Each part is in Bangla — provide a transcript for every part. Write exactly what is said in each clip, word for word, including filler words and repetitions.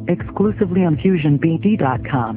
exclusively on fusion b d dot com.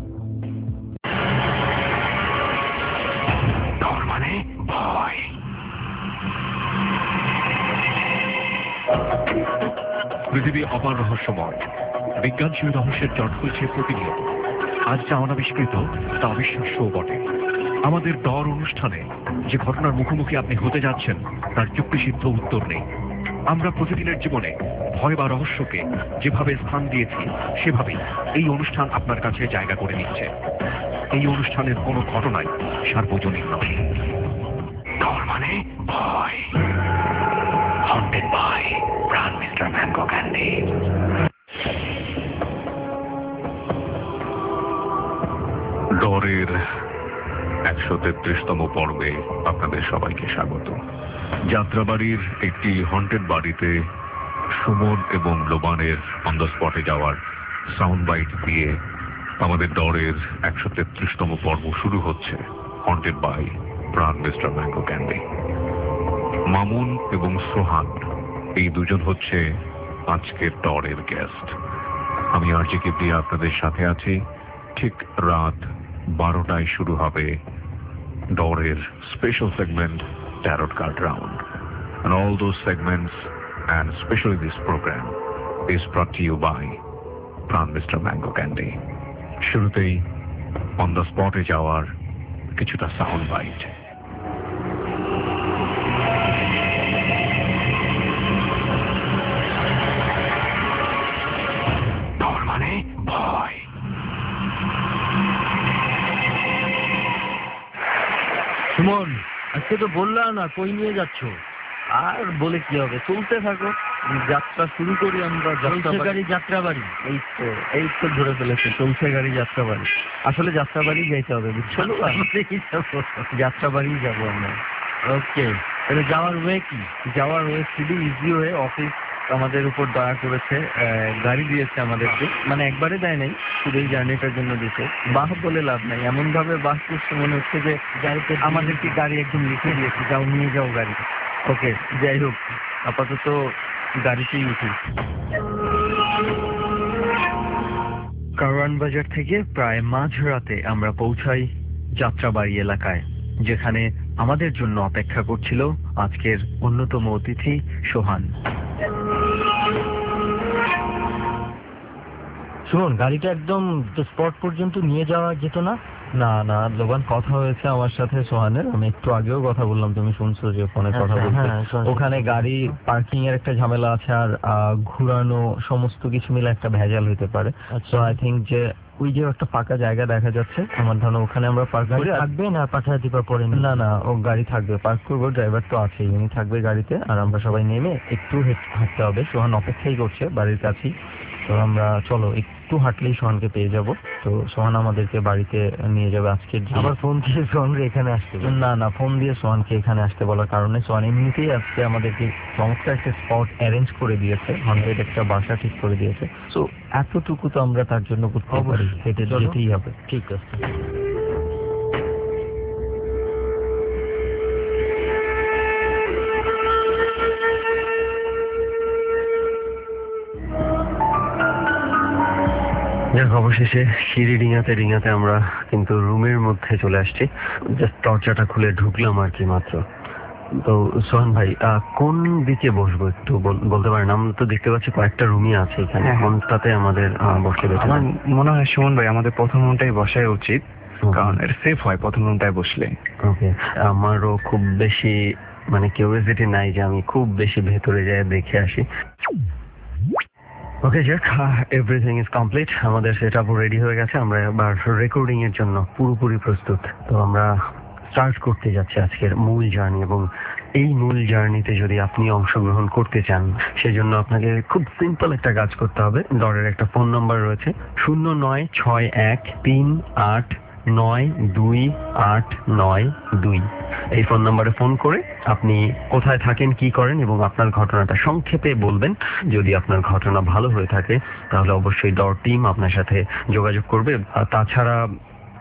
পৃথিবী অপার রহস্যময়, বিজ্ঞান সেই রহস্যের জট খুলছে প্রতিনিয়ত। আজ যা অনাবিষ্কৃত তা অবিশ্বাস্যও বটে। আমাদের ডর অনুষ্ঠানে যে ঘটনার মুখোমুখি আপনি হতে যাচ্ছেন তার যুক্তিসিদ্ধ উত্তর নেই। আমরা প্রতিদিনের জীবনে ভয় বা রহস্যকে যেভাবে স্থান দিয়েছি সেভাবেই এই অনুষ্ঠান আপনার কাছে জায়গা করে নিচ্ছে। এই অনুষ্ঠানের কোনো ঘটনাই সার্বজনীন নয়। ডর মানে ভয়। Haunted by Pran mister Mango Candy. ডরের একশো তেত্রিশতম পর্বে আপনাদের সবাইকে স্বাগত। যাত্রাবাড়ির একটি হন্টেড বাড়িতে সুমন এবং লোবানের অন দ্য স্পটে যাওয়ার সাউন্ড বাইট দিয়ে আমাদের ডরের একশো তেত্রিশতম পর্ব শুরু হচ্ছে। Haunted by Pran mister mango candy. Mamun এবং সোহান এই দুজন হচ্ছে আজকের ডরের গেস্ট। আমি আরজে কিবরিয়া আপনাদের সাথে আছি। ঠিক রাত বারোটায় শুরু হবে ডরের special segment tarot card round, and all those segments and especially this program is brought to you by Pran mister mango candy. শুরুতেই অন দ্য স্পটে যাওয়ার কিছুটা সাউন্ড বাইট। ডর মানে ভয়। সুমন, আজকে তো বললাম না কই নিয়ে যাচ্ছ? আর বলে কি হবে, চলতে থাকো, যাত্রা শুরু করি আমরা। চলছে গাড়ি যাত্রাবাড়ি। এই তো এই তো ধরে ফেলেছে, চলছে গাড়ি যাত্রাবাড়ি। আসলে যাত্রাবাড়ি যাইতে হবে, বুঝছো? যাত্রাবাড়ি যাবো আমরা। ওকে, তাহলে যাওয়ার ওয়ে কি? যাওয়ার ওয়ে খুবই ইজি ওয়ে। অফিস আমাদের উপর দয়া করেছে, গাড়ি দিয়েছে আমাদেরকে, মানে একবারে দেয় নাই, শুধু এই জার্নিটার জন্য দিয়েছে। বাহ বলে লাভ নাই, এমন ভাবে বাহ করছে মনে হচ্ছে যে গাড়িতে আমাদেরকে গাড়ি একদম লিখে দিয়েছে, যাও নিয়ে যাও গাড়ি। ওকে, যাই হোক, আপাতত গাড়িতেই উঠি। কারওয়ান বাজার থেকে প্রায় মাঝরাতে আমরা পৌঁছাই যাত্রাবাড়ি এলাকায়, যেখানে আমাদের জন্য অপেক্ষা করছিল আজকের অন্যতম অতিথি সোহান। শুনুন, গাড়িটা একদম স্পট পর্যন্ত নিয়ে যাওয়া যেত না? না না লোবান, কথা হয়েছে আমার সাথে সোহানের, আমি একটু আগেও কথা বললাম, তুমি শুনছো যে ফোনে কথা বলতে। ওখানে গাড়ি পার্কিং এর একটা ঝামেলা আছে, আর ঘুরানো সমস্ত কিছু মিলে একটা ভেজাল হইতে পারে। সো আই থিঙ্ক যে ওই যে একটা ফাঁকা জায়গা দেখা যাচ্ছে, আমার ধারণা ওখানে আমরা পার্ক করি। থাকবে না পাঠায় দিবার পরে? না না, ও গাড়ি থাকবে, পার্ক করবো, ড্রাইভার তো আছেই, উনি থাকবে গাড়িতে, আর আমরা সবাই নেমে একটু হাঁটতে হবে। সোহান অপেক্ষাই করছে বাড়ির কাছেই, তো আমরা চলো একটু হাঁটলেই সোহানকে পেয়ে যাব। তো সোহান আমাদেরকে বাড়িতে নিয়ে যাবে আজকে। আবার ফোন দিয়ে সোহানকে এখানে আসতে? না না, ফোন দিয়ে সোহানকে এখানে আসতে বলার কারণে সোহান এমনিতেই আজকে আমাদেরকে চমৎকার একটা স্পট অ্যারেঞ্জ করে দিয়েছে, হান্ড্রেড একটা বাসা ঠিক করে দিয়েছে। সো এতটুকু তো আমরা তার জন্য করতে পারি, হেঁটে যেতেই হবে। ঠিক আছে। যাক, অবশেষে সিঁড়ি ডিঙাতে ডিঙাতে আমরা কিন্তু রুমের মধ্যে চলে আসছি। জাস্ট দরজাটা খুলে ঢুকলাম আর কি মাত্র। তো সোহান ভাই, কোন দিকে বসবো একটু বলতে পারেন? আমরা তো দেখতে পাচ্ছি কয়েকটা রুমই আছে এখানে, কোনটাতে আমাদের বসে বেশি? আমার মনে হয় সুমন ভাই, আমাদের প্রথম রুমটাই বসাই উচিত, কারণ এটা সেফ হয় প্রথম রুমটায় বসলে। ওকে, আমারও খুব বেশি মানে কিউরিওসিটি নাই যে আমি খুব বেশি ভেতরে যাই দেখে আসি। ওকে, যাক, এভরিথিং ইজ কমপ্লিট, আমাদের সেট আপ রেডি হয়ে গেছে, আমরা এবার রেকর্ডিং এর জন্য পুরোপুরি প্রস্তুত। তো আমরা স্টার্ট করতে যাচ্ছি আজকের মূল জার্নি, এবং এই মূল জার্নিতে যদি আপনি অংশগ্রহণ করতে চান, সেজন্য আপনাকে খুব সিম্পল একটা কাজ করতে হবে। ডরের একটা ফোন নাম্বার রয়েছে, শূন্য নয় ছয় এক তিন আট নয় দুই আট নয় দুই। এই ফোন নাম্বারে ফোন করে আপনি কোথায় থাকেন, কি করেন, এবং আপনার ঘটনাটা সংক্ষেপে বলবেন। যদি আপনার ঘটনা ভালো হয়ে থাকে তাহলে অবশ্যই ডর টিম আপনার সাথে যোগাযোগ করবে। তাছাড়া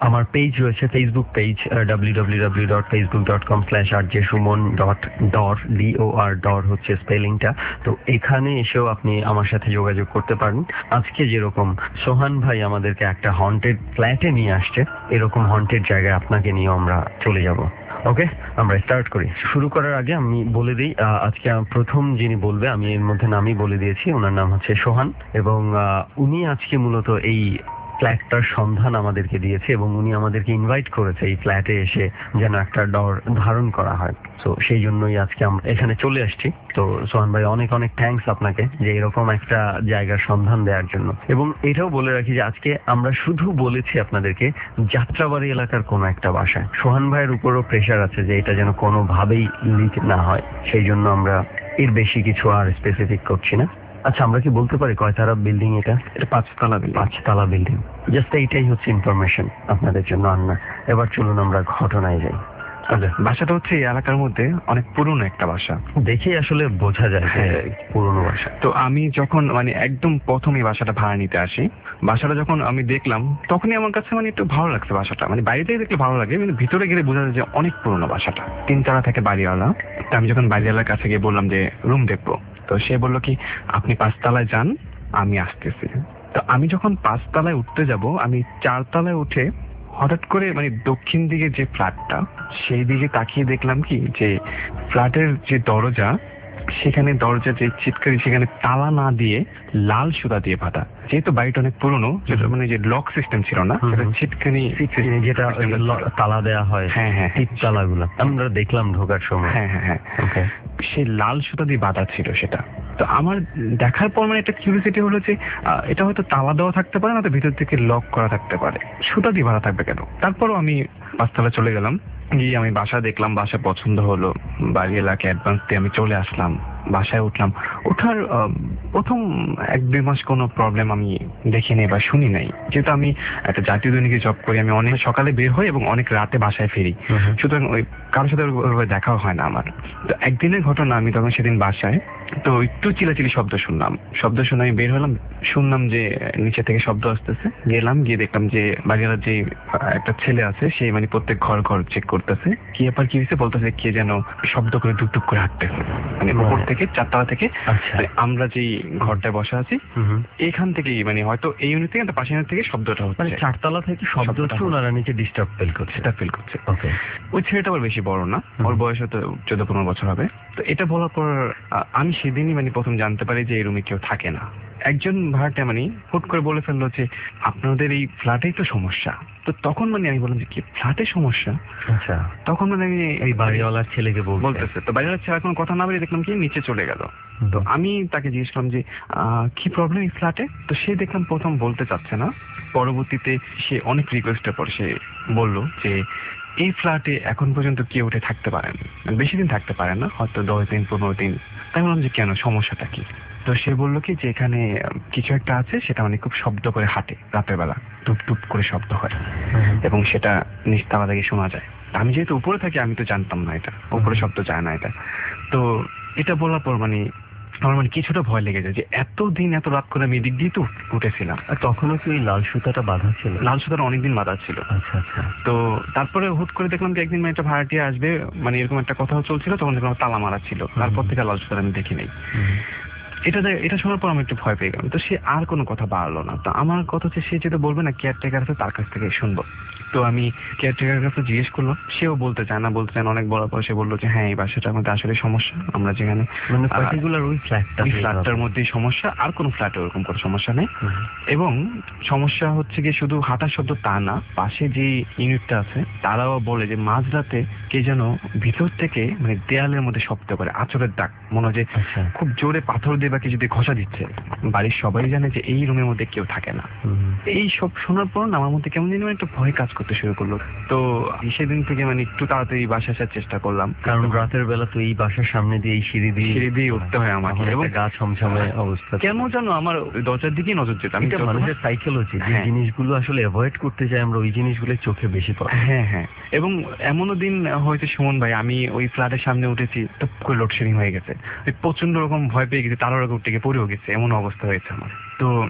আমার পেজ রয়েছে, Facebook page W W W dot Facebook dot com slash R J Sumon dot Dor D O R Dor হচ্ছে স্পেলিংটা। তো এখানে এসেও আপনি আমার সাথে যোগাযোগ করতে পারেন। আজকে যেরকম সোহান ভাই আমাদেরকে একটা হন্টেড ফ্ল্যাটে নিয়ে আসছে, এরকম হন্টেড জায়গায় আপনাকে নিয়ে আমরা চলে যাব। ওকে, আমরা স্টার্ট করি। শুরু করার আগে আমি বলে দিই, আজকে প্রথম যিনি বলবে, আমি এর মধ্যে নামই বলে দিয়েছি, ওনার নাম হচ্ছে সোহান, এবং উনি আজকে মূলত এই ফ্ল্যাটটার সন্ধান আমাদেরকে দিয়েছে এবং উনি আমাদেরকে ইনভাইট করেছে এই ফ্ল্যাটে এসে যেন একটা ডর ধারণ করা হয়। তো সেই জন্যই আজকে আমরা এখানে চলে আসছি। তো সোহান ভাই, অনেক অনেক থ্যাঙ্কস আপনাকে যে এরকম একটা জায়গার সন্ধান দেওয়ার জন্য। এবং এটাও বলে রাখি যে আজকে আমরা শুধু বলেছি আপনাদেরকে যাত্রাবাড়ি এলাকার কোনো একটা বাসায়। সোহান ভাইয়ের উপরও প্রেশার আছে যে এটা যেন কোনোভাবেই লিক না হয়, সেই জন্য আমরা এর বেশি কিছু আর স্পেসিফিক করছি না। আচ্ছা, আমরা কি বলতে পারি কয়তারা বিল্ডিং এটা? এটা পাঁচতলা বিল্ডিং। পাঁচতলা বিল্ডিং, জাস্ট এইটাই হচ্ছে ইনফরমেশন আপনাদের জন্য। আর না, এবার চলুন আমরা ঘটনায় যাই। বাসাটা হচ্ছে এই এলাকার মধ্যে অনেক পুরনো একটা বাসা, দেখেই আসলে বোঝা যায় যে পুরনো বাসা। তো আমি যখন মানে একদম প্রথম এই বাসাটা ভাড়া নিতে আসি, বাসাটা যখন আমি দেখলাম তখনই আমার কাছে মানে একটু ভালো লাগছে বাসাটা। মানে বাইরে থেকে দেখলে ভালো লাগে, কিন্তু ভিতরে গেলে বোঝা যায় যে অনেক পুরনো বাসাটা। তিনতলা থেকে বাড়িওয়ালা। তো আমি যখন বাড়িওয়ালার কাছে গিয়ে বললাম যে রুম দেখবো, তো সে বললো কি আপনি পাঁচতলায় যান, আমি আসতেছি। তো আমি যখন পাঁচতলায় উঠতে যাব, আমি চারতলায় উঠে হঠাৎ করে মানে দক্ষিণ দিকে যে ফ্ল্যাটটা, সেই দিকে তাকিয়ে দেখলাম কি যে ফ্ল্যাটের যে দরজা, সেখানে দরজা যে চিটকারি, সেখানে তালা না দিয়ে লাল সুতা দিয়ে বাঁধা। যেহেতু বাড়িটা অনেক পুরনো, যেটা মানে যে লক সিস্টেম ছিল না, সেটা চিটকানি যেটা তালা দেওয়া হয়, হ্যাঁ হ্যাঁ তালাগুলো আমরা দেখলাম ঢোকার সময়। হ্যাঁ হ্যাঁ হ্যাঁ সেই লাল সুতা দিয়ে বাঁধা ছিল সেটা। তো আমার দেখার পর মানে একটা কিউরিওসিটি হলো যে এটা হয়তো তালা দেওয়া থাকতে পারে, না তো ভিতর থেকে লক করা থাকতে পারে, সুতা দিয়ে বাঁধা থাকবে কেন? তারপরও আমি পাঁচতলা চলে গেলাম, গিয়ে আমি বাসা দেখলাম, বাসা পছন্দ হলো, বাড়ি এলাকা অ্যাডভান্স দিয়ে আমি চলে আসলাম, বাসায় উঠলাম। ওঠার প্রথম এক দুই মাস কোনো প্রবলেম আমি দেখিনি বা শুনি নাই, যেহেতু আমি একটা জাতীয় দৈনিকে জব করি, আমি অনেক সকালে বের হই এবং অনেক রাতে বাসায় ফিরি, সুতরাং ওই কারোর সাথে দেখাও হয় না আমার। তো একদিনের ঘটনা, আমি তখন সেদিন বাসায়, তো একটু চিলাচিলি শব্দ শুনলাম, শব্দ শুনে আমি বের হলাম, শুনলাম যে নিচে থেকে শব্দ আসতেছে। গেলাম, গিয়ে দেখলাম যে বাড়িওয়ালার যে একটা ছেলে আছে, সে মানে প্রত্যেক ঘর ঘর চেক করতেছে, কি ব্যাপার কি হয়েছে, বলতেছে কে যেন শব্দ করে টুক টুক করে হাঁটতেছে, মানে উপর থেকে চারতলা থেকে। আমরা যেই ঘরটায় বসা আছি এখান থেকেই, মানে হয়তো এই ইউনিট থেকে পাশে ইউনিট থেকে শব্দটা হচ্ছে, চারতলা থেকে শব্দ হচ্ছে, ওনারা নিচে ডিস্টার্ব ফিল করছে, সেটা ফিল করছে। ওকে, ওই ছেলেটা আবার বেশি বড় না, ওর বয়স হয়তো চোদ্দ পনেরো বছর হবে। তো এটা বলার পর আমি সেদিনই মানে প্রথম জানতে পারি যে এই রুমে কেউ থাকে না। একজন ভাড়াটে মানে হুট করে বলে ফেললো যে আপনাদের এই ফ্ল্যাটেই তো সমস্যা। তো তখন মানে আমি বললাম যে কি ফ্ল্যাটে সমস্যা? আচ্ছা, তখন মানে আমি এই বাড়িওয়ালার ছেলেকে বলতেছে, তো বাড়িওয়ালার ছেলে এখন কথা না বলে দেখলাম কি নিচে চলে গেল। তো আমি তাকে জিজ্ঞেস করলাম যে কি প্রবলেম এই ফ্ল্যাটে? তো সে দেখলাম প্রথম বলতে চাচ্ছে না, পরবর্তীতে সে অনেক রিকোয়েস্টের পর সে বলল যে এই ফ্ল্যাটে এখন পর্যন্ত কেউ উঠে থাকতে পারেন, বেশি দিন থাকতে পারেন না, হয়তো দশ দিন পনেরো দিন। তাই বললাম যে কেন, সমস্যাটা কি? তো সে বললো কি যে এখানে কিছু একটা আছে, সেটা মানে খুব শব্দ করে হাঁটে, রাতের বেলা টুপ টুপ করে শব্দ হয় এবং সেটা নিচতলা থেকে শোনা যায়। আমি যেহেতু উপরে থাকি আমি তো জানতাম না এটা, উপরে শব্দ যায় না এটা। তো এটা বলার পর মানে আমার মানে কিছুটা ভয় লেগে যায় যে এতদিন এত রাত করে আমি এদিক দিয়ে তো উঠেছিলাম। আর তখনও কি ওই লাল সুতাটা বাঁধা ছিল? লাল সুতাটা অনেকদিন বাঁধা ছিল। আচ্ছা আচ্ছা। তো তারপরে হুট করে দেখলাম যে একদিন মানে একটা ভাড়াটিয়া আসবে, মানে এরকম একটা কথা চলছিল, তখন দেখলাম তালা মারা ছিল, তারপর থেকে লাল সুতাটা আমি দেখি নাই। এটা এটা শোনার পর আমি একটু ভয় পেয়ে গেলাম। তো সে আর কোনো কথা বাড়লো না। তো আমার কথা হচ্ছে সে যেটা বলবে না কেয়ারটেকার আছে, তার কাছ থেকে শুনবো। তো আমি কেয়ারটেকারের কাছে জিজ্ঞেস করলাম, সেও বলতে চায় না, বলতে চায় না। অনেক বলার পর সে বললো যে হ্যাঁ এই বাসাটার মধ্যে আসলে সমস্যা, আমরা যেখানে মানে পার্টিকুলার ওই ফ্ল্যাটটা, ওই ফ্ল্যাটটার মধ্যেই সমস্যা, আর কোনো ফ্ল্যাটে ওরকম কোনো সমস্যা নেই। এবং সমস্যা হচ্ছে কি শুধু হাঁটার শব্দ তা না, পাশে যে ইউনিটটা আছে তারাও বলে যে মাঝরাতে কে যেন ভিতর থেকে মানে দেয়ালের মধ্যে শব্দ করে, আঁচড়ের দাগ, মনে হয় যে খুব জোরে পাথর দিয়ে বা কিছু দিয়ে ঘষা দিচ্ছে। বাড়ির সবাই জানে যে এই রুমের মধ্যে কেউ থাকে না। এই সব শোনার পর আমার মধ্যে কেমন যেন একটা ভয় কাজ করতে শুরু করলো। তো সেদিন থেকে মানে একটু তাড়াতাড়ি বাসা আসার চেষ্টা করলাম, কারণ রাতের বেলা তো এই বাসার সামনে দিয়ে এই সিঁড়ি দিয়ে সিঁড়ি দিয়ে উঠতে হয় আমাকে, এবং গা ছমছমে অবস্থা। কেন জানো আমার দরজার দিকেই নজর যেত। আমি মানুষের সাইকোলজি, যে জিনিসগুলো আসলে অ্যাভয়েড করতে চাই আমরা, ওই জিনিসগুলো চোখে বেশি পড়ে। হ্যাঁ হ্যাঁ। এবং এমনও দিন হয়েছে সুমন ভাই, আমি ওই ফ্ল্যাটের সামনে উঠেছি, টপ করে লোডশেডিং হয়ে গেছে, প্রচন্ড রকম ভয় পেয়ে গেছে, তার আগে উঠে গিয়ে পড়েও গেছে, এমন অবস্থা হয়েছে আমার। তো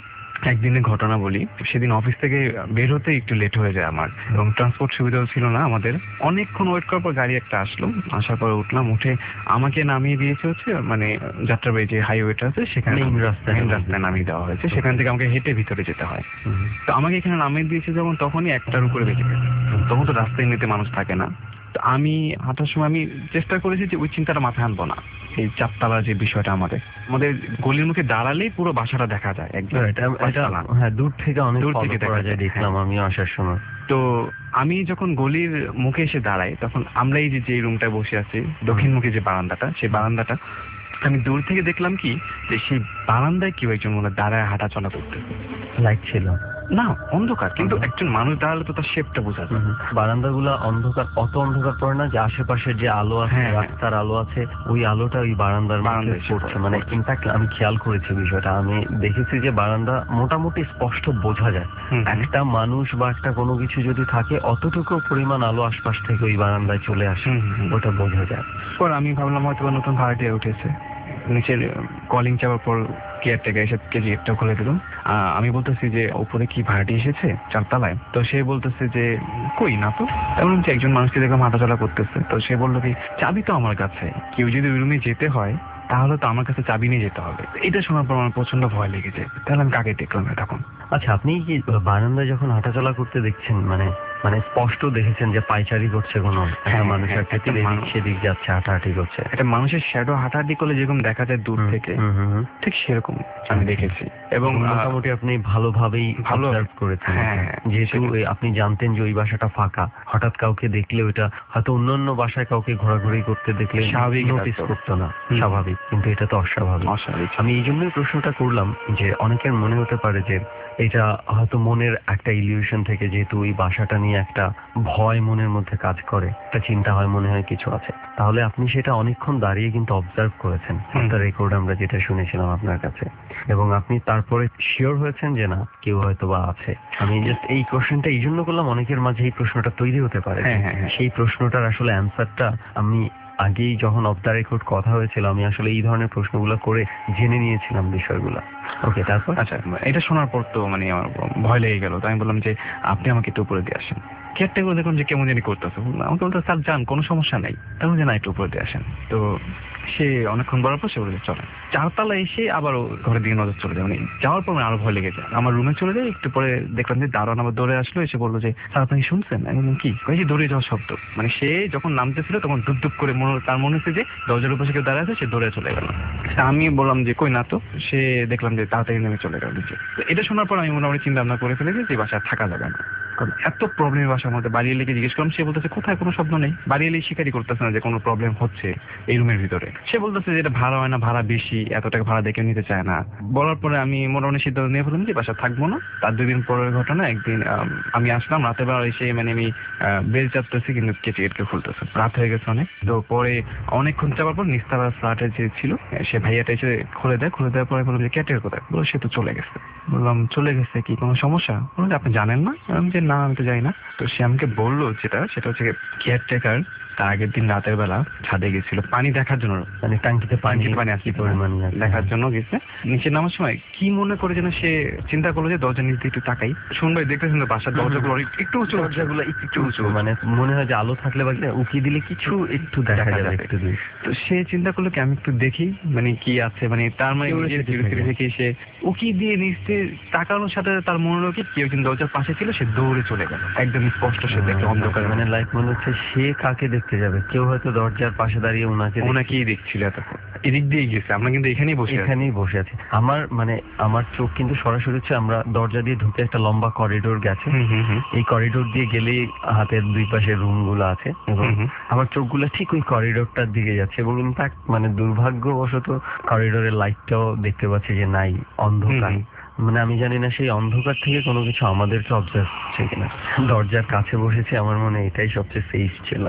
একদিনের ঘটনা বলি, সেদিন অফিস থেকে বের হতে একটু লেট হয়ে যায় আমার, এবং ট্রান্সপোর্ট সুবিধাও ছিল না আমাদের। অনেকক্ষণ ওয়েট করার পর গাড়ি একটা আসলো, আসার পর উঠলাম, উঠে আমাকে নামিয়ে দিয়েছে হচ্ছে মানে যাত্রাবাড়ি যে হাইওয়েটা আছে সেখানে Main রাস্তায় মেইন রাস্তায় নামিয়ে দেওয়া হয়েছে, সেখান থেকে আমাকে হেঁটে ভিতরে যেতে হয়। তো আমাকে এখানে নামিয়ে দিয়েছে যখন, তখনই একটার উপরে বেজে গেছে, তখন তো রাস্তায় এমনিতে মানুষ থাকে না। তো আমি হাঁটার সময় আমি চেষ্টা করেছি যে ওই চিন্তাটা মাথায় আনবো না, এই চারতলা যে বিষয়টা আমাদের আমাদের গলির মুখে দাঁড়ালেই পুরো বাসাটা দেখা যায় একদম। এটা- এটা হ্যাঁ দূর থেকে অনেক দূর follow থেকে করা দেখা যায়, যায়, দেখলাম হ্যাঁ। আমিও আসার সময়। তো আমি যখন গলির মুখে এসে দাঁড়াই, তখন আমরা এই যে যে রুমটায় বসে আছি, দক্ষিণমুখী যে বারান্দাটা, সেই বারান্দাটা আমি দূর থেকে দেখলাম কি যে সেই বারান্দায় কেউ একজন মনে হয় দাঁড়ায় হাঁটা চলা করতেছে। লাইট ছিল না, অন্ধকার, কিন্তু একজন মানুষ দাঁড়ালে তো তার শেপটা বোঝা যায়। বারান্দাগুলা অন্ধকার, অত অন্ধকার পড়ে না যে আশেপাশের যে আলো আছে, হ্যাঁ, হ্যাঁ। রাস্তার আলো আছে, ওই আলোটা ওই বারান্দার মধ্যে বারান্দায় এসে পড়ছে। পড়ে, মানে পড়ছে। ইনফ্যাক্ট আমি খেয়াল করেছি বিষয়টা, আমি দেখেছি যে বারান্দা মোটামুটি স্পষ্ট বোঝা যায়। হুম, হুম। একটা মানুষ বা একটা কোনো কিছু যদি থাকে, অতটুকু পরিমাণ আলো আশপাশ থেকে ওই বারান্দায় চলে আসে, হুম, হুম, হুম। ওটা বোঝা যায়। পর আমি ভাবলাম হয়তো বা নতুন ভাড়াটিয়া উঠেছে, নিচের কলিং চাপার পর কেয়ারটেকার এসে কে গেটটা খুলে দিলাম। আহ, আমি বলতেছি যে উপরে কি ভাড়াটি এসেছে চারতলায়? তো সে বলতেছে যে কই না তো। তেমন হচ্ছে একজন মানুষকে দেখলাম হাঁটাচলা করতেছে। তো সে বললো কি চাবি তো আমার কাছে, কেউ যদি ওই রুমে যেতে হয় তাহলে তো আমার কাছে চাবি নিয়ে যেতে হবে। এটা শোনার পর আমার প্রচন্ড ভয় লেগেছে, তাহলে আমি কাকে দেখলাম তখন। আচ্ছা, আপনি কি বারান্দায় যখন হাঁটাচলা করতে দেখছেন, মানে মানে স্পষ্ট দেখেছেন যে পায়চারি করছে কোনো একটা হ্যাঁ, মানুষ, হ্যাঁ, একটা একটা এদিক মানুষ। সেদিক যাচ্ছে, হাঁটাহাঁটি করছে? একটা মানুষের শ্যাডো হাঁটাহাঁটি করলে যেরকম দেখা যায় দূর হুম, থেকে, হুম, হুম, হুম। ঠিক সেরকম আমি দেখেছি। এবং এবং আহ, মোটামুটি আপনি ভালোভাবেই ভালো- অবজার্ভ করেছেন। হ্যাঁ, হ্যাঁ, যেহেতু সেটাই। ওই আপনি জানতেন যে ওই বাসাটা ফাঁকা, হঠাৎ কাউকে দেখলে ওইটা হয়তো অন্যান্য বাসায় কাউকে ঘোরাঘুরি করতে দেখলে স্বাভাবিক নোটিস লাগতো। করতো না, হুম। স্বাভাবিক, কিন্তু এটা তো অস্বাভাবিক। অস্বাভাবিক। আমি এই জন্যই প্রশ্নটা করলাম যে অনেকের মনে হতে পারে যে এটা হয়তো মনের একটা ইলিউশন থেকে, যেহেতু ওই বাসাটা নিয়ে একটা ভয় মনের মধ্যে কাজ করে, একটা চিন্তা হয়, মনে হয় কিছু আছে। তাহলে আপনি সেটা অনেকক্ষণ দাঁড়িয়ে কিন্তু অবজার্ভ করেছেন, হুম। একটা রেকর্ড আমরা যেটা শুনেছিলাম আপনার কাছে, এবং আপনি তারপরে শিওর হয়েছেন যে না, কেউ হয়তো বা আছে। আমি জাস্ট এই কোশ্চেনটা এই জন্য করলাম, অনেকের মাঝে এই প্রশ্নটা তৈরি হতে পারে। হ্যাঁ, হ্যাঁ, হ্যাঁ। সেই প্রশ্নটার আসলে অ্যান্সারটা আমি আগেই যখন অফ দ্য রেকর্ড কথা হয়েছিল, আমি আসলে এই ধরনের প্রশ্নগুলো করে জেনে নিয়েছিলাম বিষয়গুলো। ওকে, তারপর? আচ্ছা, এটা শোনার পর তো মানে আমার ভয় লেগে গেল। তো আমি বললাম যে আপনি আমাকে একটু উপরে দিয়ে আসেন। কেয়ারটেকার দেখলাম যে কেমন জানি করতেছে, আমাকে বলতে স্যার যান, কোনো সমস্যা নাই। তখন যে না, একটু উপরে দিয়ে আসেন। তো সে অনেকক্ষণ বলার পর সে বলে চলে। চারতলা এসে আবার ও ঘরের দিকে নজর চলে যায়, মানে যাওয়ার পর আরো ভয় লেগে যায়। আমার রুমে চলে যায়, একটু পরে দেখলাম যে দারোয়ান আবার দৌড়ে আসলো, এসে বললো যে স্যার আপনি কি শুনছেন? আমি বললাম কি? ওই যে দৌড়ে যাওয়ার শব্দ। মানে সে যখন নামতেছিল তখন ডুব ডুব করে মনে, তার মনে হচ্ছে যে দরজার উপরে কেউ দাঁড়ায় আছে, সে দৌড়ে চলে গেল। আমি বললাম যে কই না তো। সে দেখলাম যে তাড়াতাড়ি নেমে চলে গেল নিচে। তো এটা শোনার পর আমি মোটামুটি চিন্তা ভাবনা করে ফেলেছি যে বাসায় থাকা যাবে না, কারণ এত প্রবলেম বাসার মধ্যে। বাড়ি এলে জিজ্ঞেস করলাম, সে বলতেছে কোথায় কোনো শব্দ নেই। বাড়ি এলে স্বীকারই করতেছে না যে কোনো প্রবলেম হচ্ছে এই রুমের ভিতরে। সে বলতেছে যে এটা ভাড়া হয় না, ভাড়া বেশি, এত টাকা ভাড়া দেখে নিতে চায় না। বলার পরে আমি মোটামুটি সিদ্ধান্ত নিয়ে ফেললাম যে বাসা থাকবো না। তার দুদিন পরের ঘটনা, একদিন আম, আমি আসলাম রাতের বেলা এসে, মানে আমি বেল চাপতেছি কিন্তু কেটে কেটে খুলতেছে, রাত হয়ে গেছে অনেক। তো পরে অনেকক্ষণ চাপার পর নিস্তারা ফ্ল্যাটে যে ছিল সে ভাইয়াটা এসে খুলে দেয়। খুলে দেওয়ার পরে বললাম যে ক্যাটের কোথায়? বলো সে তো চলে গেছে। বললাম চলে গেছে, কি কোনো সমস্যা? বললাম যে আপনি জানেন না? আমি যে না, আমি তো যাই না। তো সে আমাকে বললো যেটা, সেটা হচ্ছে কেয়ারটেকার তার আগের দিন রাতের বেলা ছাদে গেছিল পানি দেখার জন্য, মানে টাঙ্কিতে পানি, টাঙ্কিতে পানি আসছে কি পরিমাণ আছে। দেখার জন্য গেছে। নিচে নামার সময় কি মনে করে যেন সে চিন্তা করলো যে দরজা নিচে একটু তাকাই। শুনবাই দেখতেছেন তো বাসার দরজাগুলো একটু উঁচু, দরজাগুলো একটু উঁচু, মানে মনে হয় যে আলো থাকলে বা উকি দিলে কিছু একটু দেখা দেখা যাবে, যাবে। একটু দূর। তো সে চিন্তা করলো কি আমি একটু দেখি মানে কি আছে, মানে তার মানে নিজের Curiosity curiosity থেকে। থেকে সে উকি দিয়ে নিচে তাকানোর সাথে তার মনে হলো কি কেউ কিন্তু দরজার পাশে ছিল, সে দৌড়ে চলে গেল। একদম স্পষ্ট সে দেখলো অন্ধকারে, মানে লাইক মনে হচ্ছে সে কাকে দেখতে যাবে, কেউ হয়তো দরজার পাশে দাঁড়িয়ে ওনাকে দেখছে। ওনাকেই দেখছিল এতক্ষণ। এদিক দিয়ে গেছে, আমরা কিন্তু এখানেই বসে আছি। এখানেই বসে আছে। আমার মানে আমার চোখ কিন্তু সরাসরি হচ্ছে, আমরা দরজা দিয়ে ঢুকে একটা লম্বা করিডোর গেছে, হুম, হুম, হুম। এই করিডোর দিয়ে গেলেই হাতের দুই পাশে রুম গুলো আছে, এবং হুম, হুম। আমার চোখগুলো ঠিক ওই করিডোরটার দিকে যাচ্ছে, এবং ইনফ্যাক্ট মানে দুর্ভাগ্যবশত করিডোরের লাইটটাও দেখতে পাচ্ছি যে নাই, অন্ধকার। হুম, মানে আমি জানি না সেই অন্ধকার থেকে কোনো কিছু আমাদেরকে অবজার্ভ করছে কিনা। দরজার কাছে বসেছে, আমার মনে হয় এটাই সবচেয়ে সেফ ছিল।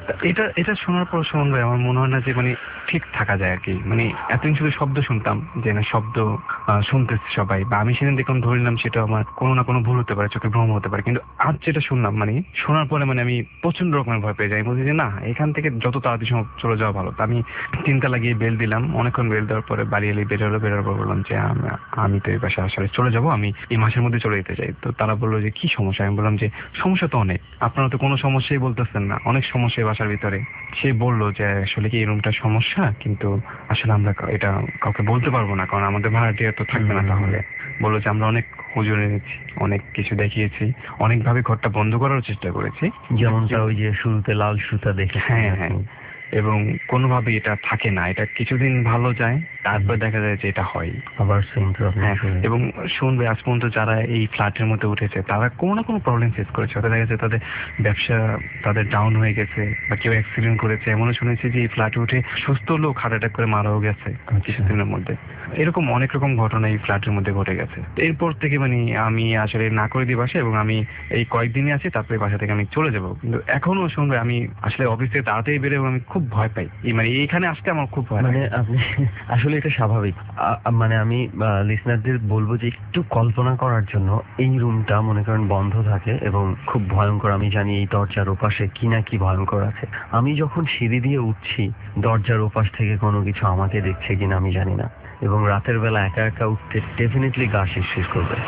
এটা এটা শোনার পর সুমন ভাই আমার মনে হয় না যে মানে ঠিক থাকা যায় আর কি। মানে এতদিন শুধু শব্দ শুনতাম যে না শব্দ আহ, শুনতেছে সবাই, বা আমি সেদিন দেখলাম ধরে নিলাম সেটা আমার কোনো না কোনো ভুল হতে পারে, চোখে ভ্রম হতে পারে, কিন্তু আজ যেটা শুনলাম মানে শোনার পরে মানে আমি প্রচন্ড রকমের ভয় পেয়ে যাই। বলছি যে না, এখান থেকে যত তাড়াতাড়ি সম্ভব চলে যাওয়া ভালো। তো আমি তিনটা লাগিয়ে বেল দিলাম, অনেকক্ষণ বেল দেওয়ার পরে বাড়ি এলে বেরোলো, বেরোর পর বললাম যে আম- আমি তো এই বাসায় আসলে চলে যাব, আমি এই মাসের মধ্যে চলে যেতে চাই। তো তারা বললো যে কি সমস্যা? আমি বললাম যে সমস্যা তো অনেক, আপনারা তো কোনো সমস্যাই বলতেছেন না, অনেক সমস্যা এই বাসার ভিতরে। সে বললো যে আসলে কি এই রুমটা সমস্যা, কিন্তু আসলে আমরা কা- এটা কাউকে বলতে পারবো না, কারণ আমাদের ভাড়াটিয়া তো থাকবে না। তাহলে বললো যে আমরা অনেক হুজুর এনেছি, অনেক কিছু দেখিয়েছি, অনেকভাবে ঘরটা বন্ধ করার চেষ্টা করেছি, যেমনটা ওই যে শুরুতে লাল সুতা দেখে। হ্যাঁ হ্যাঁ, এবং কোনোভাবে এটা থাকে না, এটা কিছুদিন ভালো যায়, তারপর দেখা যায় যে এটা হয় আবার সেম প্রবলেম। হ্যাঁ। এবং শুনবে আজ পর্যন্ত যারা এই ফ্ল্যাটের মধ্যে উঠেছে তারা কোনো না কোনো প্রবলেম ফেস করেছে। হয়তো দেখা গেছে তাদের ব্যবসা তাদের ডাউন হয়ে গেছে, বা কেউ অ্যাক্সিডেন্ট করেছে। এমনও শুনেছি যে এই ফ্ল্যাটে উঠে সুস্থ লোক হার্ট অ্যাটাক করে মারাও গেছে কিছুদিনের মধ্যে। এরকম অনেক রকম ঘটনা এই ফ্ল্যাটের মধ্যে ঘটে গেছে। তো এরপর থেকে মানে আমি আসলে না করে দিই বাসা, এবং আমি এই কয়েকদিনই আছি, তারপরে বাসা থেকে আমি চলে যাব। কিন্তু এখনো শুনবে আমি আসলে অফিস থেকে তাড়াতাড়ি বেরোবো, আমি খুব ভয় পাই। এই মানে এইখানে আসতে আমার খুব ভয় মানে লাগে। আপনি আসলে এটা স্বাভাবিক। আ- মানে আমি লিসনারদের বলবো যে একটু কল্পনা করার জন্য, এই রুমটা মনে করেন বন্ধ থাকে এবং খুব ভয়ঙ্কর। আমি জানি এই দরজার ওপাশে কি না কি ভয়ঙ্কর আছে। আমি যখন সিঁড়ি দিয়ে উঠছি, দরজার ওপাশ থেকে কোনো কিছু আমাকে দেখছে কিনা আমি জানি না, এবং রাতের বেলা একা একা উঠতে ডেফিনেটলি গা শিরশির করবে।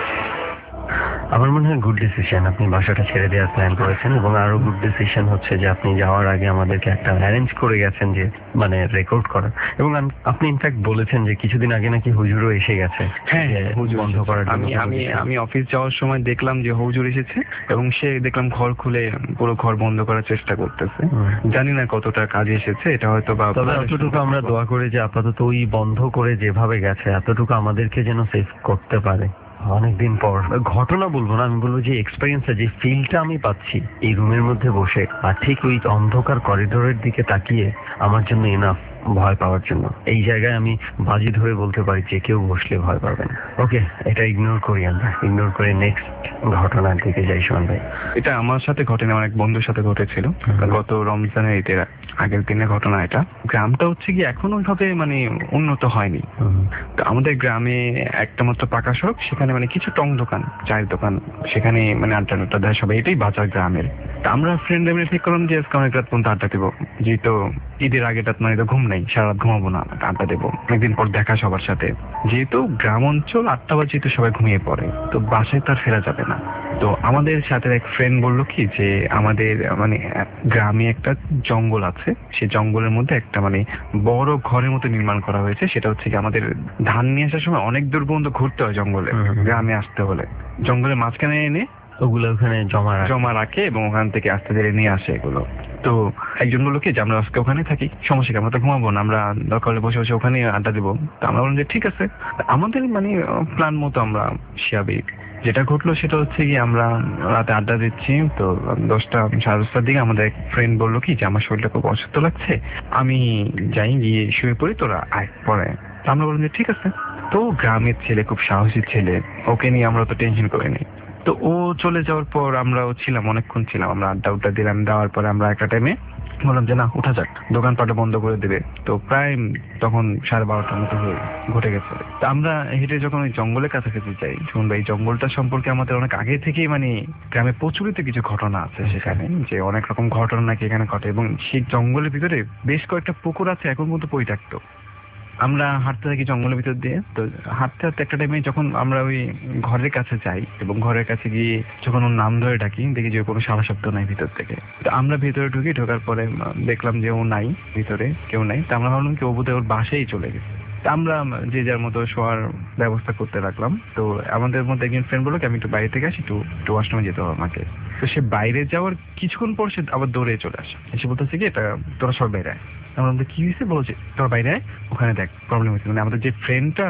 আমার মনে হয় গুড ডিসিশন আপনি বাসাটা ছেড়ে দেওয়ার প্ল্যান করেছেন, এবং আরো গুড ডিসিশন হচ্ছে যে আপনি যাওয়ার আগে আমাদেরকে একটা অ্যারেঞ্জ করে গেছেন যে মানে রেকর্ড করার। এবং আম- আপনি ইনফ্যাক্ট বলেছেন যে কিছুদিন আগে নাকি হুজুরও এসে গেছে হ্যাঁ যে হুজুর বন্ধ এসেছে। করার জন্য আমি কোনো আমি কিছু। আমি অফিস যাওয়ার সময় দেখলাম যে হুজুর এসেছে, এবং সে দেখলাম ঘর খুলে পুরো ঘর বন্ধ করার চেষ্টা করতেছে। হুম। জানি না কতটা কাজে এসেছে, এটা হয়তো বা তবে এতটুকু আমরা দোয়া করি যে আপাতত ওই বন্ধ করে যেভাবে গেছে এতটুকু আমাদেরকে যেন সেভ করতে পারে। অনেকদিন পর ঘটনা বলবো না, আমি বলবো যে এক্সপেরিয়েন্সটা, যে ফিলটা আমি পাচ্ছি এই রুমের মধ্যে বসে, আর ঠিক ওই অন্ধকার করিডোরের দিকে তাকিয়ে, আমার জন্য এনাফ ভয় পাওয়ার জন্য। এই জায়গায় আমি বাজি ধরে বলতে পারি যে কেউ বসলে ভয় পাবেন। ওকে, এটা ইগনোর করি, আমরা ইগনোর করে নেক্সট ঘটনার দিকে যাই। শোন ভাই, এটা আমার সাথে ঘটেনি, আমার এক বন্ধুর সাথে ঘটেছিল গত রমজানের ঈদের আগের দিনের ঘটনা। এটা গ্রামটা হচ্ছে কি এখনো ওইভাবে মানে উন্নত হয়নি। তো আমাদের গ্রামে একটা মাত্র পাকা সড়ক, সেখানে মানে কিছু টং দোকান, চায়ের দোকান, সেখানে মানে আড্ডা আড্ডা দেয় সবাই, এটাই বাজার গ্রামের। তা আমরা ফ্রেন্ড মিলে ঠিক করলাম যে আজকে অনেক রাত পর্যন্ত আড্ডা দেবো, যেহেতু ঈদের আগেটা মানে তো ঘুম নেই, সারা রাত ঘুমাবো না, আড্ডা দেবো, অনেকদিন পর দেখা সবার সাথে। যেহেতু গ্রাম অঞ্চল, আটটা বাজে তো সবাই ঘুমিয়ে পড়ে, তো বাসায় তার ফেরা যাবে না। তো আমাদের সাথে এক ফ্রেন্ড বললো কি যে আমাদের মানে গ্রামে একটা জঙ্গল আছে, সেই জঙ্গলের মধ্যে একটা মানে বড় ঘরের মতো নির্মাণ করা হয়েছে। সেটা হচ্ছে কি আমাদের ধান নিয়ে আসার সময় অনেক দূর পর্যন্ত ঘুরতে হয় জঙ্গলে, গ্রামে আসতে হলে জঙ্গলের মাঝখানে এনে ওগুলো ওখানে জমা রাখ জমা রাখে, এবং ওখান থেকে আস্তে ধীরে নিয়ে আসে এগুলো। তো একজন বললো কি যে আমরা আজকে ওখানে থাকি, সমস্যা কি, আমরা তো ঘুমাবো না, আমরা দরকার হলে বসে বসে ওখানে আড্ডা দেবো। তো আমরা বললাম যে ঠিক আছে। আমাদের মানে প্ল্যান মতো আমরা স্বাভাবিক যেটা ঘটলো সেটা হচ্ছে কি আমরা রাতে আড্ডা দিচ্ছি, তো দশটা সাড়ে দশটার দিকে আমাদের এক ফ্রেন্ড বললো কি যে আমার শরীরটা খুব অসুস্থ লাগছে, আমি যাই গিয়ে শুয়ে পড়ি, তোরা আয় পরে। তো আমরা বললাম যে ঠিক আছে। তো গ্রামের ছেলে, খুব সাহসী ছেলে, ওকে নিয়ে আমরা তো টেনশন করিনি। তো ও চলে যাওয়ার পর আমরাও ছিলাম, অনেকক্ষণ ছিলাম, আমরা আড্ডা উড্ডা দিলাম। দেওয়ার পরে আমরা একটা টাইমে বললাম যে না উঠা যাক, দোকানপাটে বন্ধ করে দেবে। তো প্রায় তখন সাড়ে বারোটার মতো হয়ে ঘটে গেছে। তো আমরা হেঁটে যখন ওই জঙ্গলের কাছাকাছি যাই, শুনবো এই জঙ্গলটা সম্পর্কে আমাদের অনেক আগে থেকেই মানে গ্রামে প্রচলিত কিছু ঘটনা আছে সেখানে, যে অনেক রকম ঘটনা নাকি এখানে ঘটে, এবং সেই জঙ্গলের ভিতরে বেশ কয়েকটা পুকুর আছে এখন পর্যন্ত পরিত্যক্ত। আমরা হাঁটতে থাকি জঙ্গলের ভিতর দিয়ে। তো হাঁটতে হাঁটতে একটা টাইমে যখন আমরা ওই ঘরের কাছে যাই, এবং ঘরের কাছে গিয়ে যখন ওর নাম ধরে ডাকি, দেখি যে কোনো সারা শব্দ নাই ভিতর থেকে। তো আমরা ভেতরে ঢুকি, ঢোকার পরে দেখলাম যে ও নাই, ভিতরে কেউ নাই। তো আমরা ভাবলাম কি ও বোধহয় ওর বাসায় চলে গেছে। তা আমরা যে যার মতো শোয়ার ব্যবস্থা করতে রাখলাম। তো আমাদের মধ্যে একজন ফ্রেন্ড বললো কি আমি একটু বাইরে থেকে আসি, একটু একটু ওয়াশরুমে যেতে হবে আমাকে। তো সে বাইরে যাওয়ার কিছুক্ষণ পর সে আবার দৌড়ে চলে আসে, এসে বলতেছে কি এটা তোরা সব বাইরে আয়। আমরা বললাম কি হয়েছে, বলছে তোর বাইরে আয়, ওখানে দেখ প্রবলেম হয়েছে। মানে আমাদের যে ফ্রেন্ডটা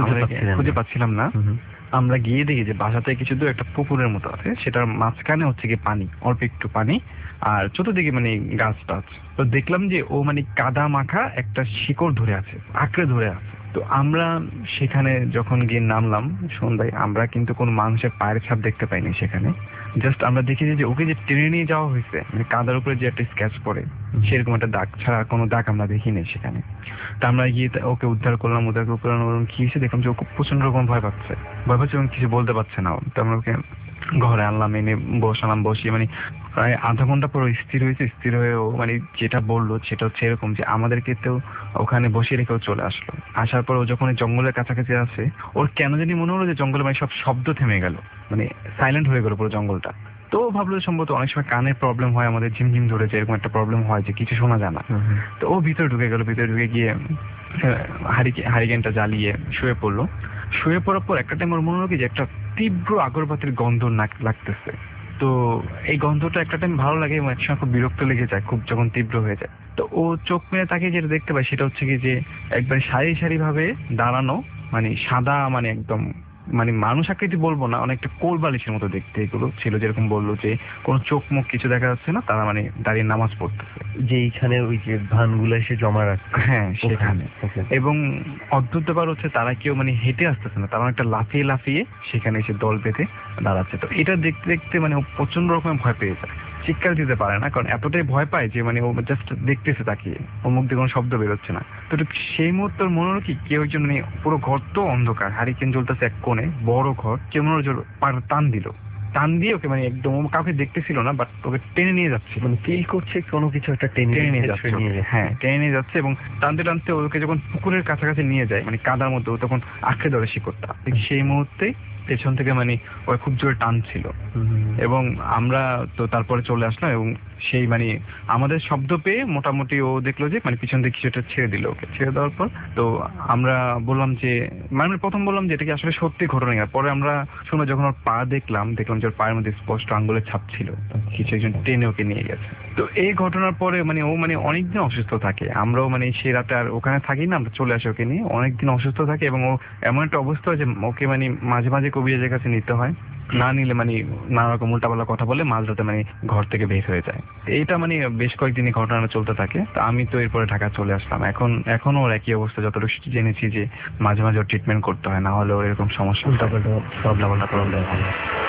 খুঁজে পাচ্ছিলাম না, আমরা গিয়ে দেখি যে বাসা থেকে কিছু দূর একটা পুকুরের মতো আছে, সেটার মাঝখানে হচ্ছে কি পানি, অল্প একটু পানি, আর চতুর্দিকে মানে গাছ টাছ। তো দেখলাম যে ও মানে কাদা মাখা একটা শিকড় ধরে আছে, আঁকড়ে ধরে আছে। তো আমরা সেখানে যখন গিয়ে নামলাম, শোন ভাই, আমরা কিন্তু কোনো মানুষের পায়ের ছাপ দেখতে পাইনি সেখানে। জাস্ট আমরা দেখি যে ওকে যে টেনে নিয়ে যাওয়া হয়েছে, মানে কাদার উপরে যে একটা স্কেচ পড়ে সেরকম একটা দাগ ছাড়া কোনো দাগ আমরা দেখিনি সেখানে। তা আমরা গিয়ে ওকে উদ্ধার করলাম, উদ্ধার করলাম, কি হয়েছে দেখলাম যে ও প্রচন্ড রকম ভয় পাচ্ছে, ভয় পাচ্ছে এবং কিছু বলতে পারছে না। তো আমরা ওকে ঘরে আনলাম, এনে বসালাম, বসিয়ে মানে প্রায় আধা ঘন্টা পর স্থির হয়েছে। স্থির হয়ে ও মানে যেটা বললো সেটা হচ্ছে এরকম যে আমাদেরকে তো ওখানে বসিয়ে রেখেও চলে আসলো। আসার পর ও যখন জঙ্গলের কাছাকাছি আসে, ওর কেন জানি মনে হলো যে জঙ্গলে মানে সব শব্দ থেমে গেল, মানে সাইলেন্ট হয়ে গেল পুরো জঙ্গলটা। তো ভাবলো সম্ভবত অনেক সময় কানের প্রবলেম হয়, আমাদের ঝিমঝিম ধরেছে এরকম একটা প্রবলেম হয় যে কিছু শোনা যায় না। তো ও ভিতরে ঢুকে গেল, ভিতরে ঢুকে গিয়ে হারিকেনটা জ্বালিয়ে শুয়ে পড়লো। শুয়ে পড়ার পর একটা টাইম ওর মনে হলো কি যে একটা তীব্র আগরবাতির গন্ধ লাগতেছে। তো এই গন্ধটা একটা টাইম ভালো লাগে এবং একসময় খুব বিরক্ত লেগে যায় খুব যখন তীব্র হয়ে যায়। তো ও চোখ মেরে তাকে যেটা দেখতে পায় সেটা হচ্ছে কি যে একবার সারি সারি ভাবে দাঁড়ানো, মানে সাদা, মানে একদম মানে মানুষ আকৃতি বলবো না, অনেকটা কোল বালিশের মতো দেখতে এগুলো ছিল। যেরকম বললো যে কোনো চোখ মুখ কিছু দেখা যাচ্ছে না, তারা মানে দাঁড়িয়ে নামাজ পড়তেছে যে এইখানে ওই যে ধানগুলো এসে জমা রাখছে। হ্যাঁ সেখানে। এবং অদ্ভুত ব্যাপার হচ্ছে তারা কেউ মানে হেঁটে আসতেছে না, তারা একটা লাফিয়ে লাফিয়ে সেখানে এসে দল বেঁধে দাঁড়াচ্ছে। তো এটা দেখতে দেখতে মানে ও প্রচন্ড রকমের ভয় পেয়ে যায়, চিৎকার দিতে পারে না কারণ এতটাই ভয় পায় যে মানে ও জাস্ট দেখতেছে তাকিয়ে, ওর মুখ দিয়ে কোনো শব্দ বেরোচ্ছে না। তো সেই মুহূর্তে ওর মনে হলো কি কেউ একজন মানে পুরো ঘর তো অন্ধকার, হারিকেন জ্বলতেছে এক কোণে, বড় ঘর, কেউ মনে হলো টান দিল, টান দিয়ে ওকে মানে একদম কাউকে দেখতেছিল না বাট ওকে টেনে নিয়ে যাচ্ছে, মানে ফিল করছে কোনো কিছু একটা টেনে টেনে নিয়ে যাচ্ছে। হ্যাঁ টেনে নিয়ে যাচ্ছে এবং টানতে টানতে ওকে যখন পুকুরের কাছাকাছি নিয়ে যায় মানে কাদার মধ্যে, ও তখন আঁকড়ে ধরে শিকড়টা। সেই মুহূর্তে পেছন থেকে মানে ওই খুব জোরে টান ছিল এবং আমরা তো তারপরে চলে আসলাম এবং সেই মানে আমাদের শব্দ পেয়ে মোটামুটি ও দেখলো যে মানে পিছন থেকে কিছুটা ছেড়ে দিল। ওকে ছেড়ে দেওয়ার পর তো আমরা বললাম যে মানে প্রথম বললাম যে এটা কি আসলে সত্যি ঘটনা। পরে আমরা শুনে যখন ওর পা দেখলাম দেখলাম যে ওর পায়ের মধ্যে স্পষ্ট আঙ্গুলের ছাপ ছিল, কিছু একজন টেনে ওকে নিয়ে গেছে। তো এই ঘটনার পরে মানে ও মানে অনেকদিন অসুস্থ থাকে, আমরাও মানে সেই রাতে আর ওখানে থাকি না, আমরা চলে আসি ওকে নিয়ে। অনেকদিন অসুস্থ থাকে এবং ও এমন একটা অবস্থা হয় যে ওকে মানে মাঝে মাঝে কবিরাজের কাছে নিতে হয়, না নিলে মানে নানা রকম উল্টাপাল্টা কথা বলে মাঝরাতে মানে ঘর থেকে বের হয়ে যায়। এইটা মানে বেশ কয়েকদিনই ঘটনা চলতে থাকে। তো আমি তো এরপরে ঢাকা চলে আসলাম। এখন এখন ওর একই অবস্থা, যতটুকু জেনেছি যে মাঝে মাঝে ওর ট্রিটমেন্ট করতে হয়, না হলে ওর এরকম সমস্যা উল্টাপাল্টা প্রবলেম প্রবলেম হয়।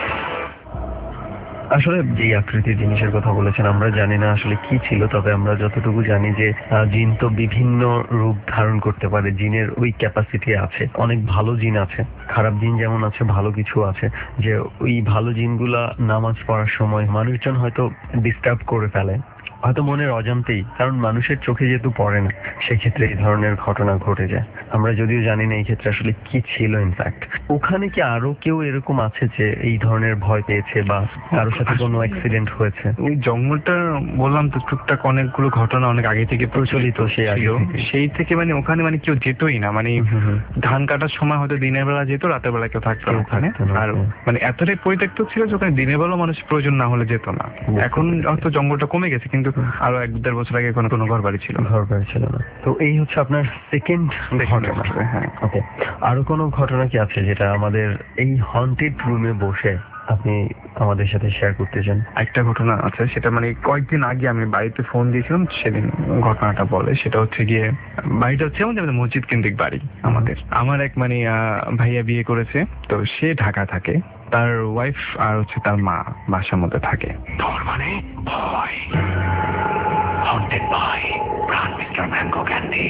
আসলে যে আকৃতির জিনিসের কথা বলেছেন আমরা জানি না আসলে কি ছিল, তবে আমরা যতটুকু জানি যে জিন তো বিভিন্ন রূপ ধারণ করতে পারে, জিনের ওই ক্যাপাসিটি আছে। অনেক ভালো জিন আছে, খারাপ জিন যেমন আছে ভালো কিছু আছে, যে ওই ভালো জিনগুলা নামাজ পড়ার সময় মানুষজন হয়তো ডিস্টার্ব করে ফেলে, হয়তো মনের অজান্তেই, কারণ মানুষের চোখে যেহেতু পড়ে না সেক্ষেত্রে এই ধরনের ঘটনা ঘটে যায়। আমরা যদিও জানি না এই ক্ষেত্রে আসলে কি ছিল। ইনফ্যাক্ট ওখানে কি আরো কেউ এরকম আছে যে এই ধরনের ভয় পেয়েছে বা কারোর সাথে কোনো অ্যাক্সিডেন্ট হয়েছে? ওই জঙ্গলটা বললাম তো টুকটাক অনেকগুলো ঘটনা অনেক আগে থেকে প্রচলিত সেই সেই থেকে মানে ওখানে মানে কেউ যেতই না, মানে ধান কাটার সময় হয়তো দিনের বেলা যেত, রাতের বেলা কেউ থাকতো না ওখানে। আর মানে এতটাই পরিত্যক্ত ছিল যে ওখানে দিনের বেলা মানুষ প্রয়োজন না হলে যেত না। এখন হয়তো জঙ্গলটা কমে গেছে কিন্তু আরো এক দেড় বছর আগে কোনো কোনো ঘর বাড়ি ছিল ঘর বাড়ি ছিল না। তো এই হচ্ছে আপনার সেকেন্ড ঘটনা। হ্যাঁ ওকে, আরো কোনো ঘটনা কি আছে যেটা আমাদের এই হন্টেড রুমে বসে আপনি আমাদের সাথে শেয়ার করতে চান? একটা ঘটনা আছে, সেটা মানে কয়েকদিন আগে আমি বাড়িতে ফোন দিয়েছিলাম, সেদিন ঘটনাটা বলে। সেটা হচ্ছে গিয়ে বাড়িটা হচ্ছে আমাদের মসজিদ কেন্দ্রিক বাড়ি আমাদের। আমার এক মানে ভাইয়া বিয়ে করেছে, তো সে ঢাকা থাকে, তার ওয়াইফ আর হচ্ছে তার মা বাসার মধ্যে থাকে। তার মানে ভয়, haunted by Pran mister mango candy.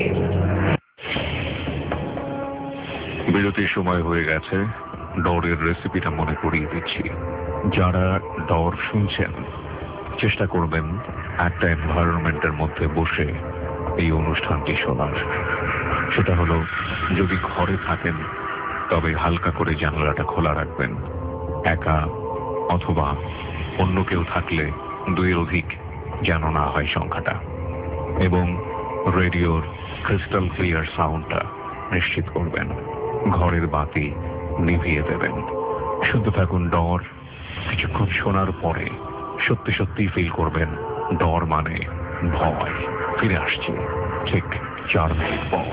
বিরতির সময় হয়ে গেছে, ডরের রেসিপিটা মনে করিয়ে দিচ্ছি। যারা ডর শুনছেন চেষ্টা করবেন একটা এনভায়রনমেন্টের মধ্যে বসে এই অনুষ্ঠানটি শোনার। সেটা হলো, যদি ঘরে থাকেন তবে হালকা করে জানালাটা খোলা রাখবেন। একা অথবা অন্য কেউ থাকলে দুইয়ের অধিক যেন না হয় সংখ্যাটা, এবং রেডিওর ক্রিস্টাল ক্লিয়ার সাউন্ডটা নিশ্চিত করবেন। ঘরের বাতি নিভিয়ে দেবেন। শুনতে থাকুন ডর। কিছুক্ষণ শোনার পরে সত্যি সত্যি ফিল করবেন ডর মানে ভয়। ফিরে আসছি ঠিক চার মিনিট পর।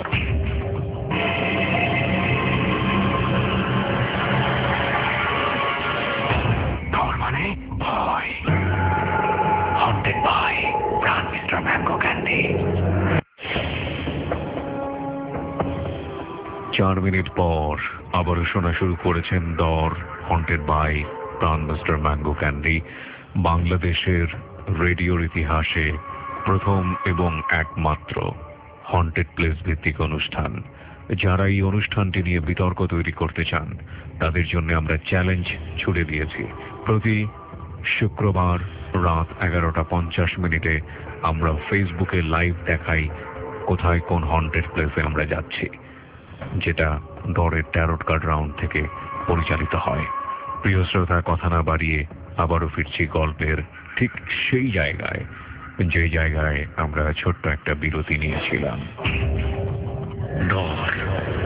ডর মানে ভয়, haunted by Pran mister mango candy. চার মিনিট পর আবারও শোনা শুরু করেছেন Dor, haunted by Pran mister mango candy বাংলাদেশের রেডিওর ইতিহাসে প্রথম এবং একমাত্র হন্টেড প্লেস ভিত্তিক অনুষ্ঠান। যারা এই অনুষ্ঠানটি নিয়ে বিতর্ক তৈরি করতে চান তাদের জন্য আমরা চ্যালেঞ্জ ছুড়ে দিয়েছি। প্রতি শুক্রবার রাত এগারোটা পঞ্চাশ মিনিটে আমরা ফেসবুকে লাইভ দেখাই কোথায় কোন হন্টেড প্লেসে আমরা যাচ্ছি, যেটা ডরের ট্যারট কার্ড রাউন্ড থেকে পরিচালিত হয়। প্রিয় শ্রোতা, কথা না বাড়িয়ে আবারও ফিরছি গল্পের ঠিক সেই জায়গায় যে জায়গায় আমরা ছোট্ট একটা বিরতি নিয়েছিলাম। ডর।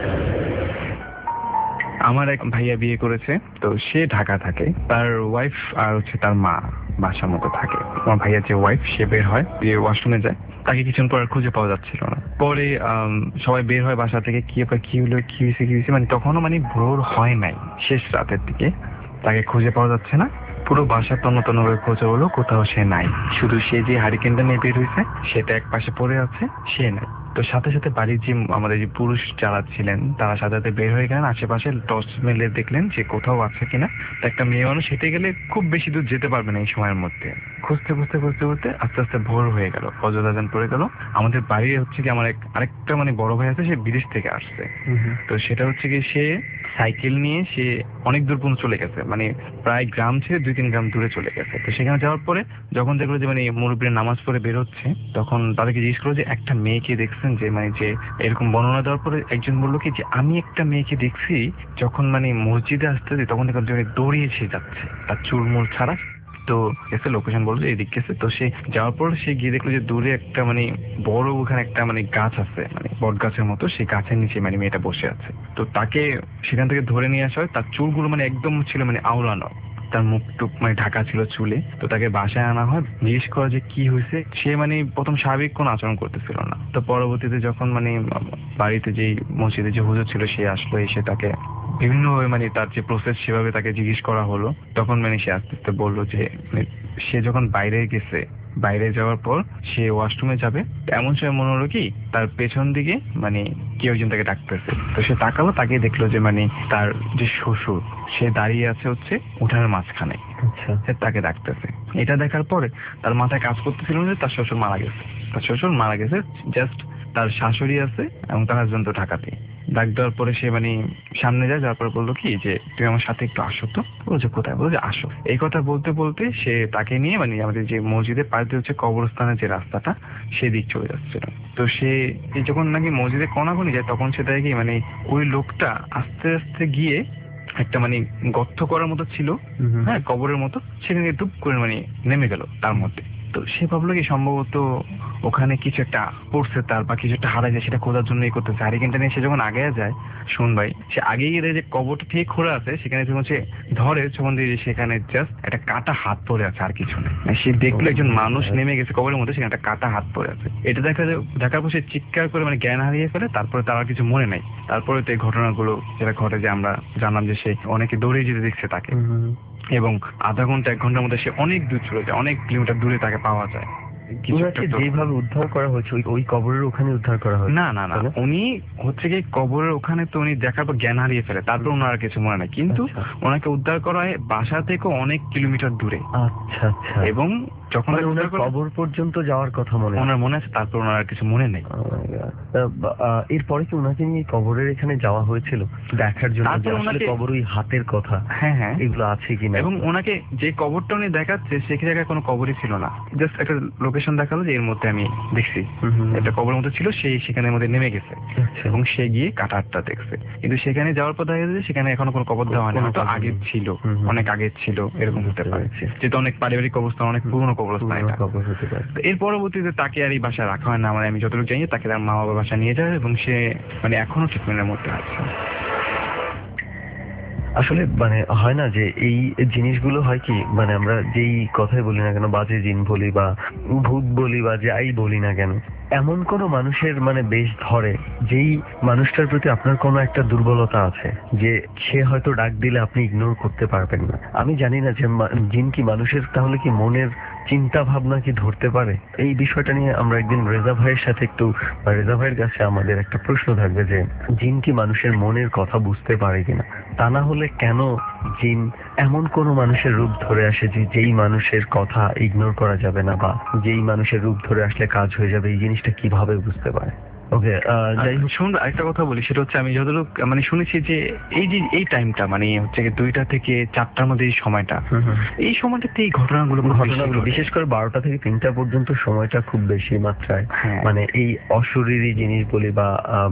আমার এক ভাইয়া বিয়ে করেছে, তো সে ঢাকা থাকে, তার ওয়াইফ আর হচ্ছে তার মা বাসার মতো থাকে। আমার ভাইয়ার যে ওয়াইফ সে বের হয়, যে ওয়াশরুমে যায়, তাকে কিছুক্ষণ পর খুঁজে পাওয়া যাচ্ছিল না। পরে সবাই বের হয় বাসা থেকে, কি কি হলো কি হয়েছে কি হয়েছে মানে তখনও মানে ভোর হয় নাই, শেষ রাতের দিকে তাকে খুঁজে পাওয়া যাচ্ছে না। পুরো বাসা তন্ন তন্ন করে খোঁজা হলো, কোথাও সে নাই। শুধু সে যে হারিকেনটা নিয়ে বের হয়েছে সেটা এক পাশে পড়ে আছে, সে নাই। তো সাথে সাথে বাড়ির যে আমাদের যে পুরুষ যারা ছিলেন তারা সাথে সাথে বের হয়ে গেলেন, আশেপাশে টর্চ মেলে দেখলেন যে কোথাও আছে কিনা। তো একটা মেয়ে মানুষ হেঁটে গেলে খুব বেশি দূর যেতে পারবে না এই সময়ের মধ্যে। খুঁজতে খুঁজতে খুঁজতে খুঁজতে আস্তে আস্তে ভোর হয়ে গেল, ফজর আজান পড়ে গেল। আমাদের বাড়ি হচ্ছে কি আমার আরেকটা মানে বড় ভাই আছে, সে বিদেশ থেকে আসছে। তো সেটা হচ্ছে কি সে সাইকেল নিয়ে সে অনেক দূর পর্যন্ত চলে গেছে, মানে প্রায় গ্রাম ছেড়ে দুই তিন গ্রাম দূরে চলে গেছে। তো সেখানে যাওয়ার পরে যখন দেখলো যে মানে মুরব্বীর নামাজ পড়ে বের হচ্ছে, তখন তাদেরকে জিজ্ঞেস করলো যে একটা মেয়েকে দেখছেন, যে মানে যে এরকম বর্ণনা দেওয়ার পরে একজন বললো কি যে আমি একটা মেয়েকে দেখছি যখন মানে মসজিদে আসতেছি তখন দেখলাম যে দৌড়িয়েছে যাচ্ছে, তার চুলমুল ছাড়া। তো এসে লোকেশন বললো এদিক গেছে। তো সে যাওয়ার পর সে গিয়ে দেখলো যে দূরে একটা মানে বড় ওখানে একটা মানে গাছ আছে, মানে বট গাছের মতো, সেই গাছের নিচে মানে মেয়েটা বসে আছে। তো তাকে সেখান থেকে ধরে নিয়ে আসা হয়। তার চুলগুলো মানে একদম ছিল মানে আওড়ানো, তার মুখ টুক মানে ঢাকা ছিল চুলে। তো তাকে বাসায় আনা হয়, জিজ্ঞেস করা যে কি হয়েছে। সে মানে প্রথম স্বাভাবিক কোন আচরণ করতেছিল না। তো পরবর্তীতে যখন মানে বাড়িতে যে মসজিদে যে হুজুর ছিল সে আসলো, এসে তাকে বিভিন্নভাবে মানে তার যে প্রসেস সেভাবে তাকে জিজ্ঞেস করা হলো। তখন মানে সে আস্তে আস্তে বললো যে সে যখন বাইরে গেছে, বাইরে যাওয়ার পর সে ওয়াশরুমে যাবে, এমন সময় মনে হলো কি তার পেছন দিকে মানে কেউ একজন তাকে ডাকতেছে। তো সে তাকালো, তাকে দেখলো যে মানে তার যে শ্বশুর সে দাঁড়িয়ে আছে হচ্ছে উঠানের মাঝখানে, তাকে ডাকতেছে। এটা দেখার পরে তার মাথায় কাজ করতেছিল যে তার শ্বশুর মারা গেছে, তার শ্বশুর মারা গেছে, জাস্ট তার শাশুড়ি আছে এবং তার হাজবেন্ড তো ঢাকাতে। ডাক দেওয়ার পরে সে মানে সামনে যায়, যাওয়ার পর বললো কি যে তুমি আমার সাথে একটু আসো। তো বলছে কোথায়, বলছে আসো। এই কথা বলতে বলতে সে তাকে নিয়ে মানে আমাদের যে মসজিদের পাশে হচ্ছে কবরস্থানের যে রাস্তাটা সেদিক চলে যাচ্ছিল। তো সে যখন নাকি মসজিদে কোনাকুনি যায় তখন সে দেখে মানে ওই লোকটা আস্তে আস্তে গিয়ে একটা মানে গর্ত করার মতো ছিল, হ্যাঁ কবরের মতো, সেখানে টুপ করে মানে নেমে গেল তার মধ্যে। তো সে ভাবলো কি সম্ভবত ওখানে কিছু একটা পড়ছে তার, বা কিছু একটা হারাই যায়, সেটা খোঁজার জন্য এই করতেছে। হারিকেনটা নিয়ে সে যখন আগে যায়, শুন ভাই, সে আগে গিয়ে যে কবরটা ঠিক খোঁড়া আছে সেখানে যখন সে ধরে তখন দিয়ে সেখানে জাস্ট একটা কাটা হাত পড়ে আছে, আর কিছু নেই। সে দেখলো একজন মানুষ নেমে গেছে কবরের মধ্যে, সেখানে একটা কাটা হাত পড়ে আছে। এটা দেখা যায়, দেখার পর সে চিৎকার করে মানে জ্ঞান হারিয়ে ফেলে। তারপরে তার আর কিছু মনে নাই। তারপরে তো এই ঘটনাগুলো যেটা ঘটে, যে আমরা জানলাম যে সে অনেকে দৌড়ে যেতে দেখছে তাকে, এবং আধা ঘন্টা এক ঘন্টার মধ্যে সে অনেক দূর চলে যায়, অনেক কিলোমিটার দূরে তাকে পাওয়া যায়। যেভাবে উদ্ধার করা হয়েছে ওই কবরের ওখানে উদ্ধার করা হয়েছে? না না না, উনি হচ্ছে কি কবরের ওখানে, তো উনি দেখার পর জ্ঞান হারিয়ে ফেলে, তারপর ওনার কিছু মনে নাই। কিন্তু ওনাকে উদ্ধার করা হয় বাসা থেকে অনেক কিলোমিটার দূরে। আচ্ছা আচ্ছা। এবং যখন ওনার কবর পর্যন্ত যাওয়ার কথা মনে ওনার মনে আছে, তারপর ওনার আর কিছু মনে নেই। এরপরে কি ওনাকে নিয়ে কবরের এখানে যাওয়া হয়েছিল দেখার জন্য কবর ওই হাতের কথা, হ্যাঁ হ্যাঁ এগুলো আছে কিনা? এবং ওনাকে যে কবরটা উনি দেখাচ্ছে সেখানে জায়গায় কোনো কবরই ছিল না, জাস্ট একটা লোকেশন দেখালো যে এর মধ্যে আমি দেখছি একটা কবরের মধ্যে ছিল, সেই সেখানের মধ্যে নেমে গেছে এবং সে গিয়ে কাটারটা দেখছে। কিন্তু সেখানে যাওয়ার পর দেখা যাচ্ছে সেখানে এখনো কোনো কবর দেওয়া হয়নি, হয়তো আগে ছিল, অনেক আগে ছিল, এরকম হতে পারে, যেহেতু অনেক পারিবারিক অবস্থা, অনেক পুরনো কবরস্থান এটা। এর পরবর্তীতে তাকে আর এই বাসায় রাখা হয় না, মানে আমি যতটুকু জানি তাকে তার মা বাবা বাসা নিয়ে যায় এবং সে মানে এখনো ট্রিটমেন্টের মধ্যে আছে। আসলে মানে হয় না যে এই জিনিসগুলো হয় কি, মানে আমরা যেই কথাই বলি না কেন, বাজে জিন বলি বা ভূত বলি বা যাই বলি না কেন, এমন কোনো মানুষের মানে বেশ ধরে যেই মানুষটার প্রতি আপনার কোনো একটা দুর্বলতা আছে, যে সে হয়তো ডাক দিলে আপনি ইগনোর করতে পারবেন না। আমি জানি না যে মা- জিন কি মানুষের তাহলে কি মনের চিন্তা ভাবনা কি ধরতে পারে। এই বিষয়টা নিয়ে আমরা একদিন রেজা ভাইয়ের সাথে একটু, বা রেজা ভাইয়ের কাছে আমাদের একটা প্রশ্ন থাকবে যে জিন কি মানুষের মনের কথা বুঝতে পারে কিনা। তা না হলে কেন জিন এমন কোন মানুষের রূপ ধরে আসে যে যেই মানুষের কথা ইগনোর করা যাবে না, বা যেই মানুষের রূপ ধরে আসলে কাজ হয়ে যাবে, এই জিনিসটা কিভাবে বুঝতে পারে? ওকে, যাই হোক, শুনুন আরেকটা কথা বলি, সেটা হচ্ছে আমি যতটুকু মানে শুনেছি যে এই যে এই টাইমটা মানে হচ্ছে গিয়ে দুইটা থেকে চারটার মধ্যে এই সময়টা, হুম হুম। এই সময়টাতে এই ঘটনাগুলো খুব বেশি ঘটনাগুলো ঘটে। বিশেষ করে বারোটা থেকে তিনটা পর্যন্ত সময়টা খুব বেশি মাত্রায়, হ্যাঁ। মানে এই অশরীরী জিনিস বলি বা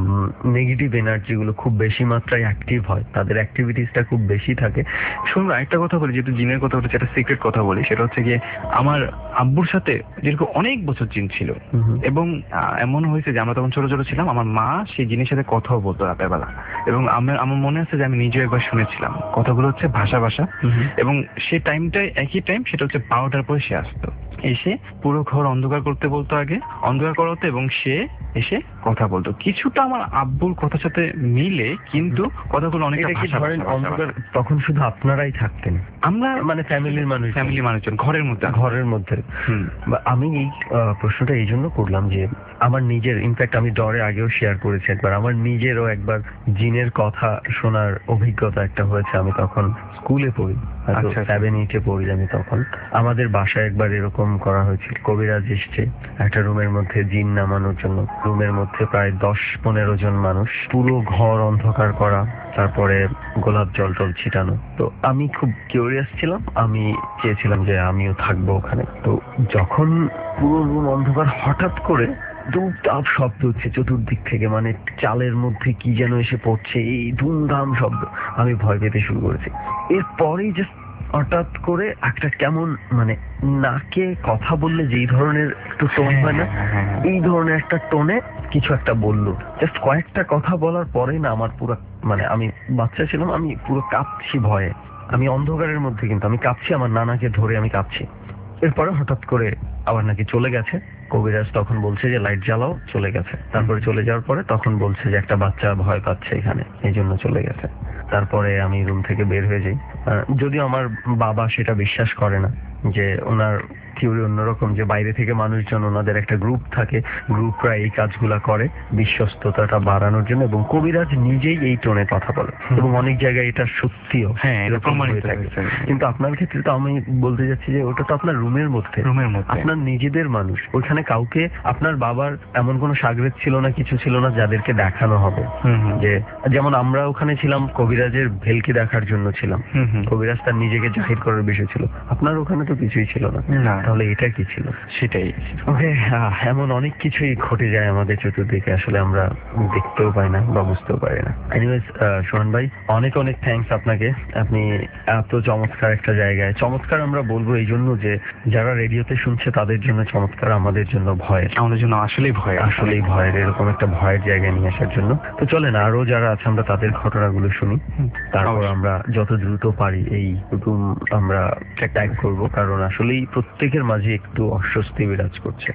নেগেটিভ এনার্জি গুলো খুব বেশি মাত্রায় অ্যাক্টিভ হয়, তাদের অ্যাক্টিভিটিসটা খুব বেশি থাকে। শুনুন একটা কথা বলি, যেহেতু জিনের কথা বলেছে, একটা সিক্রেট কথা বলি, সেটা হচ্ছে গিয়ে আমার আব্বুর সাথে যেরকম অনেক বছর জিন ছিল, হুম হুম। এবং আহ, এমন হয়েছে যে আমরা তখন ছোট ছোট ছিলাম, আমার মা সেই জিনের সাথে কথাও বলতো রাতের বেলা, এবং আমার আমার মনে আছে যে আমি নিজেও একবার শুনেছিলাম কথাগুলো হচ্ছে ভাষা ভাষা, হুম হুম। এবং সে টাইমটাই একই টাইম, সেটা হচ্ছে বারোটার পরে সে আসতো, এসে পুরো ঘর অন্ধকার করতে বলতো, আগে অন্ধকার করাতো, এবং সে এসে কথা বলতো। কিছুটা আমার আব্বুর কথার সাথে মিলে, কিন্তু কথাগুলো অনেকটা এটা কি ভাষা ধরেন ভাষা ভাষা অন্ধকার ভাষা। তখন শুধু আপনারাই থাকতেন, আমরা মানে ফ্যামিলির মানুষ, ফ্যামিলি মানুষজন ঘরের মধ্যে ঘরের মধ্যে? হুম। বা আমি এই আহ, প্রশ্নটা এই জন্য করলাম যে আমার নিজের, ইনফ্যাক্ট আমি ডরে আগেও শেয়ার করেছি একবার, আমার নিজেরও একবার জিনের কথা শোনার অভিজ্ঞতা একটা হয়েছে। আমি তখন স্কুলে পড়ি, হয়তো আচ্ছা, আচ্ছা। সেভেন এইটে পড়ি আমি তখন। আমাদের বাসায় একবার এরকম করা হয়েছিল, কবিরাজ এসছে একটা রুমের মধ্যে জিন নামানোর জন্য। রুমের মধ্যে প্রায় দশ পনেরো জন মানুষ, পুরো ঘর অন্ধকার করা, তারপরে গোলাপ জল টল ছিটানো। তো আমি খুব কিউরিয়াস ছিলাম, আমি চেয়েছিলাম যে আমিও থাকবো ওখানে। তো যখন পুরো রুম অন্ধকার, হঠাৎ করে ধুমধাম শব্দ হচ্ছে চতুর্দিক থেকে, মানে চালের মধ্যে কি যেন এসে পড়ছে, এই ধুমধাম শব্দ। আমি ভয় পেতে শুরু করেছি। এরপরেই যে হঠাৎ করে একটা কেমন, মানে নাকে কথা বললে যেই ধরনের একটু টোন হয় না, এই ধরনের একটা টোনে কিছু একটা বললো। জাস্ট কয়েকটা কথা বলার পরে না আমার পুরো, মানে আমি বাচ্চা ছিলাম, আমি পুরো কাঁপছি ভয়ে। আমি অন্ধকারের মধ্যে, কিন্তু আমি কাঁপছি, আমার নানাকে ধরে আমি কাঁপছি। এরপরে হঠাৎ করে আবার নাকি চলে গেছে। কবিরাজ তখন বলছে যে লাইট জ্বালাও, চলে গেছে। তারপরে চলে যাওয়ার পরে তখন বলছে যে একটা বাচ্চা ভয় পাচ্ছে এখানে, এই জন্য চলে গেছে। তারপরে আমি রুম থেকে বের হয়ে যাই। আহ, যদিও আমার বাবা সেটা বিশ্বাস করে না, যে ওনার থিওরি অন্যরকম, যে বাইরে থেকে মানুষজন, ওনাদের একটা গ্রুপ থাকে, গ্রুপরা এই কাজগুলা করে বিশ্বস্ততাটা বাড়ানোর জন্য, এবং কবিরাজ নিজেই এই টোনে কথা বলে, এবং অনেক জায়গায় এটা সত্যিও হ্যাঁ, এটা এরকম প্রমাণিত হয়ে থাকে। হয়েছে। কিন্তু আপনার ক্ষেত্রে তো আমি বলতে যাচ্ছি যে ওটা তো আপনার রুমের মধ্যে, রুমের মধ্যে আপনার নিজেদের মানুষ, ওইখানে কাউকে, আপনার বাবার এমন কোনো সাগরেদ ছিল না, কিছু ছিল না যাদেরকে দেখানো হবে। হুম হুম। যে যেমন আমরা ওখানে ছিলাম কবিরাজের ভেলকি দেখার জন্য ছিলাম, হুম হুম। কবিরাজ তার নিজেকে জাহির করার বিষয় ছিল। আপনার ওখানে তো কিছুই ছিল না, না। তাহলে এটা কি ছিল? সেটাই। ওকে, এমন অনেক কিছুই ঘটে যায় আমাদের চতুর্দিকে, আসলে আমরা দেখতেও পাই না বা বুঝতেও পারি না। এনিওয়েজ, সোহান ভাই, অনেক অনেক থ্যাঙ্কস আপনাকে। আপনি এত চমৎকার একটা জায়গায়, চমৎকার আমরা বলবো এই জন্য যে যারা রেডিওতে শুনছে তাদের জন্য চমৎকার, আমাদের জন্য ভয়ের, আমাদের জন্য আসলেই ভয়, আসলেই ভয়ের, এরকম একটা ভয়ের জায়গায় নিয়ে আসার জন্য। তো চলেন আরো যারা আছে আমরা তাদের ঘটনাগুলো শুনি, তারপর অবশ্যই। আমরা যত দ্রুত পারি এই রুম আমরা ত্যাগ করব, কারণ আসলেই প্রত্যেকের মাঝে একটু অস্বস্তি বিরাজ করছে।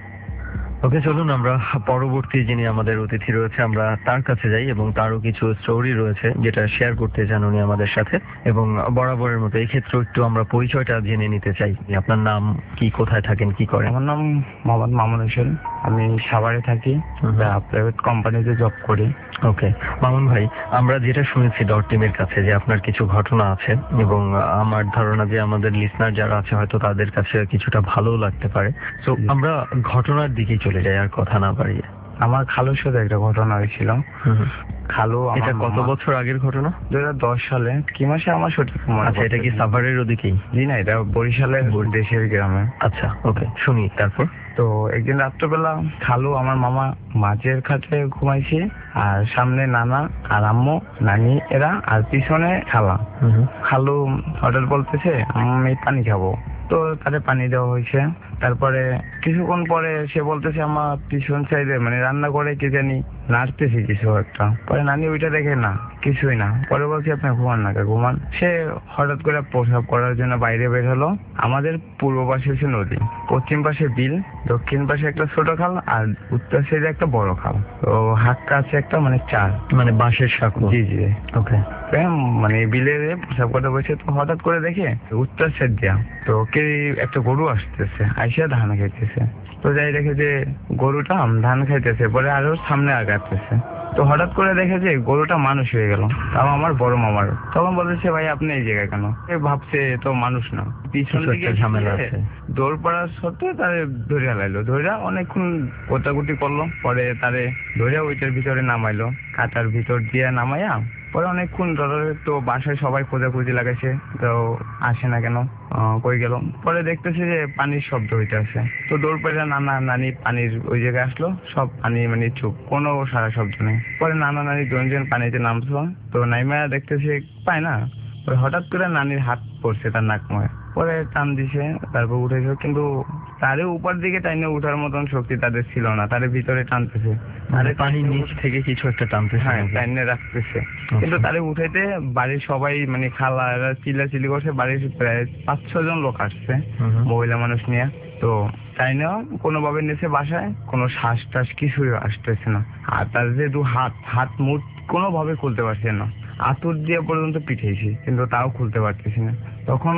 ওকে, চলুন আমরা পরবর্তী যিনি আমাদের অতিথি রয়েছে আমরা তার কাছে যাই, এবং তারও কিছু স্টোরি রয়েছে যেটা শেয়ার করতে চান উনি আমাদের সাথে। এবং বরাবরের মতো এই ক্ষেত্রে একটু আমরা পরিচয়টা জেনে নিতে চাই। আপনার নাম কি, কোথায় থাকেন, কি করেন? আমার নাম মোহাম্মদ মামুন হোসেন, আমি সাভারে থাকি, প্রাইভেট কোম্পানিতে জব করি। ওকে মামুন ভাই, আমরা যেটা শুনেছি ডট টিমের কাছে যে আপনার কিছু ঘটনা আছে, এবং আমার ধারণা যে আমাদের লিসনার যারা আছে হয়তো তাদের কাছে কিছুটা ভালো লাগতে পারে। তো আমরা ঘটনার দিকে চলে যাই আর কথা না বাড়িয়ে। আমার খালুর সাথে একটা ঘটনা হয়েছিল। খালু, এটা কত বছর আগের ঘটনা? দু হাজার দশ সালে কি মাসে আমার সঠিক মনে আচ্ছা, এটা কি পড়তেছে না। সাভারের ওদিকেই? জি না, এটা বরিশালের দেশের গ্রামে। আচ্ছা, ওকে, শুনি তারপর। তো একদিন রাত্রবেলা খালু, আমার মামা মাঝের খাটে ঘুমাইছে, আর সামনে নানা আর আম্মু, নানি এরা, আর পিছনে খালা। খালু হঠাৎ বলতেছে আমি পানি খাবো। তো তারে পানি দেওয়া হয়েছে। তারপরে কিছুক্ষণ পরে সে বলতেছে আমার পিছন সাইডে মানে রান্না করে কি জানি নাড়তেছি কিছু একটা। পরে নানি ওইটা দেখে না কিছুই না। পরে বলছি আপনি ঘুমান না কে ঘুমান। সে হঠাৎ করে প্রসাব করার জন্য বাইরে বের হলো। আমাদের পূর্ব পাশে হচ্ছে নদী, পশ্চিম পাশে বিল, দক্ষিণ পাশে একটা ছোট খাল আর উত্তর সাইডে একটা বড় খাল। তো হাক্কা আছে একটা মানে চার মানে বাঁশের সাঁকো। জি জি ওকে। মানে বিলের প্রসাব করতে বসে তো হঠাৎ করে দেখে উত্তর সাইড দিয়া তো কে একটা গরু আসতেছে, আইসা ধান খাইতেছে। তো যাই দেখে যে গরুটা ধান খাইতেছে, পরে আরো সামনে আগাতেছে। তো হঠাৎ করে দেখে যে গরুটা মানুষ হয়ে গেল, তাও আমার বড় মামার। তখন বলতেছে ভাই আপনি এই জায়গায় কেন? এ ভাবছে তো মানুষ না, পিছন দিকে ঝামেলা আছে। দৌড় পড়ার সত্ত্বেও তারে ধরে লাইলো, ধরে অনেকক্ষণ কোটাকুটি করলো। পরে তারে ধরে ওইটার ভিতরে নামাইলো, কাটার ভিতর দিয়ে নামাইয়া পরে অনেকক্ষণ ধরে তো বাসায় সবাই খোঁজাখুঁজি লাগাইছে, তো আসে না কেন, কই গেল। পরে দেখতেছে যে পানির শব্দ হইতে আছে। তো দৌড় পড়ে নানা নানি পানির ওই জায়গায় আসলো, সব পানি মানে চুপ, কোনো সারা শব্দ নেই। পরে নানা নানি দুজন পানিতে নামছো, তো নাইমা দেখতেছে পায় না। হঠাৎ করে নানির হাত পড়ছে তার নাকময়, পরে টান দিছে, তারপর উঠেছে। কিন্তু তারে উপর দিকে টাইনে উঠার মতন শক্তি তাদের ছিল না, তাদের ভিতরে টানতেছে, মানে পানির নিচ থেকে কিছু একটা টানতেছে, হ্যাঁ টাইনে রাখতেছে। কিন্তু তারে উঠাইতে বাড়ির সবাই মানে খালা এরা চিল্লাচিল্লি করছে, বাড়ির প্রায় পাঁচ ছ জন লোক আসছে মহিলা মানুষ নিয়ে। তো তাই না কোনোভাবে নিচে বাসায় কোনো শ্বাস টাস কিছুই আসতেছে না। আর তার যে দু হাত হাত মুঠ কোনোভাবে খুলতে পারছে না, আতুর দিয়ে পর্যন্ত পিঠেছি কিন্তু তাও খুলতে পারতেছি না। তখন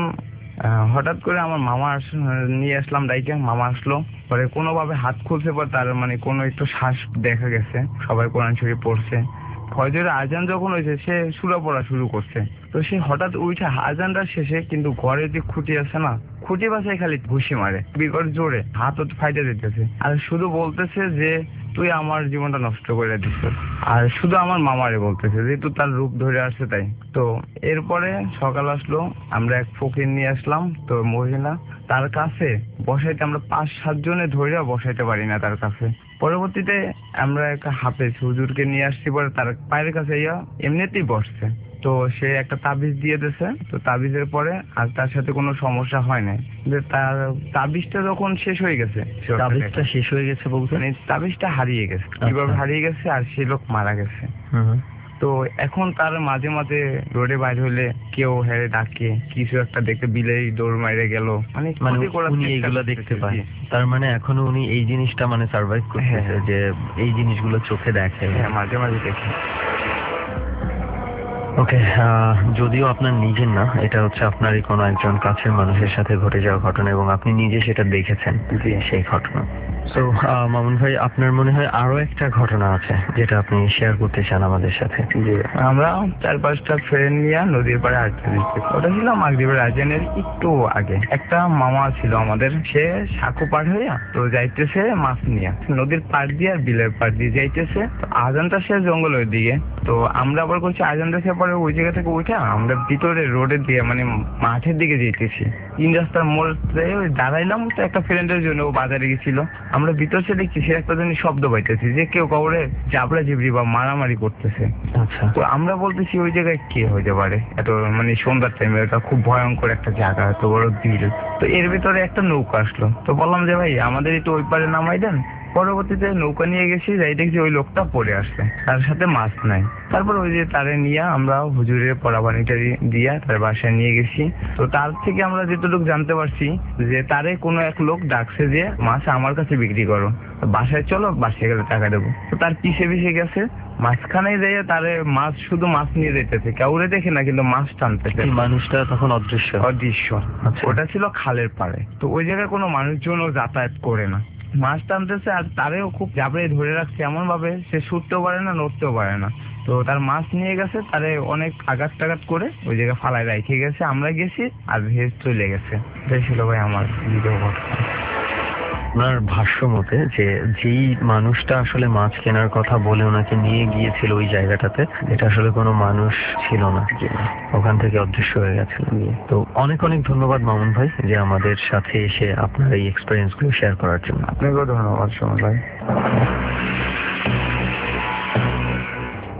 হঠাৎ করে আমার মামা নিয়ে আসলাম ডাইকে, মামা আসলো। পরে কোনোভাবে হাত খুলছে, পর তার মানে কোনো একটু শ্বাস দেখা গেছে, সবাই কোরআন শরীফ পড়ছে। ফজরের আজান যখন হয়েছে সে সূরা পড়া শুরু করছে। তো সে হঠাৎ উঠে আজানটা শেষে কিন্তু ঘরে যে খুঁটি আছে না, খুঁটি বাসায় খালি ঘুষি মারে বিকট জোরে, হাত ফাইটে দিতেছে আর শুধু বলতেছে যে তুই আমার জীবনটা নষ্ট করে দিচ্ছ। আর শুধু আমার মামারে বলতেছে যেহেতু তার রূপ ধরে আসছে তাই। তো এরপরে সকাল আসলো, আমরা এক ফকির নিয়ে আসলাম। তো মহিলা তার কাছে বসাইতে আমরা পাঁচ সাত জনে ধরে বসাইতে পারি না তার কাছে। পরবর্তীতে আমরা একটা হাফেজ হুজুরকে নিয়ে আসছি, পরে তার পায়ের কাছে ইয়া এমনিতেই বসছে। তো সে একটা তাবিজ দিয়ে দিয়েছে। তো তাবিজের পরে আর তার সাথে কোনো সমস্যা হয় নাই। তার তাবিজটা যখন শেষ হয়ে গেছে, তাবিজটা শেষ হয়ে গেছে বলতে মানে তাবিজটা হারিয়ে গেছে, কিভাবে হারিয়ে গেছে আর সে লোক মারা গেছে। তো এখন তার মাঝে মাঝে রোডে বাইরে হলে কেউ হেরে ডাকে, কিছু একটা দেখে বিলেই দৌড় মাইরে গেল, মানে উনি এইগুলো দেখতে পায়। তার মানে এখনো উনি এই জিনিসটা মানে সার্ভাইভ করতেছে যে এই জিনিসগুলো চোখে দেখে। হ্যাঁ মাঝে মাঝে দেখে। ওকে, যদিও আপনার নিজের না, এটা হচ্ছে আপনারই কোনো একজন কাছের মানুষের সাথে ঘটে যাওয়া ঘটনা এবং আপনি নিজে সেটা দেখেছেন সেই ঘটনা। তো মামুন ভাই, আপনার মনে হয় আরো একটা ঘটনা আছে যেটা আপনি শেয়ার করতে চান আমাদের সাথে? আমরা চার পাঁচটা ফ্রেন্ড নিয়ে নদীর পাড়ে আড্ডা দিচ্ছি। ওটা ছিল মাগরিবের আজানের একটু আগে। একটা মামা ছিল আমাদের, সে সাঁকো পার হইয়া তো যাইতেছে মাছ নিয়ে, নদীর পাড় দিয়ে আর বিলের পাড় দিয়ে যাইতেছে। আজানটা সে জঙ্গলের দিকে। তো আমরা আবার করছি আজানটা সে পরে ওই জায়গা থেকে উঠে আমরা ভিতরে রোডের দিকে মানে মাঠের দিকে যেতেছি। তিন রাস্তার মোড় দাঁড়াইলাম। তো একটা ফ্রেন্ডের জন্য ও বাজারে গেছিল। আমরা ভিতর সে দেখছি সে একটা জিনিস শব্দ পাইতেছি যে কেউ কাউরে জাবড়া জিবড়ি বা মারামারি করতেছে। আচ্ছা। তো আমরা বলতেছি ওই জায়গায় কে হইতে পারে, এত মানে সন্ধ্যার টাইমে, এটা খুব ভয়ঙ্কর একটা জায়গা, এত বড় বিল। তো এর ভিতরে একটা নৌকা আসলো। তো বললাম যে ভাই আমাদের একটু ওই পারে নামাই দেন। পরবর্তীতে নৌকা নিয়ে গেছি, যাই দেখছি ওই লোকটা পড়ে আসছে, তার সাথে মাছ নাই। তারপর ওই যে তারে নিয়ে আমরা হুজুরের পড়াবানিটা দিয়া তার বাসায় নিয়ে গেছি। তো তার থেকে আমরা যেটুকু জানতে পারছি যে তারে কোনো এক লোক ডাকছে যে মাছ আমার কাছে বিক্রি করো, বাসায় চলো, বাসায় গেলে টাকা দেবো। তো তার পিছে পিছে গেছে, মাঝখানে যাইয়া তারে মাছ শুধু মাছ নিয়ে যেতেছে, কাউরে দেখে না কিন্তু মাছ টানতেছে। মানুষটা তখন অদৃশ্য অদৃশ্য ওটা ছিল খালের পাড়ে। তো ওই জায়গায় কোনো মানুষজনও যাতায়াত করে না, মাছ টানতেছে আর তারেও খুব জাবড়ে ধরে রাখছে এমন ভাবে সে ছুটতেও পারে না, নড়তেও পারে না। তো তার মাছ নিয়ে গেছে, তারে অনেক আঘাত টাঘাত করে ওই জায়গায় ফালায় রেখে গেছে। আমরা গেছি আর ভেজ চলে গেছে। এটাই ছিল ভাই আমার ভিডিও ঘটনা। আপনার ভাষ্য মতে যে যেই মানুষটা আসলে মাছ কেনার কথা বলে ওনাকে নিয়ে গিয়েছিল ওই জায়গাটাতে, এটা আসলে কোনো মানুষ ছিল না, ওখান থেকে অদৃশ্য হয়ে গেছিল। তো অনেক অনেক ধন্যবাদ মামুন ভাই যে আমাদের সাথে এসে আপনার এই এক্সপিরিয়েন্স গুলো শেয়ার করার জন্য। আপনাকেও ধন্যবাদ সুমন ভাই।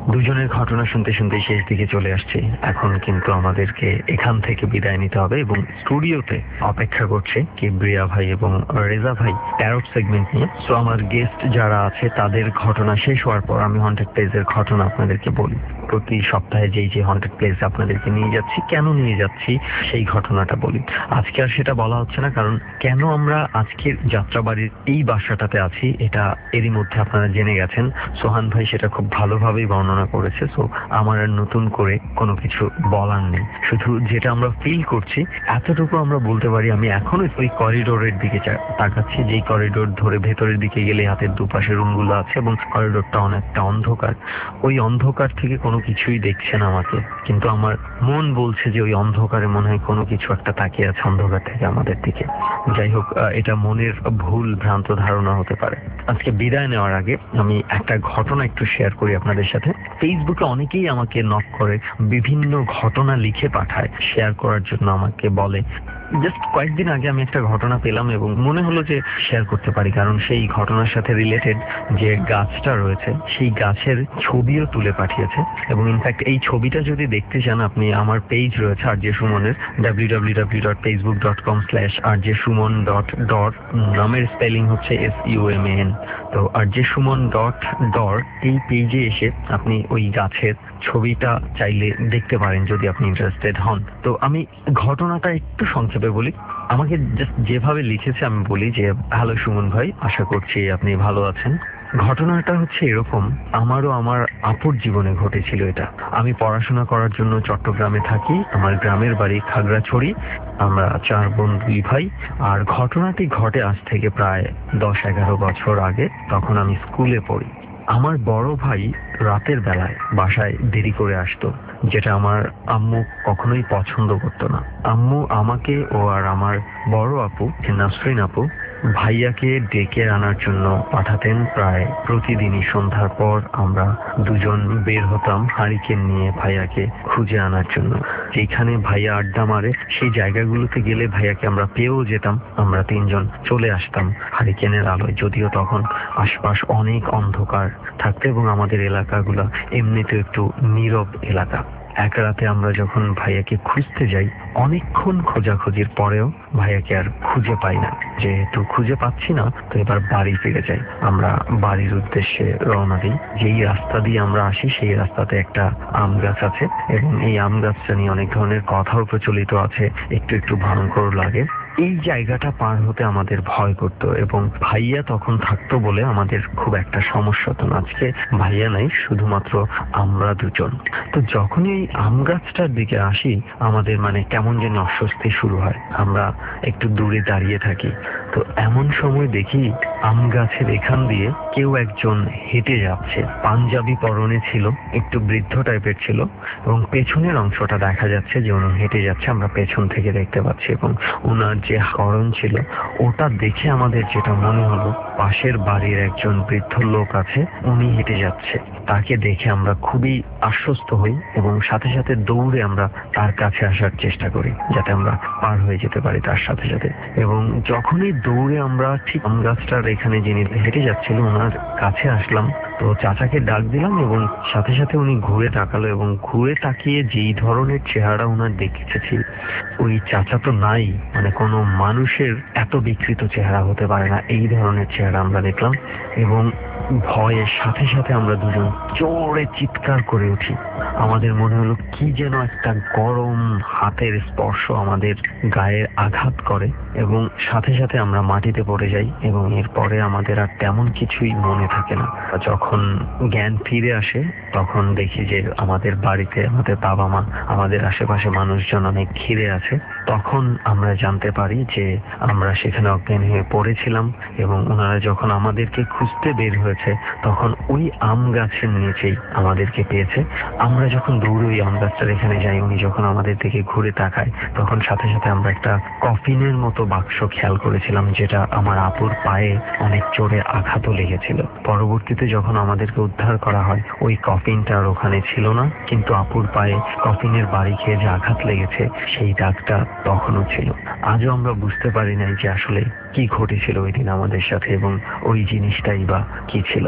দুজনের ঘটনা শুনতে শুনতে শেষ দিকে চলে আসছি। এখন কিন্তু আমাদেরকে এখান থেকে বিদায় নিতে হবে এবং স্টুডিওতে অপেক্ষা করছে কিবরিয়া ভাই এবং রেজা ভাই প্যারট সেগমেন্ট নিয়ে। সো আমার গেস্ট যারা আছে তাদের ঘটনা শেষ হওয়ার পর আমি হন্টেড প্লেসের ঘটনা আপনাদেরকে বলি। প্রতি সপ্তাহে যেই যে হন্টেড প্লেস আপনাদেরকে নিয়ে যাচ্ছি, কেন নিয়ে যাচ্ছি সেই ঘটনাটা বলি। আজকে আর সেটা বলা হচ্ছে না, কারণ কেন আমরা আজকের যাত্রাবাড়ির এই বাসাটাতে আছি এটা এরই মধ্যে আপনারা জেনে গেছেন। সোহান ভাই সেটা খুব ভালোভাবেই বর্ণনা করেছে। সো আমার আর নতুন করে কোনো কিছু বলার নেই, শুধু যেটা আমরা ফিল করছি এতটুকু আমরা বলতে পারি। আমি এখনো ওই করিডোরের দিকে তাকাচ্ছি, যেই করিডোর ধরে ভেতরের দিকে গেলে হাতের দুপাশে রুমগুলো আছে এবং করিডোরটা অনেকটা অন্ধকার। ওই অন্ধকার থেকে কোনো কিছুই দেখছে না আমাকে, কিন্তু আমার মন বলছে যে ওই অন্ধকারে মনে হয় কোনো কিছু একটা তাকিয়ে আছে অন্ধকার থেকে আমাদের দিকে। যাই হোক, এটা মনের ভুল ভ্রান্ত ধারণা হতে পারে। আজকে বিদায় নেওয়ার আগে আমি একটা ঘটনা একটু শেয়ার করি আপনাদের সাথে। ফেসবুকে অনেকেই আমাকে নক করে বিভিন্ন ঘটনা লিখে পাঠায় শেয়ার করার জন্য, আমাকে বলে। জাস্ট কয়েকদিন আগে আমি একটা ঘটনা পেলাম এবং মনে হলো যে শেয়ার করতে পারি, কারণ সেই ঘটনার সাথে রিলেটেড যে গাছটা রয়েছে সেই গাছের ছবিও তুলে পাঠিয়েছে। এবং ইনফ্যাক্ট এই ছবিটা যদি দেখতে চান, আপনি আমার পেজ রয়েছে আর জে সুমনের, W W W dot Facebook dot com slash R J Sumon dot dot নামের স্পেলিং হচ্ছে S U M A N. তো R J Sumon dot dot এই পেজে এসে আপনি ওই গাছের ছবিটা চাইলে দেখতে পারেন যদি আপনি ইন্টারেস্টেড হন। তো আমি ঘটনাটা একটু সংক্ষেপে বলি। আমাকে জাস্ট যেভাবে লিখেছে আমি বলি যে, হ্যালো সুমন ভাই, আশা করছি আপনি ভালো আছেন। ঘটনাটা হচ্ছে এরকম, আমারও আমার আপুর জীবনে ঘটেছিল এটা। আমি পড়াশোনা করার জন্য চট্টগ্রামে থাকি, আমার গ্রামের বাড়ি খাগড়াছড়ি। আমরা চার বোন দুই ভাই। আর ঘটনাটি ঘটে আজ থেকে প্রায় দশ এগারো বছর আগে। তখন আমি স্কুলে পড়ি। আমার বড় ভাই রাতের বেলায় বাসায় দেরি করে আসতো, যেটা আমার আম্মু কখনোই পছন্দ করতো না। আম্মু আমাকে ও আর আমার বড় আপু নাসরিন আপু ভাইয়াকে ডেকে আনার জন্য পাঠাতেন প্রায় প্রতিদিনই। সন্ধ্যার পর আমরা দুজন বের হতাম হারিকেন নিয়ে ভাইয়াকে খুঁজে আনার জন্য। যেখানে ভাইয়া আড্ডা মারে সেই জায়গাগুলোতে গেলে ভাইয়াকে আমরা পেয়েও যেতাম। আমরা তিনজন চলে আসতাম হারিকেনের আলোয়, যদিও তখন আশপাশ অনেক অন্ধকার থাকতো এবং আমাদের এলাকাগুলো এমনিতে একটু নীরব এলাকা। এক রাতে আমরা যখন ভাইয়াকে খুঁজতে যাই, অনেকক্ষণ খোঁজাখুঁজির পরেও ভাইয়াকে আর খুঁজে পাই না। যেহেতু খুঁজে পাচ্ছি না, তো এবার বাড়ি ফিরে যাই। আমরা বাড়ির উদ্দেশ্যে রওনা দিই। যেই রাস্তা দিয়ে আমরা আসি সেই রাস্তাতে একটা আম গাছ আছে এবং এই আম গাছটা নিয়ে অনেক ধরনের কথাও প্রচলিত আছে, একটু একটু ভয়ঙ্কর লাগে। এই জায়গাটা পার হতে আমাদের ভয় করতো এবং ভাইয়া তখন থাকতো বলে আমাদের খুব একটা সমস্যা হতো না। আজকে ভাইয়া নাই, শুধুমাত্র আমরা দুজন। তো যখনই এই আম গাছটার দিকে আসি, আমাদের মানে কেমন যেন অস্বস্তি শুরু হয়। আমরা একটু দূরে দাঁড়িয়ে থাকি। তো এমন সময় দেখি আম গাছের এখান দিয়ে কেউ একজন হেঁটে যাচ্ছে। পাঞ্জাবি পরনে ছিল, একটু বৃদ্ধ টাইপের ছিল এবং পেছনের অংশটা দেখা যাচ্ছে যে উনি হেঁটে যাচ্ছে। আমরা পেছন থেকে দেখতে পাচ্ছি এবং ওনার যে করণ ছিল ওটা দেখে আমাদের যেটা মনে হলো, পাশের বাড়ির একজন বৃদ্ধ লোক আছে, উনি হেঁটে যাচ্ছে। তাকে দেখে আমরা খুবই আশ্বস্ত হই এবং সাথে সাথে দৌড়ে আমরা তার কাছে আসার চেষ্টা করি, যাতে আমরা পার হয়ে যেতে পারি তার সাথে সাথে। এবং যখনই দৌড়ে আমরা ঠিক আম গাছটার এখানে যিনি হেঁটে যাচ্ছিল ওনার কাছে আসলাম, তো চাচাকে ডাক দিলাম এবং সাথে সাথে উনি ঘুরে তাকালো এবং ঘুরে তাকিয়ে যেই ধরনের চেহারা ওনার দেখেছি, ওই চাচা তো নাই, মানে কোনো মানুষের এত বিকৃত চেহারা হতে পারে না, এই ধরনের চেহারা আমরা দেখলাম। এবং ভয়ের সাথে সাথে আমরা দুজন জোরে চিৎকার করে উঠি। আমাদের মনে হলো কি যেন একটা গরম হাতের স্পর্শ আমাদের গায়ে আঘাত করে এবং সাথে সাথে আমরা মাটিতে পড়ে যাই এবং এরপরে আমাদের আর তেমন কিছুই মনে থাকে না। যখন জ্ঞান ফিরে আসে তখন দেখি যে আমাদের বাড়িতে আমাদের বাবা মা, আমাদের আশেপাশে মানুষজন অনেক ঘিরে আছে। তখন আমরা জানতে পারি যে আমরা সেখানে অজ্ঞান হয়ে পড়েছিলাম এবং ওনারা যখন আমাদেরকে খুঁজতে বের হয়েছে তখন ওই আম গাছের নিচেই আমাদেরকে পেয়েছে। আমরা যখন দৌড়ে ওই আম গাছটার এখানে যাই, উনি যখন আমাদের দিকে ঘুরে তাকায় তখন সাথে সাথে আমরা একটা কফিনের মতো বাক্স খেয়াল করেছিলাম, যেটা আমার আপুর পায়ে অনেক জোরে আঘাতও লেগেছিল। পরবর্তীতে যখন আমাদেরকে উদ্ধার করা হয়, ওই কফিনটা আর ওখানে ছিল না, কিন্তু আপুর পায়ে কফিনের বাড়ি খেয়ে যে আঘাত লেগেছে সেই দাগটা তখনও ছিল। আজও আমরা বুঝতে পারি নাই যে আসলে কি ঘটেছিল ওই দিন আমাদের সাথে এবং ওই জিনিসটাই বা কি ছিল।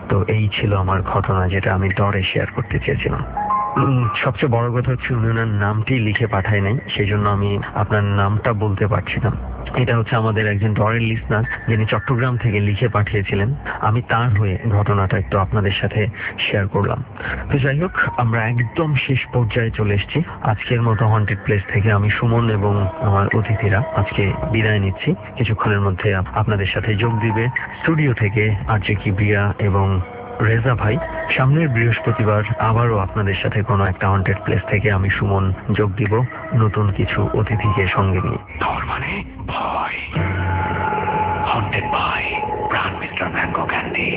তো এই ছিল আমার ঘটনা, যেটা আমি ডরে শেয়ার করতে চেয়েছিলাম। উম, সবচেয়ে বড় কথা হচ্ছে উনি ওনার নামটি লিখে পাঠায় নাই, সেই জন্য আমি আপনার নামটা বলতে পারছি না। এটা হচ্ছে আমাদের একজন ডরের লিসনার, যিনি চট্টগ্রাম থেকে লিখে পাঠিয়েছিলেন। আমি তার হয়ে ঘটনাটা একটু আপনাদের সাথে শেয়ার করলাম। তো যাই হোক, আমরা একদম শেষ পর্যায়ে চলে এসেছি। আজকের মতো হন্টেড প্লেস থেকে আমি সুমন এবং আমার অতিথিরা আজকে বিদায় নিচ্ছি। কিছুক্ষণের মধ্যে আপ- আপনাদের সাথে যোগ দিবে স্টুডিও থেকে আরজে কিবরিয়া এবং রেজা ভাই। সামনের বৃহস্পতিবার আবারও আপনাদের সাথে কোনো একটা হন্টেড প্লেস থেকে আমি সুমন যোগ দিব নতুন কিছু অতিথিকে সঙ্গে নিয়ে। তার মানে ভয়, haunted by Pran mister mango candy.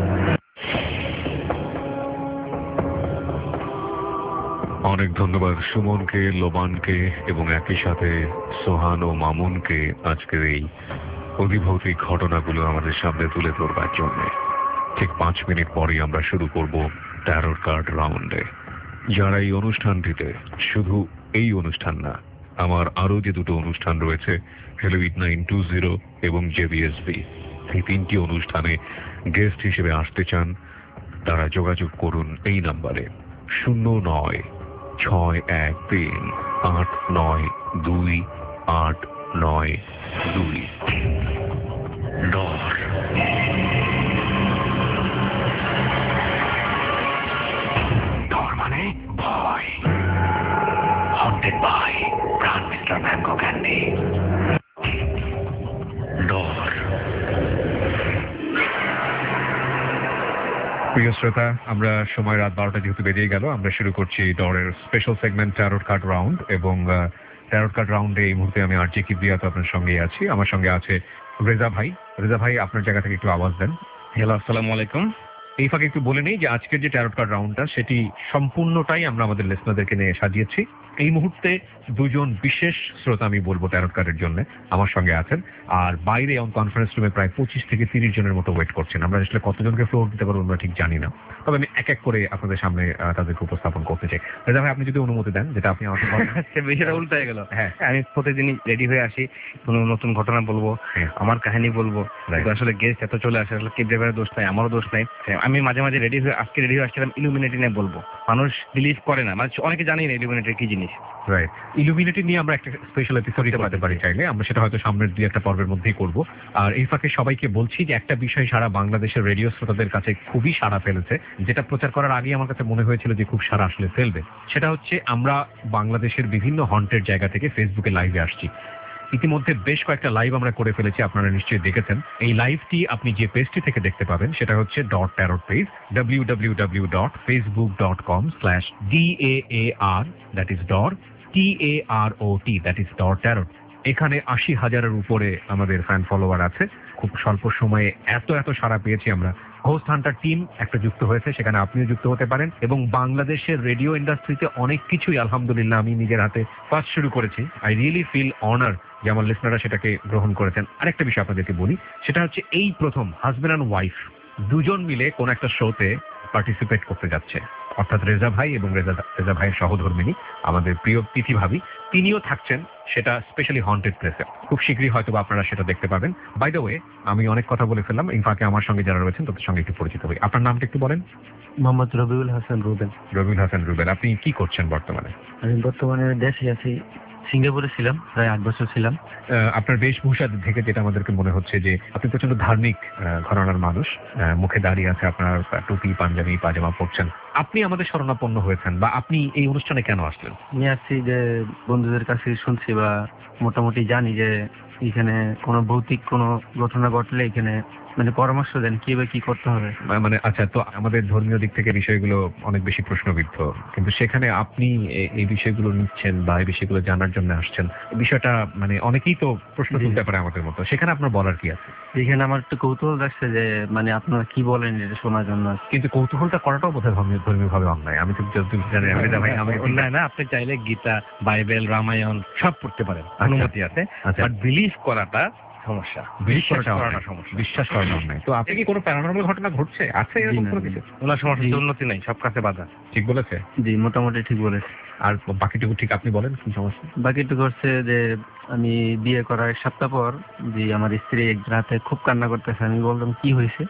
অনেক ধন্যবাদ সুমনকে, লোবানকে এবং একই সাথে সোহান ও মামুনকে আজকের এই অধিভৌতিক ঘটনাগুলো আমাদের সামনে তুলে ধরবার জন্য। ঠিক পাঁচ মিনিট পরেই আমরা শুরু করব ট্যারোট কার্ড রাউন্ডে। যারা এই অনুষ্ঠানটিতে, শুধু এই অনুষ্ঠান না, আমার আরো যে দুটো অনুষ্ঠান রয়েছে, hello eight nine two zero এবং জেবিএসবি, এই তিনটি অনুষ্ঠানে গেস্ট হিসেবে আসতে চান, তারা যোগাযোগ করুন এই নাম্বারে শূন্য নয় ছয় এক তিন আট নয় দুই আট নয় দুই। ডর, ডর মানে ভয়, haunted by Pran mister mango candy. Dor. প্রিয় শ্রোতা, আমরা সময় রাত বারোটা যেহেতু বেজেই গেল, আমরা শুরু করছি ডরের special segment tarot card round. এবং ট্যারোট কার্ড রাউন্ডে এই মুহূর্তে আমি আরজে কিবরিয়া তো আপনার সঙ্গেই আছি, আমার সঙ্গে আছে রেজা ভাই। রেজা ভাই, আপনার জায়গা থেকে একটু আওয়াজ দেন। হ্যালো, আসসালামু আলাইকুম। এই ফাঁকে একটু বলে নেই যে আজকের যে ট্যারোট কার্ড রাউন্ডটা, সেটি সম্পূর্ণটাই আমরা আমাদের লিসনারদেরকে নিয়ে সাজিয়েছি। এই মুহূর্তে দুজন বিশেষ শ্রোতা আমি বলবো ট্যারোট কার্ডের জন্য আমার সঙ্গে আছেন, আর বাইরে অন কনফারেন্স রুমে প্রায় পঁচিশ থেকে তিরিশ জনের মতো ওয়েট করছেন। আমরা আসলে কতজনকে ফ্লোর দিতে পারবো আমরা ঠিক জানি না, তবে আমি এক এক করে আপনাদের সামনে আহ, তাদেরকে উপস্থাপন করতে চাই। রেজা ভাই, আপনি যদি অনুমতি দেন, যেটা আপনি আমাকে বলেন। সে বিষয়টা উল্টো হয়ে গেল। হ্যাঁ। আমি প্রতিদিনই রেডি হয়ে আসি, কোনো নতুন ঘটনা বলবো, হ্যাঁ। আমার কাহিনী বলবো। Right. কিন্তু আসলে গেস্ট এত চলে আসে, আসলে কিবরিয়ার দোষ নাই, আমারও দোষ নাই। আমি মাঝে মাঝে রেডি হয়ে আজকে রেডি হয়ে আসছিলাম ইলুমিনেটি নিয়ে বলবো। মানুষ বিলিভ করে না, মানে অনেকে জানেই না ইলুমিনেটি কি জিনিস। রাইট, ইলুমিনেটি নিয়ে আমরা একটা স্পেশাল এপিসোড করতে পারি চাইলে, আমরা সেটা হয়তো সামনের দুই একটা পর্বের মধ্যেই করব। আর এই ফাঁকে সবাইকে বলছি যে একটা বিষয় সারা বাংলাদেশের রেডিও শ্রোতাদের কাছে খুবই সাড়া ফেলেছে, যেটা প্রচার করার আগে আমার কাছে মনে হয়েছিল যে খুব সাড়া আসলে ফেলবে। সেটা হচ্ছে আমরা বাংলাদেশের বিভিন্ন হন্টের জায়গা থেকে ফেসবুকে লাইভে আসছি। ইতিমধ্যে বেশ কয়েকটা লাইভ আমরা করে ফেলেছি, আপনারা নিশ্চয়ই দেখেছেন। এই লাইভটি আপনি যে পেজটি থেকে দেখতে পাবেন সেটা হচ্ছে dot tarot page, W W W dot Facebook dot com slash D A A R, that is Dor T A R O T, that is dot tarot. এখানে আশি হাজারের উপরে আমাদের ফ্যান ফলোয়ার আছে। খুব স্বল্প সময়ে এত এত সাড়া পেয়েছি আমরা। হোস্ট হান্টার টিম একটা যুক্ত হয়েছে, সেখানে আপনিও যুক্ত হতে পারেন। এবং বাংলাদেশের রেডিও ইন্ডাস্ট্রিতে অনেক কিছুই আলহামদুলিল্লাহ আমি নিজের হাতে কাজ শুরু করেছি। আই রিয়েলি ফিল অনার যে আমার লিসনাররা সেটাকে গ্রহণ করেছেন। আরেকটা বিষয় আপনাদেরকে বলি, সেটা হচ্ছে এই প্রথম হাজব্যান্ড অ্যান্ড ওয়াইফ দুজন মিলে কোন একটা শোতে পার্টিসিপেট করতে যাচ্ছে, অর্থাৎ রেজা ভাই এবং রেজা রেজা ভাইয়ের সহধর্মিনী আমাদের প্রিয় তিথি ভাবি, তিনিও থাকছেন, সেটা স্পেশালি হন্টেড প্লেসে। খুব শীঘ্রই হয়তো আপনারা সেটা দেখতে পাবেন। বাই দ্য ওয়ে, আমি অনেক কথা বলে ফেললাম, এই ফাঁকে আমার সঙ্গে যারা রয়েছেন তাদের সঙ্গে একটু পরিচিত হই। আপনার নামটা একটু বলেন। মোহাম্মদ রবিউল হাসান রুবেল। রবিউল হাসান রুবেল, আপনি কি করছেন বর্তমানে? আমি বর্তমানে দেশে আছি, সিঙ্গাপুরে ছিলাম, প্রায় আট বছর ছিলাম। আহ, আপনার বেশভূষা থেকে যেটা আমাদেরকে মনে হচ্ছে যে আপনি প্রচন্ড ধার্মিক আহ, ঘরানার মানুষ। আহ, মুখে দাঁড়িয়ে আছে, আপনার টুপি পাঞ্জাবি পাজামা পরছেন। আপনি আমাদের শরণাপন্ন হয়েছেন বা আপনি এই অনুষ্ঠানে কেন আসলেন? নিয়ে আসছি যে বন্ধুদের কাছে শুনছি বা মোটামুটি জানি যে এখানে কোনো ভৌতিক কোনো ঘটনা ঘটলে এখানে মানে পরামর্শ দেন কিভাবে কি করতে হবে। মা- মানে আচ্ছা, তো আমাদের ধর্মীয় দিক থেকে বিষয়গুলো অনেক বেশি প্রশ্নবিদ্ধ, কিন্তু সেখানে আপনি এ- এই বিষয়গুলো নিচ্ছেন বা এই বিষয়গুলো জানার জন্য আসছেন, এই বিষয়টা মানে অনেকেই তো প্রশ্ন জি। তুলতে পারে আমাদের মতো, সেখানে আপনার বলার কি আছে? এখানে আমার একটু কৌতূহল লাগছে যে মানে আপনারা কি বলেন এটা শোনার জন্য। কিন্তু কৌতূহলটা করাটাও বোধহয় ধর্মীয় ধর্মীয় ভাবে অন্যায়। আমি তো যতদূর জানি, আমি ভাই আমি অন্যায় না, আপনি চাইলে গীতা, বাইবেল, রামায়ণ সব পড়তে পারেন, অনুমতি আছে। আচ্ছা, বাট বিলিভ করাটা সমস্যা, বিশ্বাস বিশ্বাস করাটা করাটা সমস্যা। বিশ্বাস করানো অন্যায়। তো আপনি কি কোনো প্যারানর্মাল ঘটনা ঘটছে আছে জি এরকম না, কোনো জি। কিছু? ওনার সমস্যা জি। হচ্ছে উন্নতি নাই, সব কাছে বাধা। ঠিক বলেছে। জি মোটামুটি ঠিক বলেছে। আর বাকিটুকু ঠিক আপনি বলেন, কি সমস্যা? বাকিটুকু হচ্ছে যে আমি বিয়ে করার এক সপ্তাহ পর যে আমার স্ত্রী এক রাতে খুব কান্না করতেছে। আমি বললাম কি হয়েছে,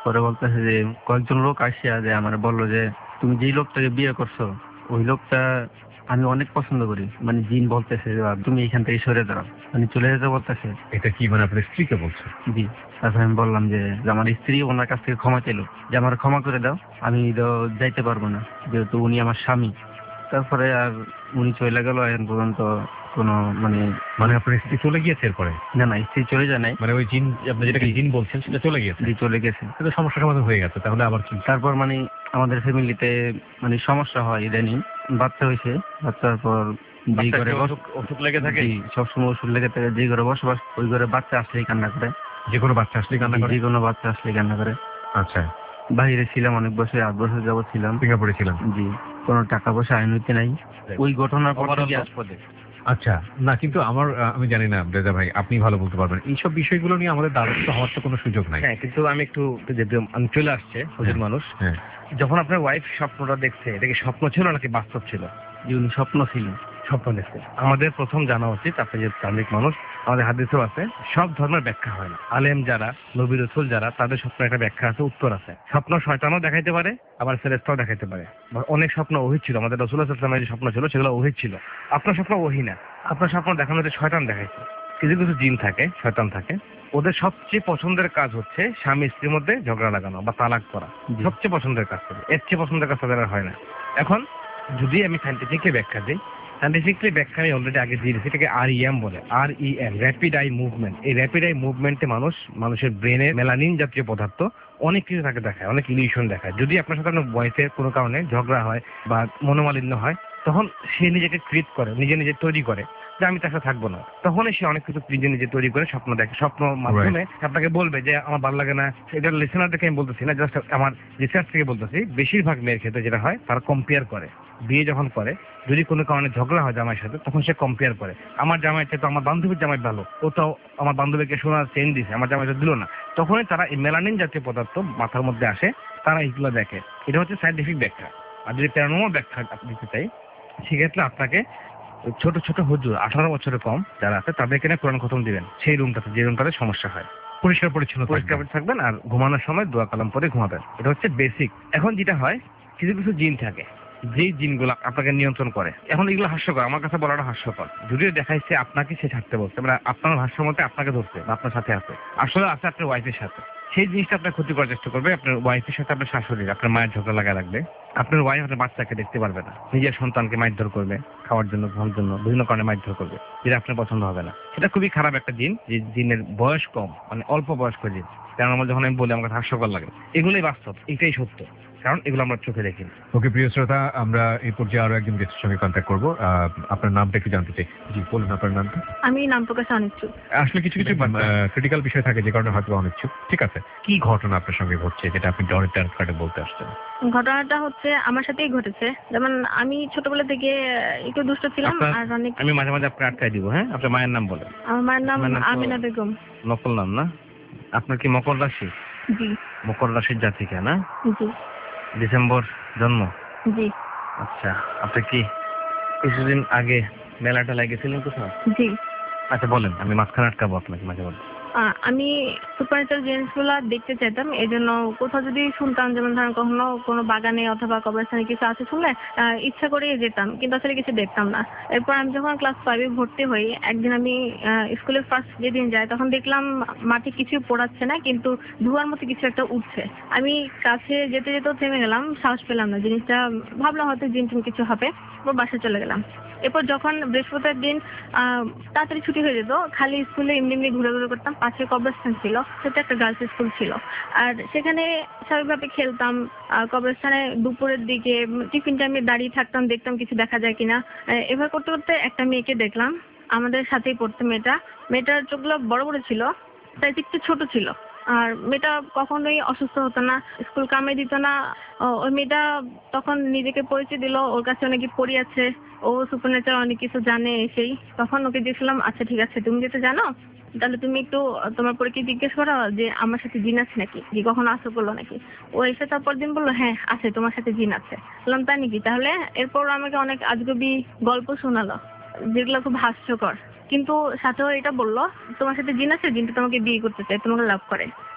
পরে বলতেছে যে কয়েকজন লোক আসিয়া যে আমার বললো যে তুমি যেই লোকটাকে বিয়ে করছো ওই লোকটা আমি অনেক পছন্দ করি, মানে জিন বলতেছে যে তুমি এখান থেকে সরে দাঁড়াও, মানে চলে যেতে বলতেছে। এটা কি মানে আপনার স্ত্রীকে বলছে? জি। তারপর আমি বললাম যে যে আমার স্ত্রী ওনার কাছ থেকে ক্ষমা চাইলো যে আমার ক্ষমা করে দাও, আমি তো যাইতে পারবো না যেহেতু উনি আমার স্বামী। তারপরে আর উনি চলে গেল, এখন পর্যন্ত কোনো মানে মানে আপনার স্ত্রী চলে গিয়েছে এরপরে? না না স্ত্রী চলে যায় নাই, মানে ওই জিন, আপনি যেটাকে জিন বলছেন সেটা চলে গিয়েছে? জি চলে গেছে। কিন্তু সমস্যা সমাধান হয়ে গেছে, তাহলে আবার কি? তারপর মানে আমাদের ফ্যামিলিতে মানে সমস্যা হয় ইদানিং, বাচ্চা হয়েছে, বাচ্চার পর যে ঘরে ওষুধ লেগে থাকে, সবসময় ওষুধ লেগে থাকে, যে ঘরে বসবাস ওই ঘরে বাচ্চা আসলেই কান্না করে, যে কোনো বাচ্চা আসলেই কান্না করে? যে কোনো বাচ্চা আসলেই কান্না করে। আচ্ছা। বাইরে ছিলাম অনেক বছর, আট বছর যাবত ছিলাম সিঙ্গাপুরে ছিলাম। জি। কোনো টাকা পয়সা আইন হইতে নাই ওই ঘটনার পর থেকে। আচ্ছা, না কিন্তু আমার আহ, আমি জানি না রেজা ভাই, আপনি ভালো বলতে পারবেন এইসব বিষয়গুলো নিয়ে। আমাদের দ্বারস্থ হওয়ার তো কোনো সুযোগ নাই। হ্যাঁ, কিন্তু আমি একটু যেহেতু আমি চলে আসছে ওদের মানুষ, হ্যাঁ, যখন আপনার ওয়াইফ স্বপ্নটা দেখছে, এটা কি স্বপ্ন ছিল নাকি বাস্তব ছিল? যে উনি স্বপ্ন ছিল। স্বপ্ন দেখছে। আমাদের প্রথম জানা উচিত, আপনি যে ধার্মিক মানুষ, আমাদের হাদিসেও আছে সব ধর্মের ব্যাখ্যা হয় না। আলেম যারা, নবী রাসূল যারা, তাদের স্বপ্নের একটা ব্যাখ্যা আছে, উত্তর আছে। স্বপ্ন শয়তানও দেখাইতে পারে, আবার ফেরেশতাও দেখাইতে পারে। বা অনেক স্বপ্ন ওহী ছিল, আমাদের রাসূল সাল্লাল্লাহু আলাইহি ওয়াসাল্লামের যে স্বপ্ন ছিল সেগুলো ওহী ছিল। আপনার স্বপ্ন ওহী না, আপনার স্বপ্ন দেখানো হচ্ছে শয়তান দেখাইছে। কিছু কিছু জিন থাকে, শয়তান থাকে, ওদের সবচেয়ে পছন্দের কাজ হচ্ছে স্বামী স্ত্রীর মধ্যে ঝগড়া লাগানো বা তালাক করা। সবচেয়ে পছন্দের কাজ করে, এর চেয়ে পছন্দের কাজ তাদের আর হয় না। এখন যদি আমি সাইন্টিফিকলি ব্যাখ্যা দিই, সাইন্টিফিকলি ব্যাখ্যা আমি অলরেডি আগে দিয়ে দিয়েছি, এটাকে আর ই এম বলে, R E M, rapid eye movement. এই র্যাপিড আই মুভমেন্টে মানুষ মানুষের ব্রেনে মেলানিন জাতীয় পদার্থ অনেক কিছু তাকে দেখায়, অনেক ইলিউশন দেখায়। যদি আপনার সাথে আপনার ওয়াইফের কোনো কারণে ঝগড়া হয় বা মনোমালিন্য হয়, তখন সে নিজেকে ক্রিয়েট করে, নিজে নিজে তৈরি করে যে আমি তার সাথে থাকবো না। তখনই সে অনেক কিছু নিজে নিজে তৈরি করে স্বপ্ন দেখে। স্বপ্ন মাধ্যমে আপনাকে বলবে যে আমার ভালো লাগে না। এটা লিসেনার থেকে আমি বলতেছি না, জাস্ট আমার রিসার্চ থেকে বলতেছি। বেশিরভাগ মেয়ের ক্ষেত্রে যেটা হয়, তারা কম্পেয়ার করে। বিয়ে যখন করে, যদি কোনো কারণে ঝগড়া হয় জামাইয়ের সাথে, তখন সে কম্পেয়ার করে, আমার জামাই তো আমার বান্ধবীর জামাই ভালো, ও তো আমার বান্ধবীকে সোনার চেন দিছে, আমার জামাই তো দিল না। তখনই তারা এই মেলানিন জাতীয় পদার্থ মাথার মধ্যে আসে, তারা এইগুলো দেখে। এটা হচ্ছে সাইন্টিফিক ব্যাখ্যা। আর যদি প্যারানর্মাল ব্যাখ্যা দিতে চাই, সেক্ষেত্রে আপনাকে ছোট ছোট হুজুর, আঠারো বছরের কম যারা আছে, তাদেরকে নিয়ে কোরআন খতম দিবেন সেই রুমটাতে, যে রুমটাতে সমস্যা হয়। পরিষ্কার পরিচ্ছন্ন পরিষ্কার থাকবেন। থাকবেন আর ঘুমানোর সময় দোয়া কালাম পরে ঘুমাবেন। এটা হচ্ছে বেসিক। এখন যেটা হয়, কিছু কিছু জিন থাকে যেই জিনগুলো আপনাকে নিয়ন্ত্রণ করে। এখন এগুলো হাস্যকর, আমার কাছে বলাটা হাস্যকর, যদিও দেখাইছে আপনাকে সে ছাড়তে বলছে, মানে আপনার ভাষ্য মতে আপনাকে ধরছে বা আপনার সাথে আছে, আসলে আছে আপনার ওয়াইফের সাথে। সেই জিনিসটা আপনার ক্ষতি করার চেষ্টা করবে। আপনার ওয়াইফের সাথে আপনার শাশুড়ির, আপনার মায়ের ঝগড়া লাগা রাখবে। আপনার ওয়াইফ আপনার বাচ্চাকে দেখতে পারবে না, নিজের সন্তানকে মারধর করবে, খাওয়ার জন্য, ঘুমার জন্য, বিভিন্ন কারণে মারধর করবে, যেটা আপনার পছন্দ হবে না। সেটা খুবই খারাপ একটা জিন, যে জিনের বয়স কম, মানে অল্প বয়স্ক জিন। কারণ আমরা যখন আমি বলি আমার কাছে হাস্যকর লাগে, এগুলোই বাস্তব, এটাই সত্য, কারণ এগুলো আমরা চোখে দেখি। ওকে প্রিয় শ্রোতা, আমরা এই পর্যায়ে আরো একজন গেস্টের সঙ্গে কন্ট্যাক্ট করবো। আহ, আপনার নামটা একটু জানতে চাই। জি বলুন আপনার নামটা। আমি নাম প্রকাশে অনিচ্ছুক। আসলে কিছু কিছু ক্রিটিক্যাল বিষয় থাকে যে কারণে হয়তো অনিচ্ছুক। ঠিক আছে, কি ঘটনা আপনার সঙ্গে ঘটছে যেটা আপনি ডরের ট্রান্সফারে বলতে আসছেন? ঘটনাটা হচ্ছে আমার সাথেই ঘটেছে। যেমন আমি ছোটবেলা থেকে একটু দুষ্ট ছিলাম, আপনার- আর অনেক। আমি মাঝে মাঝে আপনার আটকাই দিব। হ্যাঁ, আপনার মায়ের নাম বলেন। আমার মায়ের নাম আপনার নাম তো- আমিনা বেগম। নকল নাম না? আপনার কি মকর রাশি? জি মকর রাশির জাতিকা না? জি ডিসেম্বর জন্ম? জি আচ্ছা, আপনি কি কিছুদিন আগে মেলাটা লাগিয়েছিলেন কোথাও? জি। আচ্ছা বলেন, আমি মাঝখানে আটকাবো আপনাকে মাঝে মাঝে। আহ, আমি সুপারন্যাচারাল জিনিসগুলো দেখতে চাইতাম, এই জন্য কোথাও যদি শুনতাম, যেমন ধরেন কখনো কোনো বাগানে অথবা কবরস্থানে কিছু আছে শুনলে আহ, ইচ্ছা করে যেতাম, কিন্তু আসলে কিছু দেখতাম না। এরপর আমি যখন ক্লাস ফাইভে ভর্তি হই, একদিন আমি স্কুলে ফার্স্ট যেদিন যাই, তখন দেখলাম মাঠে কিছু পড়াচ্ছে না, কিন্তু ধোঁয়ার মতো কিছু একটা উঠছে। আমি কাছে যেতে যেতেও থেমে গেলাম, সাহস পেলাম না। জিনিসটা ভাবলাম হয়তো জিন টিন কিছু হবে, এরপর বাসায় চলে গেলাম। এরপর যখন বৃহস্পতিবার দিন আহ তাড়াতাড়ি ছুটি হয়ে যেত, খালি স্কুলে এমনি এমনি ঘুরে ঘুরে করতাম। পাশে কবরস্থান ছিল, সেটা একটা গার্লস স্কুল ছিল, আর সেখানে স্বাভাবিকভাবে খেলতাম। আহ, কবরস্থানে দুপুরের দিকে টিফিন টাইমে দাঁড়িয়ে থাকতাম, দেখতাম কিছু দেখা যায় কিনা। আহ, এবার করতে করতে একটা মেয়েকে দেখলাম, আমাদের সাথেই পড়তো মেয়েটা। মেয়েটার চোখগুলো বড় বড় ছিল, তাই একটু ছোট ছিল। আর মেয়েটা কখনোই অসুস্থ হতো না, স্কুল কামে দিত না। ও- ওই মেয়েটা তখন নিজেকে পরিচয় দিল, ওর কাছে অনেক পড়ি আছে, ও সুপারন্যাচারাল অনেক কিছু জানে। সেই তখন ওকে দিয়েছিলাম, আচ্ছা ঠিক আছে, তুমি যেটা জানো তাহলে তুমি একটু তোমার পরীক্ষা জিজ্ঞেস করো যে আমার সাথে জিন আছে নাকি, যে কখনো আসো করলো নাকি। ও এসে তারপর দিন বললো হ্যাঁ আছে, তোমার সাথে জিন আছে। বললাম তাই নাকি, তাহলে। এরপর আমাকে অনেক আজগবি গল্প শোনালো, যেগুলো খুব হাস্যকর, কিন্তু সাথেও এটা বললো তোমার সাথে জিন আছে, জিনটা তোমাকে বিয়ে করতে চায়, তোমাকে লাভ করে।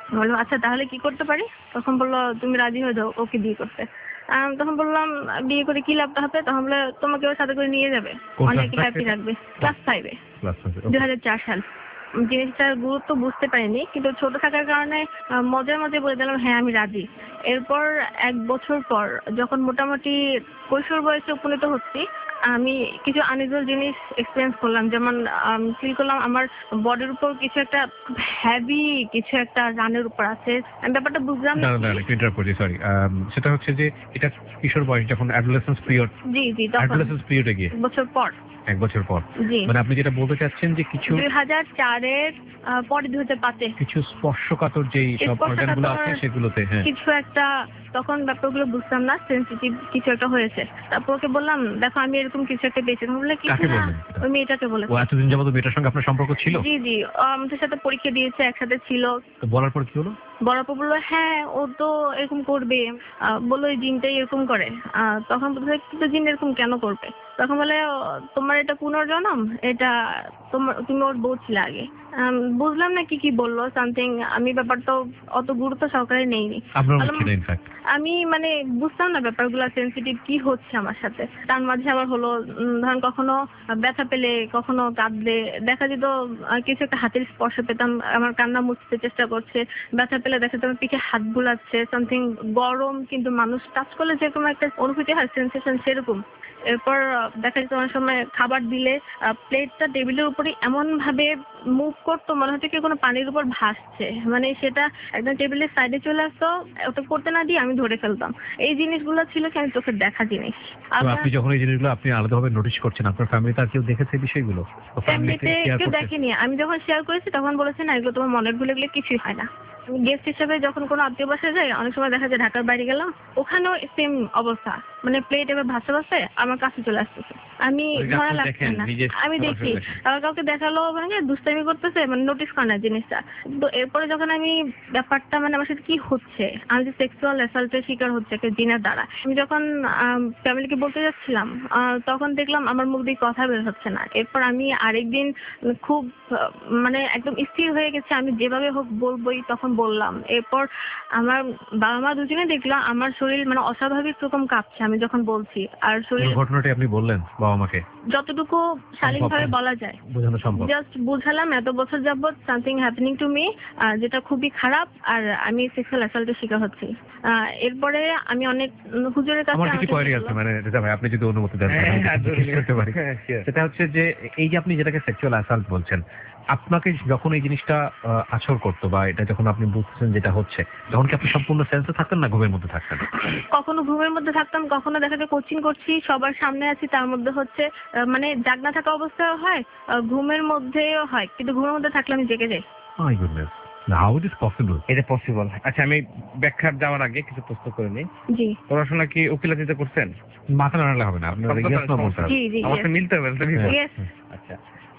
বললো আচ্ছা তাহলে কি করতে পারি? তখন বললো তুমি রাজি হয়ে যাও ওকে বিয়ে করতে। আম, তখন বললাম বিয়ে করে কি লাভটা হবে? তখন বলে তোমাকে ওর সাথে করে নিয়ে যাবে, কোন অনেক class হ্যাপি এটা? রাখবে। ক্লাস ফাইভে, ক্লাস ফাইভে, দুই হাজার চার সাল। জিনিসটার গুরুত্ব বুঝতে পারিনি, কিন্তু ছোট থাকার কারণে আহ, মজার মধ্যে বলে দিলাম হ্যাঁ আমি রাজি। এরপর এক বছর পর যখন মোটামুটি কৈশোর বয়সে উপনীত হচ্ছি, আমি কিছু আনইউজুয়াল জিনিস এক্সপিরিয়েন্স করলাম। যেমন ফিল করলাম আমার বডির উপর কিছু একটা হ্যাভি কিছু একটা রানের উপর আছে। আমি ব্যাপারটা বুঝলাম না। দাঁড়া দাঁড়া একটু ইন্টারাপ্ট করছি, সরি। সেটা হচ্ছে যে এটা কিশোর বয়স, যখন অ্যাডোলেসেন্স পিরিয়ড, জি জি তখন অ্যাডোলেসেন্স পিরিয়ডে গিয়ে এক বছর পর। এক বছর পর, জি মানে আপনি যেটা বলতে চাচ্ছেন যে কিছু দুই হাজার চারের আহ, পরে দুই হাজার পাঁচে কিছু স্পর্শকাতর যেই সব স্পর্শকাতর অর্গানগুলো আছে সেগুলোতে, হ্যাঁ। কিছু একটা, তখন ব্যাপারগুলো বুঝতাম না, সেনসিটিভ কিছু একটা হয়েছে। তারপর ওকে বললাম দেখো আমি এরকম কিছু একটা পেয়েছি। বললে কি? কাকে না, বললেন এটা? ওই মেয়েটাকে বলে। ও এতদিন যাবত মেয়েটার সঙ্গে আপনার সম্পর্ক ছিল? জি জি ও আমাদের সাথে পরীক্ষা দিয়েছে, একসাথে ছিল। তো বলার পর কি হলো? বড় আপু বললো হ্যাঁ ও তো এরকম করবে। আহ, বললো এই জিনটাই এরকম করে। আহ, তখন বলছে কিন্তু জিন এরকম কেন করবে? তখন বলে "ও, তোমার এটা পুনর্জন্ম, এটা তোমার, তুমি ওর বউ ছিলে আগে।" আম, বুঝলাম না কি কি বললো সামথিং, আমি ব্যাপারটা অত গুরুত্ব সহকারে নেইনি। আপনার বললাম, ছিল ইনফ্যাক্ট। আমি মানে বুঝতাম না ব্যাপারগুলো সেনসিটিভ কি হচ্ছে আমার সাথে। তার মাঝে আবার হলো উম, ধরেন কখনো ব্যথা পেলে, কখনো কাঁদলে দেখা যেত আহ, কিছু একটা হাতের স্পর্শ পেতাম, আমার কান্না মুছতে চেষ্টা করছে। ব্যথা পেলে দেখা যেত আমার পিঠে হাত বুলাচ্ছে, সামথিং গরম, কিন্তু মানুষ টাচ করলে যেরকম একটা অনুভূতি হয় সেন্সেশন সেরকম। এরপর আহ, দেখা যেত অনেক সময় খাবার দিলে প্লেটটা টেবিলের উপরে এমন ভাবে মুভ করতো, মনে হতো কি কোনো পানির উপর ভাসছে, মানে সেটা একদম টেবিলের সাইডে চলে আসতো, ওটা করতে না দিয়ে আমি ধরে ফেলতাম। এই জিনিসগুলো ছিল কি আমি চোখে দেখা জিনিস। তো আবার আপনি যখন এই জিনিসগুলো আপনি আলাদাভাবে নোটিশ করছেন, আপনার ফ্যামিলিতে আর কেউ দেখেছে এই বিষয়গুলো? ফ্যামিলিতে কেউ দেখেনি। আমি যখন শেয়ার করেছি তখন বলেছে না এগুলো তোমার মনের ভুলে গেলে কিছুই হয় না। গেস্ট হিসেবে যখন কোনো আত্মীয় বাসায় যাই, অনেক সময় দেখা যায় ঢাকার বাইরে গেলাম, ওখানেও সেম অবস্থা, মানে প্লেট এবার ভাসতে ভাসতে আমার কাছে চলে আসতেছে, আমি ওই যে ধরা আপনি লাগছে দেখেন, না। নিজের আমি সরাসরি দেখি দেখেন। আবার কাউকে দেখালো মানে দুষ্টামি করতেছে, মানে নোটিস করে না জিনিসটা। তো এরপরে যখন আমি ব্যাপারটা মানে আমার সাথে কি হচ্ছে, আমি যে সেক্সুয়াল অ্যাসাল্টের শিকার হচ্ছে একটা জিনের দ্বারা, আমি যখন ফ্যামিলিকে বলতে যাচ্ছিলাম আহ, তখন দেখলাম আমার মুখ দিয়ে কথা বের হচ্ছে না। এরপর আমি আরেকদিন খুব আহ, মানে একদম স্থির হয়ে গেছে, আমি যেভাবে হোক বলবোই, তখন বললাম। এরপর আমার বাবা মা দুজনে দেখলাম আমার শরীর মানে অস্বাভাবিক রকম কাঁপছে আমি যখন বলছি, আর শরীর পুরো ঘটনাটি আপনি বললেন বাবা মাকে? যতটুকু শালীনভাবে বলা যায় বোঝানো সম্ভব? জাস্ট বুঝালাম এত বছর যাবত সামথিং হ্যাপেনিং টু মি, যেটা খুবই খারাপ, আর আমি সেক্সুয়াল অ্যাসাল্টের শিকার হচ্ছি। আহ, এরপরে আমি অনেক উম, হুজুরের কাছে আমার কিছু আমাকে কোয়ারি আছে, বললো- মানে রেজা ভাই আপনি যদি অনুমতি দেন হ্যাঁ, তাহলে হ্যাঁ, আমি কিছু জিজ্ঞেস করতে পারি। হ্যাঁ, sure. সেটা হচ্ছে যে এই যে আপনি যেটাকে সেক্সুয়াল অ্যাসাল্ট বলছেন, আপনাকে যখন এই জিনিসটা আহ, আছর করতো বা এটা যখন আপনি বুঝতেছেন যেটা হচ্ছে, তখন কি আপনি সম্পূর্ণ সেন্সে থাকতেন না ঘুমের মধ্যে থাকতেন? কখনো ঘুমের মধ্যে থাকতাম, কখনো দেখা যায় কোচিং করছি, সবার সামনে আছি, তার মধ্যে হচ্ছে আহ, মানে জাগনা থাকা অবস্থায় হয়, আহ, ঘুমের মধ্যেও হয়, কিন্তু ঘুমের মধ্যে থাকলে আমি জেগে যাই। My goodness, how it is possible? এটা পসিবল। আচ্ছা, আমি ব্যাখ্যা দেওয়ার আগে কিছু প্রশ্ন করে নিই। জি পড়াশোনা কি উকিলাতিতে করছেন? মাথা নাড়ালে হবে না, আপনি সব কথা ইয়েস না বলতে হবে। জি জি আমার তো মিলতে হবে, তাহলে কি? ইয়েস, আচ্ছা,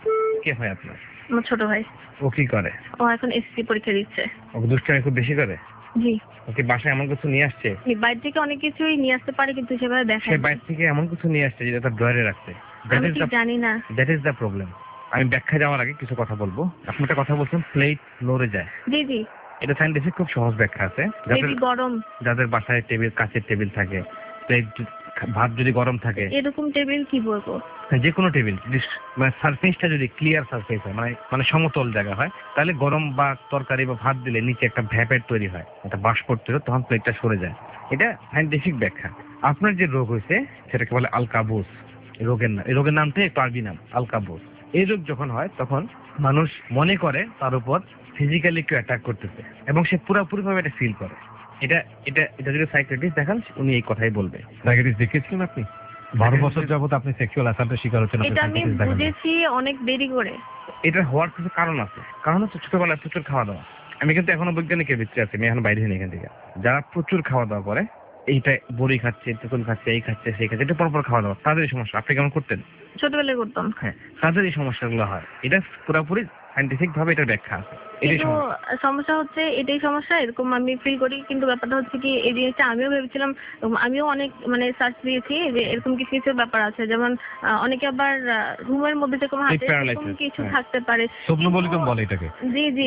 কে হয় আপনার? আমার ছোট ভাই, ও কি করে? ও এখন এসএসসি পরীক্ষা দিচ্ছে। ওকে দুষ্টামি খুব বেশি করে? জি, ওকে বাসায় এমন কিছু নিয়ে আসছে? বাইরে থেকে অনেক কিছুই নিয়ে আসতে পারে, কিন্তু সেভাবে সে দেখায় না। বাইরে থেকে এমন কিছু নিয়ে আসছে যেটা তার ড্রয়ারে রাখছে। দ্যাট আমি ইজ কি দ্য জানি না। That is the problem. আমি ব্যাখ্যা যাওয়ার আগে কিছু কথা বলবো। আপনি একটা কথা বলছেন প্লেট লড়ে যায়। জি জি, এটা সাইন্টিফিক খুব সহজ ব্যাখ্যা আছে। যাদের বেবি গরম, যাদের বাসায় টেবিল, কাচের টেবিল থাকে, প্লেট, ভাত যদি গরম থাকে, এরকম টেবিল কি বলবো, যে কোনো টেবিল মানে সারফেসটা যদি ক্লিয়ার সারফেস হয়, মানে মানে সমতল জায়গা হয়, তাহলে গরম বা তরকারি বা ভাত দিলে নিচে একটা ভ্যাপেট তৈরি হয়, একটা বাষ্প তৈরি হয়, তখন প্লেটটা সরে যায়। এটা সাইন্টিফিক ব্যাখ্যা। আপনার যে রোগ হয়েছে সেটাকে বলে আলকাবুস। এই রোগের নাম, এই রোগের নামটা একটু আরবি নাম, আলকাবুস। এই রোগ যখন হয় তখন মানুষ মনে করে তার উপর ফিজিক্যালি কেউ অ্যাটাক করতেছে, এবং সে পুরোপুরি ভাবে এটা ফিল করে। এটা এটা এটা যদি সাইকিয়াট্রিস্ট দেখান উনি এই কথাই বলবে। ডায়াবেটিস দেখিয়েছিলেন আপনি? বারো বছর যাবত আপনি সেক্সুয়াল অ্যাসাল্টের শিকার হচ্ছেন, আপনি এটা আমি সাইকিয়াট্রিস্ট দেখান? বুঝেছি অনেক দেরি করে। এটা হওয়ার কিছু কারণ আছে। কারণ হচ্ছে ছোটবেলায় প্রচুর খাওয়া দাওয়া। আমি কিন্তু এখনো বৈজ্ঞানিকের ভিতরে আছি, আমি এখন বাইরে নেই এখান থেকে। যারা প্রচুর খাওয়া দাওয়া করে, এইটা বড়ি খাচ্ছে, তেঁতুল খাচ্ছে, এই খাচ্ছে, সেই খাচ্ছে, এটা পরপর খাওয়া দাওয়া, তাদের এই সমস্যা। আপনি কেমন করতেন? ছোটবেলায় করতাম। হ্যাঁ, তাদের এই সমস্যাগুলো হয়। এটা পুরোপুরি সাইন্টিফিক ভাবে এটার ব্যাখ্যা আছে। এটাই কিন্তু সমস্যা। সমস্যা হচ্ছে এটাই সমস্যা, এরকম আমি ফিল করি। কিন্তু ব্যাপারটা হচ্ছে কি, এই জিনিসটা আমিও ভেবেছিলাম, উম, আমিও অনেক মানে সার্চ দিয়েছি যে এরকম কিছু কিছু ব্যাপার আছে। যেমন আহ, অনেকে আবার রুমের মধ্যে যেরকম হাতে paralysis, এরকম কিছু হ্যাঁ। থাকতে পারে। সোমনোবলিজম বলে এটাকে। জি জি,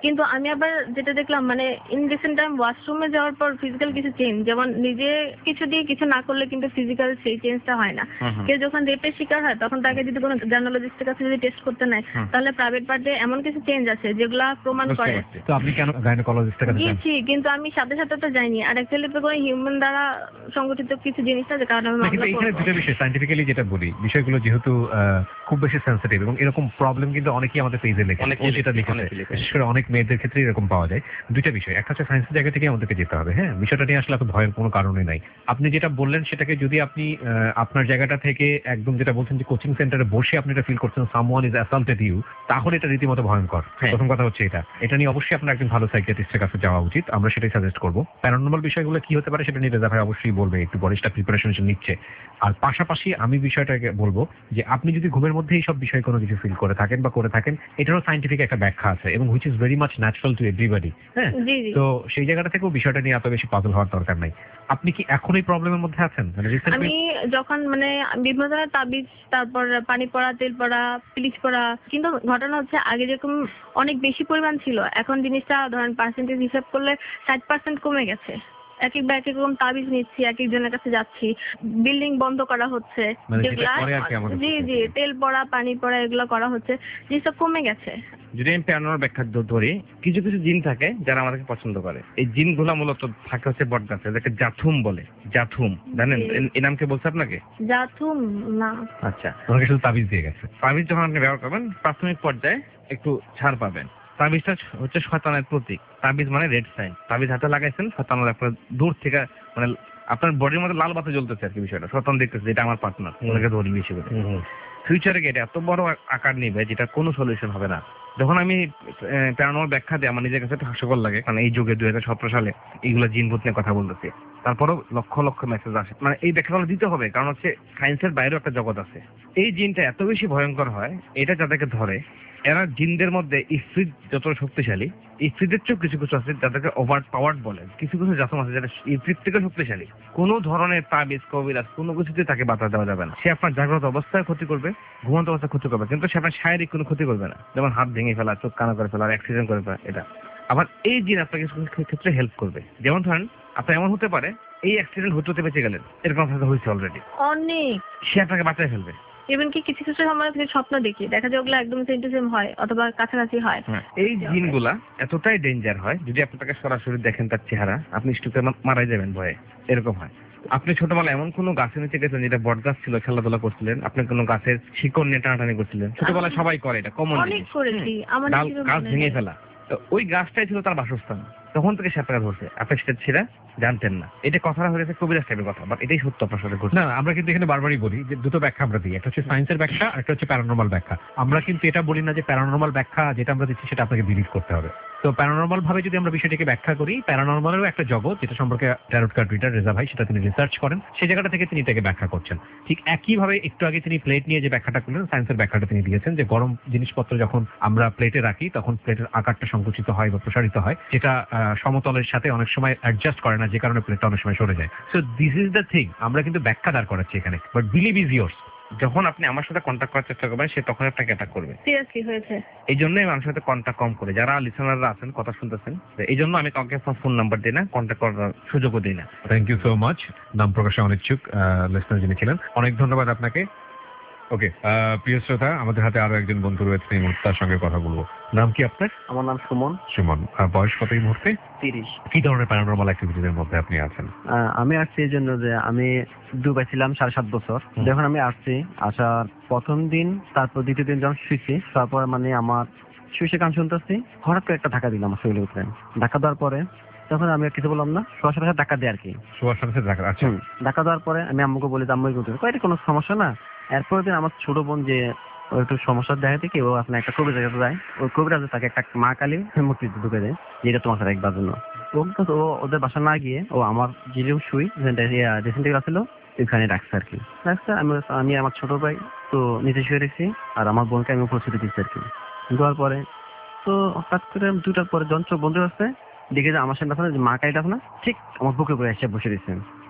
কিন্তু আমি আবার যেটা দেখলাম মানে ইন রিসেন্ট টাইম ওয়াশরুমে যাওয়ার পর ফিজিক্যাল কিছু চেঞ্জ, যেমন নিজে কিছু দিয়ে কিছু না করলে কিন্তু ফিজিক্যাল সেই চেঞ্জটা হয় না। কেউ যখন রেপের শিকার হয় তখন তাকে যদি কোনো জার্নালজিস্টের কাছে যদি টেস্ট করতে নেয় তাহলে প্রাইভেট পার্টে এমন কিছু চেঞ্জ আছে যেগুলা প্রমাণ করে। তো আপনি কেন গাইনোকোলজিস্টের কাছে যান? গিয়েছি কিন্তু আমি সাথে সাথে তো যাইনি, আর অ্যাকচুয়ালি তো কোনো হিউম্যান দ্বারা সংগঠিত কিছু জিনিস আছে কারণ আমি না, কিন্তু মামলা এখানে করবো। দুটো বিষয় সাইন্টিফিক্যালি যেটা বলি, বিষয়গুলো যেহেতু আহ, খুব বেশি সেন্সিটিভ এবং এরকম প্রবলেম কিন্তু অনেকেই আমাদের পেজে লেখে, ও যেটা লিখেছে বিশেষ করে অনেক মেয়েদের ক্ষেত্রে এরকম পাওয়া যায়। দুইটা বিষয়, একটা হচ্ছে সায়েন্সের জায়গা থেকে আমাদেরকে যেতে হবে, হ্যাঁ বিষয়টা নিয়ে আসলে এত ভয়ের কোনো কারণই নাই। আপনি যেটা বললেন সেটাকে যদি আপনি আহ, আপনার জায়গাটা থেকে একদম যেটা বলছেন যে কোচিং সেন্টারে বসে আপনি এটা ফিল করছেন সামওয়ান ইজ অ্যাসাল্টেড ইউ, তাহলে এটা রীতিমতো ভয়ঙ্কর। প্রথম কথা হচ্ছে এটা এটা নিয়ে অবশ্যই আপনার একজন ভালো সাইকিয়াট্রিস্টের কাছে যাওয়া উচিত, আমরা সেটাই সাজেস্ট করবো। প্যারানর্মাল বিষয়গুলো কি হতে পারে সেটা নিয়ে রেজা ভাই অবশ্যই বলবে, একটু বরিষ্ঠ প্রিপারেশন নিচ্ছে। আর পাশাপাশি আমি বিষয়টাকে বলবো যে আপনি যদি ঘুমের মধ্যে এই সব বিষয় কোনো কিছু ফিল করে থাকেন বা করে থাকেন, এটারও সাইন্টিফিক একটা ব্যাখ্যা আছে এবং which is very much natural to everybody. হ্যাঁ, জি জি। তো সেই জায়গাটা থেকেও বিষয়টা নিয়ে এত বেশি পাগল হওয়ার দরকার নাই। আপনি কি এখন এই প্রবলেমের মধ্যে আছেন? মানে রিসেন্টলি আমি যখন মানে বিভিন্ন ধরনের তাবিজ, তারপর পানি পড়া, তেল পড়া, পিলিচ পড়া, কিন্তু ঘটনা হচ্ছে আগে যেরকম অনেক বেশি পরিমাণ ছিল এখন জিনিসটা ধরেন পার্সেন্টেজ হিসাব করলে ষাট পার্সেন্ট কমে গেছে। এক একবার এক এক রকম তাবিজ নিচ্ছি, এক একজনের কাছে যাচ্ছি, বিল্ডিং বন্ধ করা হচ্ছে, মানে যেটা যেগুলা করে আর কি আমাদের জি জি তেল পড়া, পানি পড়া এগুলো করা হচ্ছে, জিনিসটা কমে গেছে। যদি আমি প্যারানর্মাল ব্যাখ্যা দ- ধরি, কিছু কিছু জিন থাকে যারা আমাদেরকে পছন্দ করে। এই জিনগুলা মূলত থাকে হচ্ছে বট গাছে, যাকে জাথুম বলে। জাথুম জানেন এ- এই নাম কে বলছে আপনাকে? জাথুম না। আচ্ছা, ওনাকে শুধু তাবিজ দিয়ে গেছে। তাবিজ যখন আপনি ব্যবহার করবেন প্রাথমিক পর্যায়ে একটু ছাড় পাবেন। তাবিজটা হচ্ছে শয়তানের প্রতীক। তাবিজ মানে রেড সাইন। তাবিজ হাতে লাগাইছেন, শয়তান আপনার দূর থেকে মানে আপনার বডির মধ্যে লাল বাতি জ্বলতেছে আর কি, বিষয়টা শয়তান দেখতেছে এটা আমার পার্টনার, ওনাকে ধরি বেশি করে। ফিউচারে গিয়ে এটা এত বড় আ- আকার নিবে যেটা কোনো সলিউশন হবে না। যখন আমি প্যারানর্মাল ব্যাখ্যা দিই আমার নিজের কাছে একটু হাস্যকর লাগে, কারণ এই যুগে দুই হাজার সতেরো সালে এইগুলো জিন ভূত নিয়ে কথা বলতেছি, তারপরেও লক্ষ লক্ষ মেসেজ আসে। মানে এই ব্যাখ্যাগুলো দিতে হবে, কারণ হচ্ছে সায়েন্সের বাইরেও একটা জগৎ আছে। এই জিনটা এত বেশি ভয়ঙ্কর হয়, এটা যাদেরকে ধরে এরা জিনদের মধ্যে ইফরিত যত শক্তিশালী, ইফরিতের চেয়েও কিছু কিছু আছে যাদেরকে ওভার পাওয়ার্ড বলে, কিছু কিছু জাতম আছে যারা ইফরিত থেকে শক্তিশালী। কোনো ধরনের তাবিজ কবিরাজ কোনো কিছুতে তাকে বাধা দেওয়া যাবে না। সে আপনার জাগ্রত অবস্থায় ক্ষতি করবে, ঘুমন্ত অবস্থায় ক্ষতি করবে, কিন্তু সে আপনার শারীরিক কোনো ক্ষতি করবে না, যেমন হাত ভেঙে ফেলা, চোখ কানা করে ফেলা, অ্যাক্সিডেন্ট করে ফেলা। এটা আবার এই জিন আপনাকে কিছু কিছু ক্ষেত্রে হেল্প করবে। যেমন ধরেন আপনার এমন হতে পারে এই অ্যাক্সিডেন্ট হতে হতে বেঁচে গেলেন, এরকম আপনার হয়েছে অলরেডি, অনেক সে আপনাকে বাঁচায় ফেলবে। ইভেন কি কিছু কিছু সময় থেকে স্বপ্ন দেখি, দেখা যায় ওগুলো একদম সেম টু সেম হয় অথবা কাছাকাছি হয়। এই জিনগুলা এতটাই ডেঞ্জার হয়, যদি আপনি তাকে সরাসরি দেখেন তার চেহারা, আপনি স্টুকে মারাই যাবেন ভয়ে, এরকম হয়। আপনি ছোটবেলায় এমন কোনো গাছের নিচে গেছেন যেটা বট গাছ ছিল, খেলাধুলা করছিলেন, আপনি কোনো গাছের শিকড় নিয়ে টানাটানি করছিলেন, ছোটবেলায় সবাই করে, এটা কমন অনেক জিনিস। করেছি আমার ডাল নিজেরও গাছ মনে ভেঙে নেই। ফেলা, তো ওই গাছটাই ছিল তার বাসস্থান, তখন থেকে সে আপনাকে ধরছে, আপনি সেটা ছেড়ে জানতেন না। এটা কথাটা হয়ে গেছে কবিরাজ টাইপের কথা, বাট এটাই সত্য আপনার সাথে ঘটছে। না না, আমরা কিন্তু এখানে বারবারই বলি যে দুটো ব্যাখ্যা আমরা দিই, একটা হচ্ছে সায়েন্সের ব্যাখ্যা, একটা হচ্ছে প্যারানর্মাল ব্যাখ্যা। আমরা কিন্তু এটা বলি না যে প্যারানর্মাল ব্যাখ্যা যেটা আমরা দিচ্ছি সেটা আপনাকে বিলিভ করতে হবে। তো প্যারানর্মাল ভাবে যদি আমরা বিষয়টিকে ব্যাখ্যা করি, প্যারানর্মালেরও একটা জগৎ যেটা সম্পর্কে ট্যারট কার্ড রিডার রেজা ভাই সেটা তিনি রিসার্চ করেন, সেই জায়গাটা থেকে তিনি এটাকে ব্যাখ্যা করছেন। ঠিক একই ভাবে একটু আগে তিনি প্লেট নিয়ে যে ব্যাখ্যাটা করলেন, সায়েন্সের ব্যাখ্যাটা তিনি দিয়েছেন যে গরম জিনিসপত্র যখন আমরা প্লেটে রাখি তখন প্লেটের আকারটা সংকুচিত হয় বা প্রসারিত হয়, যেটা আহ, সমতলের সাথে অনেক সময় অ্যাডজাস্ট করে না, যে কারণে প্লেটটা অনেক সময় সরে যায়। So this is the thing, আমরা কিন্তু ব্যাখ্যা দাঁড় করাচ্ছি এখানে, বাট বিলিভ ইজ ইয়োর্স। যখন আপনি আমার সাথে কন্ট্যাক্ট করার চেষ্টা করবেন, সে তখন আপনাকে অ্যাটাক করবে। সিরিয়াসলি হয়েছে। এই জন্যই আমার সাথে কন্ট্যাক্ট কম করে, যারা লিসনাররা আছেন কথা শুনতেছেন, এই জন্য আমি কাউকে ফোন নাম্বার দিই না, কন্ট্যাক্ট করার সুযোগও দিই না। Thank you so much. নাম প্রকাশে অনিচ্ছুক লিসনার যিনি ছিলেন, অনেক ধন্যবাদ আপনাকে। ওকে, প্রিয় শ্রোতা, আমাদের হাতে আরো একজন বন্ধু রয়েছে, এই মুহূর্তে তার সঙ্গে কথা বলবো। নাম কি আপনার? আমার নাম সুমন। সুমন, আহ, বয়স কত এই মুহূর্তে? তিরিশ। কি ধরনের প্যারানর্মাল অ্যাক্টিভিটির মধ্যে আপনি আছেন? আহ, আমি আসছি এই জন্য যে আমি দুবাই ছিলাম সাড়ে সাত বছর। যখন আমি আসছি, আসার প্রথম দিন, তারপর দ্বিতীয় দিন যখন শুয়েছি, তারপর মানে আমার শুয়ে গান শুনতেছি, হঠাৎ করে একটা ধাক্কা দিলাম আমার শরীরে উঠলেন। ধাক্কা দেওয়ার পরে তখন আমি আর কিছু বললাম না, শোয়ার সাথে সাথে ধাক্কা দেয় আর কি। শোয়ার সাথে সাথে দেখা আছে। হুম, ধাক্কা দেওয়ার পরে আমি আম্মুকে বলি যে আম্মু করতে এটা কোনো সমস্যা না। এরপরের দিন আমার ছোট বোন যে ও একটু সমস্যা দেখা থেকে ও আপনার একটা কবিরাজের কাছে যায়, ওই কবিরাজে তাকে একটা মা কালী মূর্তি ঢুকে দেয়, যেটা তোমার সাথে একবার জন্য। ও কিন্তু ও ওদের বাসা না গিয়ে ও আমার যেরকম শুই ড্রেসিং টেবিল আসলো ওইখানে রাখছে আর কি। রাখছে আমি আমি আমার ছোট ভাই তো নিচে শুয়ে রেখেছি, আর আমার বোনকে আমি উপর শুয়ে দিচ্ছি আর কি। দেওয়ার পরে তো হঠাৎ করে দুটার পরে যন্ত্র বন্ধ হচ্ছে, দেখে যে আমার সামনে আপনার মা কালীটা আপনার ঠিক আমার বুকের উপরে এসে বসে দিচ্ছেন।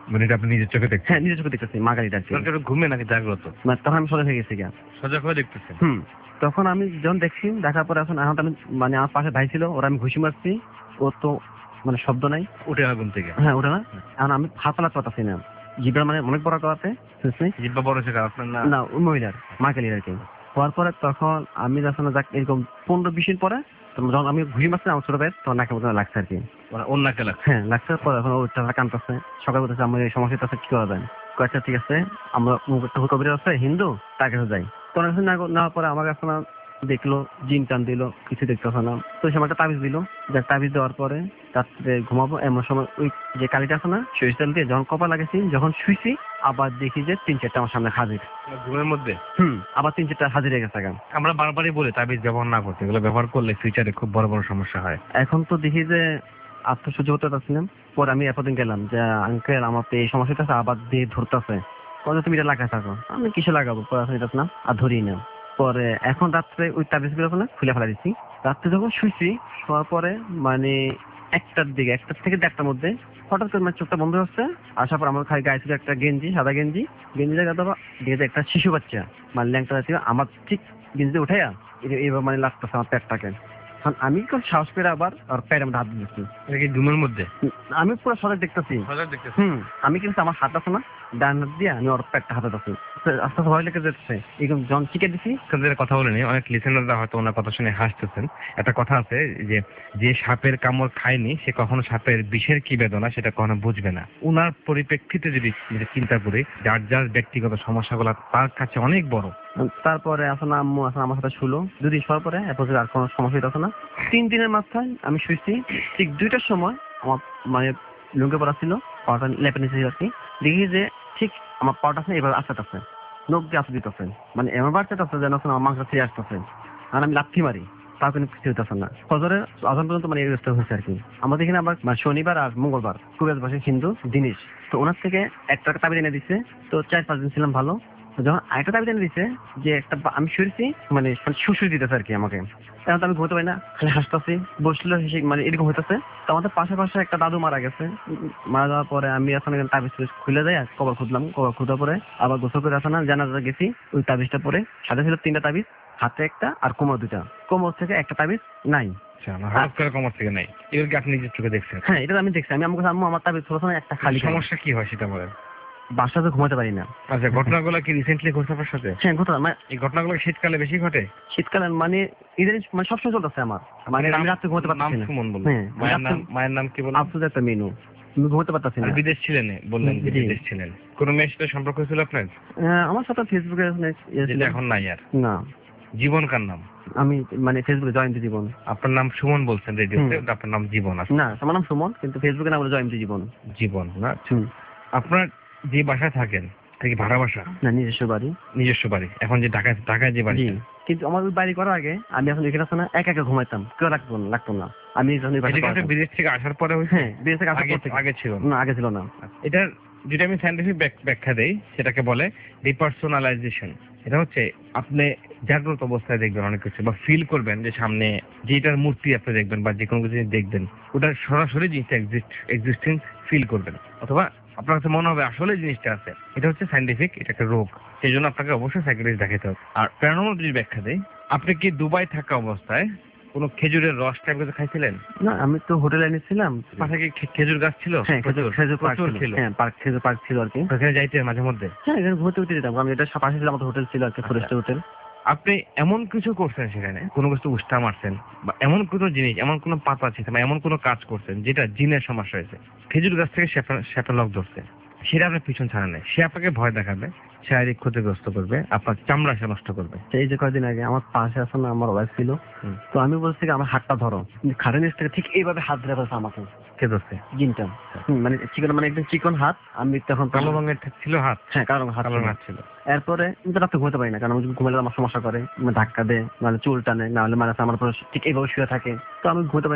মানে এটা আপনি নিজের চোখে দেখছেন? হ্যাঁ নিজের চোখে দেখতেছি মা গাড়ি ডাকছে। তখন ঘুমে নাকি জাগ্রত? মানে তখন আমি সজাগ হয়ে গেছি গা। সজাগ হয়ে দেখতেছেন? হুম তখন আমি যখন দেখছি দেখার পরে এখন এখন আমি মানে আমার পাশে ভাই ছিল, ওরা আমি ঘুষি মারছি, ও তো মানে শব্দ নাই, উঠে আগুন থেকে? হ্যাঁ ওটা না। এখন আমি হাত পালাতে পারতাছি না, জিব্রা মানে অনেক বড় করাতে জিব্বা বড় ছিল আপনার? না না ওই মহিলার মা কালীর আর কি। হওয়ার পরে তখন আমি যখন যাক এরকম পনেরো বিশ দিন পরে যখন আমি ঘুরি মারছি আমার ছোট ভাইয়ের, তখন নাকের মতো লাগছে আর কি। ওর নাকে লাগছে? হ্যাঁ লাগছে। পরে এখন ওর টাকা কানতেছে, সকাল বলতেছে আমার এই সমস্যাটা আছে কি করা যায়। আচ্ছা ঠিক আছে আমরা কবির আছে হিন্দু তার কাছে যাই। তোর কাছে না নেওয়ার পরে আমার কাছে না দেখলো, জিন টান দিল, কিছু দেখতেছে না। তো সে আমাকে তাবিজ দিল, যে তাবিজ দেওয়ার পরে রাত্রে ঘুমাবো এমন সময় ওই যে কালিটা আছে না সরিষ তেল দিয়ে যখন কপা লাগাইছি, যখন শুইছি আবার দেখি যে তিন চারটা আমার সামনে হাজির ঘুমের মধ্যে। হুম আবার তিন চারটা হাজির হয়ে গেছে। আমরা বারবারই বলি তাবিজ ব্যবহার না করতে, এগুলো ব্যবহার করলে ফিউচারে খুব বড় বড় সমস্যা হয়। এখন তো দেখি যে আত্মসহ্য করতে পারছিলাম। পরে আমি এতদিন গেলাম যে আঙ্কেল আমার তো এই সমস্যাটা আছে, আবার দিয়ে ধরতেছে, তুমি এটা লাগাই থাকো। আমি কিসে লাগাবো, পরে আসলে এটা না আর ধরিয়ে নাও। পরে এখন রাত্রে ওই তাবিজ গুলো খুলে ফেলা দিচ্ছি। রাত্রে যখন শুইছি, শোয়ার পরে মানে একটার দিকে একটার থেকে দেড়টার মধ্যে হঠাৎ করে মানে চোখটা বন্ধ হচ্ছে। আসার পর আমার খালি গায়ে ছিল একটা গেঞ্জি, সাদা গেঞ্জি, গেঞ্জি জায়গা দেওয়া দিয়ে একটা শিশু বাচ্চা মানে ল্যাংটা ছিল আমার ঠিক গেঞ্জিতে উঠাইয়া এইবার মানে লাগতেছে আমার পেটটাকে। আমি খুব সাহস করে আবার আর প্যাডের মধ্যে হাত দিচ্ছি। এটা কি ঘুমের মধ্যে? আমি পুরো সজাগ দেখতেছি। সজাগ দেখতেছি? হুম আমি কিন্তু আমার হাত আছে না ডান হাত দিয়ে আমি ওর পেটটা হাতে আছি, আস্তে আস্তে ভয় লেগে যাচ্ছে। এরকম যখন চিকে দিছি কথা বলেনি, অনেক লিসেনাররা হয়তো ওনার কথা শুনে হাসতেছেন। একটা কথা আছে যে যে সাপের কামড় খায়নি সে কখনো সাপের বিষের কি বেদনা সেটা কখনো বুঝবে না। উনার পরিপ্রেক্ষিতে যদি চিন্তা করি, যার যার ব্যক্তিগত সমস্যাগুলো তার কাছে অনেক বড়। তারপরে আসলে আম্মু আসলে আমার সাথে শুলো দুদিন শোয়ার পরে, এরপর আর কোনো সমস্যা হইতেছে না। তিন দিনের মাথায় আমি শুয়েছি, ঠিক দুইটার সময় আমার মানে লুঙ্গে পড়া ছিল, পাওয়াটা লেপে নিয়েছি আর কি। দেখি যে ঠিক আমার পাওয়াটা আছে এবার আসতেছে, নখ দিয়ে আসতে দিতেছে, মানে এমন বাড়তেছে যেন আমার মাংস ফিরে আসতেছে। আর আমি লাথি মারি, তাও কিন্তু কিছু হইতেছে না। ফজরের আজান পর্যন্ত মানে এই ব্যবস্থা হয়েছে আর কি। আমাদের এখানে আবার শনিবার আর মঙ্গলবার কুবেজ বসে হিন্দু জিনিস, তো ওনার থেকে একটা তাবিজ এনে দিচ্ছে। তো চার পাঁচ দিন ছিলাম ভালো। যখন আরেকটা তাবিজ এনে দিচ্ছে যে একটা আমি শুয়েছি মানে শুশুই দিতেছে আর কি আমাকে। এখন তো আমি ঘুমোতে পারি না, খালি হাসতেছি, বসলে হেসে মানে এরকম হইতেছে। তো আমাদের পাশে পাশে একটা দাদু মারা গেছে। মারা যাওয়ার পরে আমি এখন তাবিজ খুলে যাই, কবর খুঁজলাম, কবর খুঁজার পরে আবার গোসল করে আসা না জানাজা গেছি। ওই তাবিজটা পরে সাথে ছিল তিনটা তাবিজ, হাতে একটা আর কোমর দুটা। কোমর থেকে একটা তাবিজ নাই। কোমর থেকে নাই? এগুলো কি আপনি নিজের চোখে দেখছেন? হ্যাঁ এটা আমি দেখছি। আমি আমাকে আম্মু আমার তাবিজ ছিল একটা খালি। সমস্যা কি হয় সেটা বলেন। বাসাতে ঘুমাতে পারি না। আচ্ছা ঘটনাগুলো কি রিসেন্টলি ঘটছে আপনার সাথে? হ্যাঁ ঘটনা মানে এই ঘটনাগুলো শীতকালে বেশি ঘটে? শীতকালে মানে ইদানিং মানে সবসময় চলতেছে আমার, মানে আমি রাতে ঘুমাতে পারছি না। সুমন বলুন। মায়ের নাম মায়ের নাম কি বলুন? আফসুজা একটা মেনু। আমি ঘুমাতে পারতাছি না। বিদেশ ছিলেন বললেন, বিদেশ ছিলেন। কোন মেয়ের সাথে সম্পর্ক ছিল আপনার? আমার সাথে ফেসবুকে এখন নাই আর? না। জীবন কার নাম? আমি মানে ফেসবুকে জয়ন্তী জীবন। আপনার নাম সুমন বলছেন রেডিওতে, আপনার নাম জীবন আছে? না আমার নাম সুমন, কিন্তু ফেসবুকে নাম হলো জয়ন্তী জীবন। জীবন না? আপনার যে বাসায় থাকেন কি ভাড়া বাসা? না নিজস্ব বাড়ি। নিজস্ব বাড়ি। এখন যে ঢাকায় ঢাকায় যে বাড়ি, কিন্তু আমার ওই বাড়ি করার আগে আমি এখন এখানে আছে না একা একা ঘুমাইতাম, কেউ রাখতো না লাগতো না। আমি বিদেশ থেকে আসার পরে হ্যাঁ বিদেশ থেকে আসার পর আগে ছিল না? আগে ছিল না। এটার যেটা আমি সায়েন্টিফিক ব্যাখ্যা দেই সেটাকে বলে ডিপার্সোনালাইজেশন। এটা হচ্ছে আপনি জাগ্রত অবস্থায় দেখবেন অনেক কিছু, বা ফিল করবেন যে সামনে যেটার মূর্তি আপনি দেখবেন বা যে কোনো কিছু দেখবেন, ওটার সরাসরি জিনিসটা এক্সিস্টিং ফিল করবেন, অথবা আপনার কাছে মনে হবে আসলে জিনিসটা আছে। এটা হচ্ছে সায়েন্টিফিক, এটা একটা রোগ। সেই জন্য আপনাকে অবশ্যই সাইকিয়াট্রিস্ট দেখাতে হবে। আর প্যারানর্মাল যদি ব্যাখ্যা দেই, আপনি কি দুবাই থাকা অবস্থায় কোনো খেজুরের রস টাইপ কিছু খাইছিলেন? না আমি তো হোটেলে এনেছিলাম। পাশে কি খেজুর গাছ ছিল? হ্যাঁ খেজুর পার্ক ছিল। হ্যাঁ পার্ক খেজুর পার্ক ছিল আর কি। ওখানে যাইতে মাঝে মধ্যে? হ্যাঁ এখানে ঘুরতে ঘুরতে যেতাম, কারণ এটা পাশে ছিল আমাদের হোটেল ছিল আর কি, ফরেস্ট হোটেল। আপনি এমন কিছু করছেন সেখানে, কোনো কিছু উষ্টা মারছেন, বা এমন কোনো জিনিস, এমন কোনো পাতা ছিল, বা এমন কোনো কাজ করছেন যেটা জিনের সমস্যা হয়েছে, খেজুর গাছ থেকে স্যাপের লক ধরছে, সেটা আপনার পিছন ছাড়া নেই, সে আপনাকে ভয় দেখাবে, শারীরিক ক্ষতিগ্রস্ত করবে, আপনার চামড়া সে নষ্ট করবে। এই যে কয়েকদিন আগে আমার পাশে আসে না আমার ওয়াইফ ছিল, তো আমি বলছি আমার হাতটা ধরো, খাটের নিচ থেকে ঠিক এইভাবে হাত ধরে ফেলছে আমাকে। কে ধরছে? জিনটা। মানে চিকন, মানে একদম চিকন হাত। আমি তখন কালো রঙের ছিল হাত? হ্যাঁ কালো রঙের হাত ছিল। এরপরে রাতে ঘুমাতে পারি না, কারণ আমি ঘুমালে আমার সমস্যা করে, ধাক্কা দেয়, নাহলে চুল টানে, নাহলে মানে আমার ঠিক এইভাবে শুয়ে থাকে, তো আমি ঘুমাতে পারি না।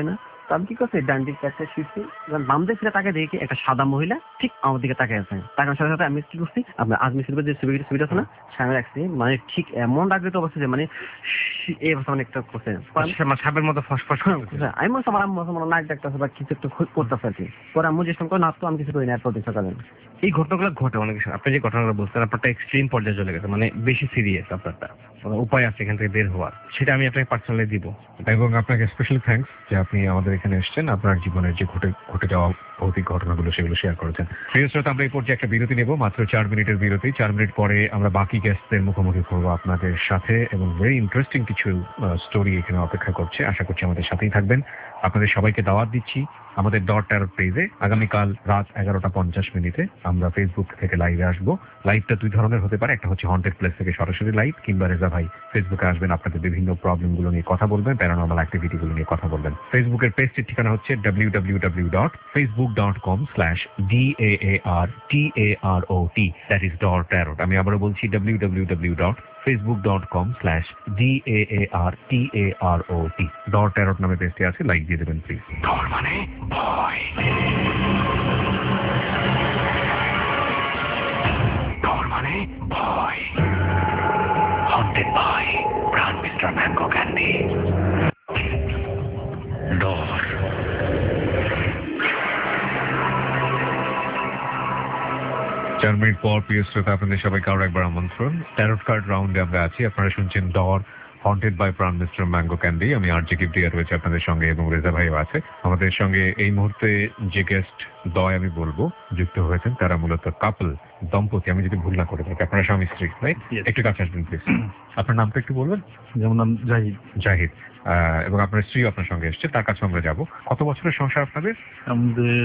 তো আমি কি করছি ডান দিক কাছে শিখছি, বাম দিকে ফিরে তাকে দেখি একটা সাদা মহিলা ঠিক আমার দিকে তাকিয়ে আছে। তাকানোর সাথে সাথে আমি কি করছি, আপনার আজমি শরীফের যে ছবি ছবিটা আছে না, সামনে রাখছি, মানে ঠিক এমন রাখবে তো অবস্থা যে মানে এই অবস্থা মানে একটা করছে সাপের মতো ফসফস। আমি মনে আমার আম্মু আমার নাক ডাকতেছে বা কিছু একটা করতেছে আর কি। পরে আম্মু চেষ্টা করে না, তো আমি কিছু করি না এরপর দিন সকালে। এই ঘটনাগুলো ঘটে অনেক সময়। আপনি যে ঘটনাগুলো বলছেন আপনারটা এক্সট্রিম পর্যায়ে চলে গেছে, মানে বেশি সিরিয়াস আপনারটা, উপায় আছে এখান থেকে বের হওয়ার, সেটা আমি আপনাকে পার্সোনালি দিব। এবং আপনাকে স্পেশাল থ্যাঙ্কস যে আপনি আমাদের এখানে এসেছেন, আপনার জীবনের যে ঘটে ঘটে যাওয়া ভৌতিক ঘটনাগুলো সেগুলো শেয়ার করেছেন। প্রিয় শ্রোতা, আমরা এই পর্যায়ে একটা বিরতি নেব, মাত্র চার মিনিটের বিরতি। চার মিনিট পরে আমরা বাকি গেস্টদের মুখোমুখি করবো আপনাদের সাথে, এবং ভেরি ইন্টারেস্টিং কিছু স্টোরি এখানে অপেক্ষা করছে। আশা করছি আমাদের সাথেই থাকবেন। আপনাদের সবাইকে দাওয়াত দিচ্ছি আমাদের ডট ট্যারট পেজে। আগামীকাল রাত এগারোটা পঞ্চাশ মিনিটে আমরা ফেসবুক থেকে লাইভে আসবো। লাইভটা দুই ধরনের হতে পারে, একটা হচ্ছে হন্টেড প্লেস থেকে সরাসরি লাইভ, কিংবা রেজা ভাই ফেসবুকে আসবেন, আপনাদের বিভিন্ন প্রবলেমগুলো নিয়ে কথা বলবেন, প্যারানর্মাল অ্যাক্টিভিটিগুলো নিয়ে কথা বলবেন। ফেসবুকের পেজটির ঠিকানা হচ্ছে W W W dot Facebook dot com slash D A A R T A R O T, that is dot tarot. আমি আবারও বলছি W W W dot Facebook dot com slash D A A R T A R O T, dot tarot নামে পেজটি আছে, লাইক দিয়ে দেবেন প্লিজ। ডর মানে ভয়, ডর মানে ভয়, haunted by Pran mister mango candy. Dor চার মিনিট পর প্রিয় শ্রোতা, আপনাদের সবাইকে আরো একবার আমন্ত্রণ। ট্যারট কার্ড রাউন্ডে আমরা আছি। আপনারা শুনছেন Dor, haunted by Pran mister mango candy. আমি আর জে কিবরিয়া রয়েছে আপনাদের সঙ্গে, এবং রেজা ভাইও আছে আমাদের সঙ্গে। এই মুহূর্তে যে গেস্ট দয় আমি বলবো যুক্ত হয়েছেন, তারা মূলত কাপল, দম্পতি, আমি যদি ভুল না করে থাকি। আপনারা স্বামী স্ত্রী, রাইট? একটু কাছে আসবেন প্লিজ। আপনার নামটা একটু বলবেন? যেমন নাম জাহিদ। জাহিদ। আহ, এবং আপনার স্ত্রী আপনার সঙ্গে এসছে, তার কাছে আমরা যাবো। কত বছরের সংসার আপনাদের? আমাদের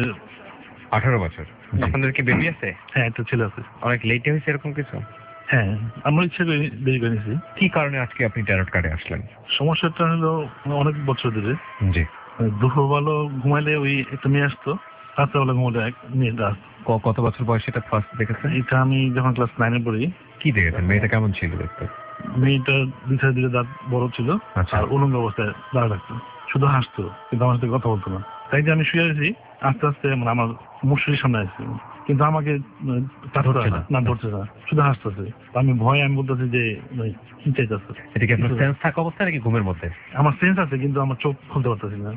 আঠারো বছর। আপনাদের কি বেবি আছে? হ্যাঁ, একটা ছেলে আছে। অনেক লেটে হয়েছে এরকম কিছু? হ্যাঁ, আমরা ইচ্ছা করে দেরি করে নিয়েছি। কি কারণে আজকে আপনি ট্যারট কার্ডে আসলেন? সমস্যাটা হলো অনেক বছর ধরে জি। দুপুর ভালো ঘুমাইলে ওই একটা মেয়ে আসতো, রাত্রেবেলা ঘুমালে এক মেয়ে আসতো। ক- কত বছর বয়সে এটা ফার্স্ট দেখেছেন? এটা আমি যখন ক্লাস নাইনে পড়ি। কি দেখেছেন? মেয়েটা কেমন ছিল দেখতে? মেয়েটা দুই সাইড দিকে দাঁত বড় ছিল, আচ্ছা। আর উলঙ্গ অবস্থায় দাঁড়া রাখতো, শুধু হাসতো, কিন্তু আমার সাথে কথা বলতো না। তাই যে আমি শুয়ে আছি, আস্তে আস্তে মানে আমার মুশরির সামনে আসছে, কিন্তু আমাকে ধরছে না। না ধরছে না, শুধু হাসতেছে। আমি ভয়, আমি বলতেছি যে কি চাইতেছে। এটা কি আপনার সেন্স থাকা অবস্থা নাকি ঘুমের মধ্যে? আমার সেন্স আছে, কিন্তু আমার চোখ খুলতে পারতেছি না।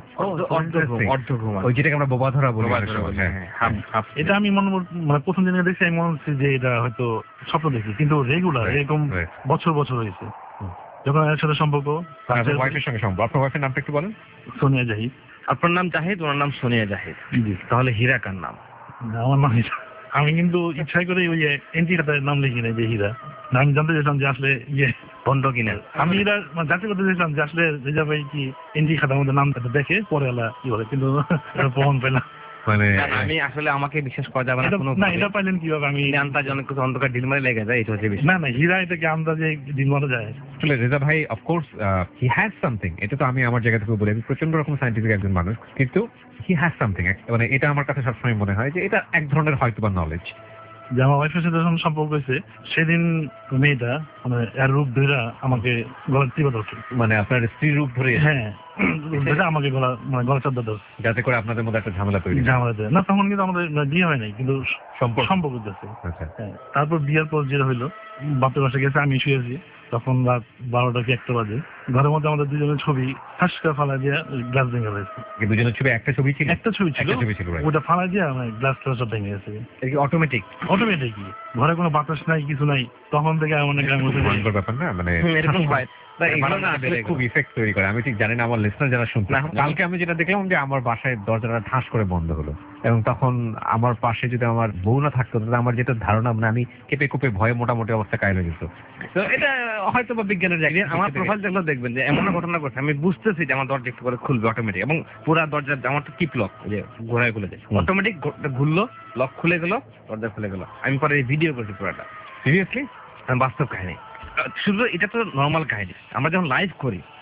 অর্ধ ঘুম। ওই যেটাকে আমরা বোবা ধরা বলি। বোবা অনেক ধরা সময়, বলি, হ্যাঁ। হ্যাঁ, হাফ হাফ। এটা আমি মনে মনে- মানে প্রথম দিনে দেখছি, আমি মনে হচ্ছে যে এটা হয়তো স্বপ্ন দেখি, কিন্তু রেগুলার Right, এরকম right. বছর বছর হয়েছে। যখন এর সাথে সম্পর্ক, আপনার ওয়াইফের সঙ্গে সম্ভব। আপনার ওয়াইফের নামটা একটু বলেন। সোনিয়া জাহিদ। আপনার নাম জাহিদ, ওনার নাম সোনিয়া জাহিদ। জি। তাহলে হীরা কার নাম? আমার নাম হীরা। আমি কিন্তু ইচ্ছাই করে ওই এন্টি খাতায় নাম লিখি নাই যে হীরা। না, আমি জানতে চাইছিলাম যে আসলে ইয়ে বন্ধ কিনা। আমি হীরা মানে যাচাই করতে চাইছিলাম যে আসলে রেজা ভাই কি এন্টি খাতার মধ্যে নাম দেখে পরে এলা কি বলে, কিন্তু প্রমাণ পেলাম। মানে না, না, আমি আসলে আমাকে বিশ্বাস করা যাবে না এটা- কোনো না, এটা পাইলেন কিভাবে? আমি আন্তাজ অনেক কিছু অন্ধকার ঢিল মারে লেগে যায়, এটা হচ্ছে বিষয়। না না হীরা এটা কি আন্দাজে দিন মারা যায়? আসলে রেজা ভাই অফকোর্স হি হ্যাজ সামথিং। এটা তো আমি আমার জায়গা থেকে বলি, আমি প্রচন্ড রকম সাইন্টিফিক একজন মানুষ, কিন্তু হি হ্যাজ সামথিং। মানে এটা আমার কাছে সবসময় মনে হয় যে এটা এক ধরনের হয়তো বা নলেজ। যে আমার ওয়াইফের সাথে যখন সম্পর্ক হয়েছে, সেদিন মেয়েটা মানে এর রূপ ধরে আমাকে গলা চিপা ধরছে। মানে আপনার স্ত্রী রূপ ধরে, হ্যাঁ, রূপ ধরে আমাকে গলা মানে গলা চাপা ধরছে, যাতে করে আপনাদের মধ্যে একটা ঝামেলা তৈরি হয়। ঝামেলা দেয় না। তখন কিন্তু আমাদের মানে বিয়ে হয় নাই, কিন্তু সম্পর্ক। সম্পর্ক দিচ্ছে। আচ্ছা। হ্যাঁ, তারপর বিয়ের পর যেটা হইলো, বাপের বাসা গেছে, আমি শুয়েছি, তখন রাত বারোটা কি একটা বাজে। ঘরের মধ্যে আমাদের দুজনের ছবি ঠাস করে ফালা দিয়ে গ্লাস ভেঙে গেছে। কিন্তু দুজনের ছবি একটা ছবি ছিল, একটা ছবি ছিল, একটা ছবি ছিল, right. ওটা ফালা দিয়ে মানে গ্লাস ট্লাস সব ভেঙে গেছে। এটা কি অটোমেটিক? অটোমেটিকলি, ঘরে কোনো বাতাস নাই, কিছু নাই, তখন থেকে এমন একটা খুব ভয়ঙ্কর ব্যাপার না? মানে এরকম হয় না, এগুলো না আসলে খুব ইফেক্ট তৈরি করে। আমি ঠিক জানি না আমার লিসনার যারা শুনছে। না, কালকে আমি যেটা দেখলাম যে আমার বাসায় দরজাটা ঠাস করে বন্ধ হলো, এবং তখন আমার পাশে যদি আমার বউ না থাকতো, তাহলে আমার যেটা ধারণা, মানে আমি কেঁপে কুপে ভয়ে মোটামুটি অবস্থা কায়ল হয়ে যেত। তো এটা হয়তো বা বিজ্ঞানের জায়গায়। আমার প্রোফাইল দেখলে দেখবেন যে এমন একটা ঘটনা ঘটছে, আমি বুঝতেছি যে আমার দরজা একটু করে খুলবে অটোমেটিক, এবং পুরো দরজা আমার তো টিপ লক, যে ঘোড়ায় খুলে যায়, অটোমেটিক ঘুরলো, লক খুলে গেল, দরজা খুলে গেল। আমি পরে ভিডিও করছি পুরোটা, সিরিয়াসলি বাস্তব কাহিনী। শুধু এটা তো নর্মাল কাহিনী, আমরা যখন লাইভ করি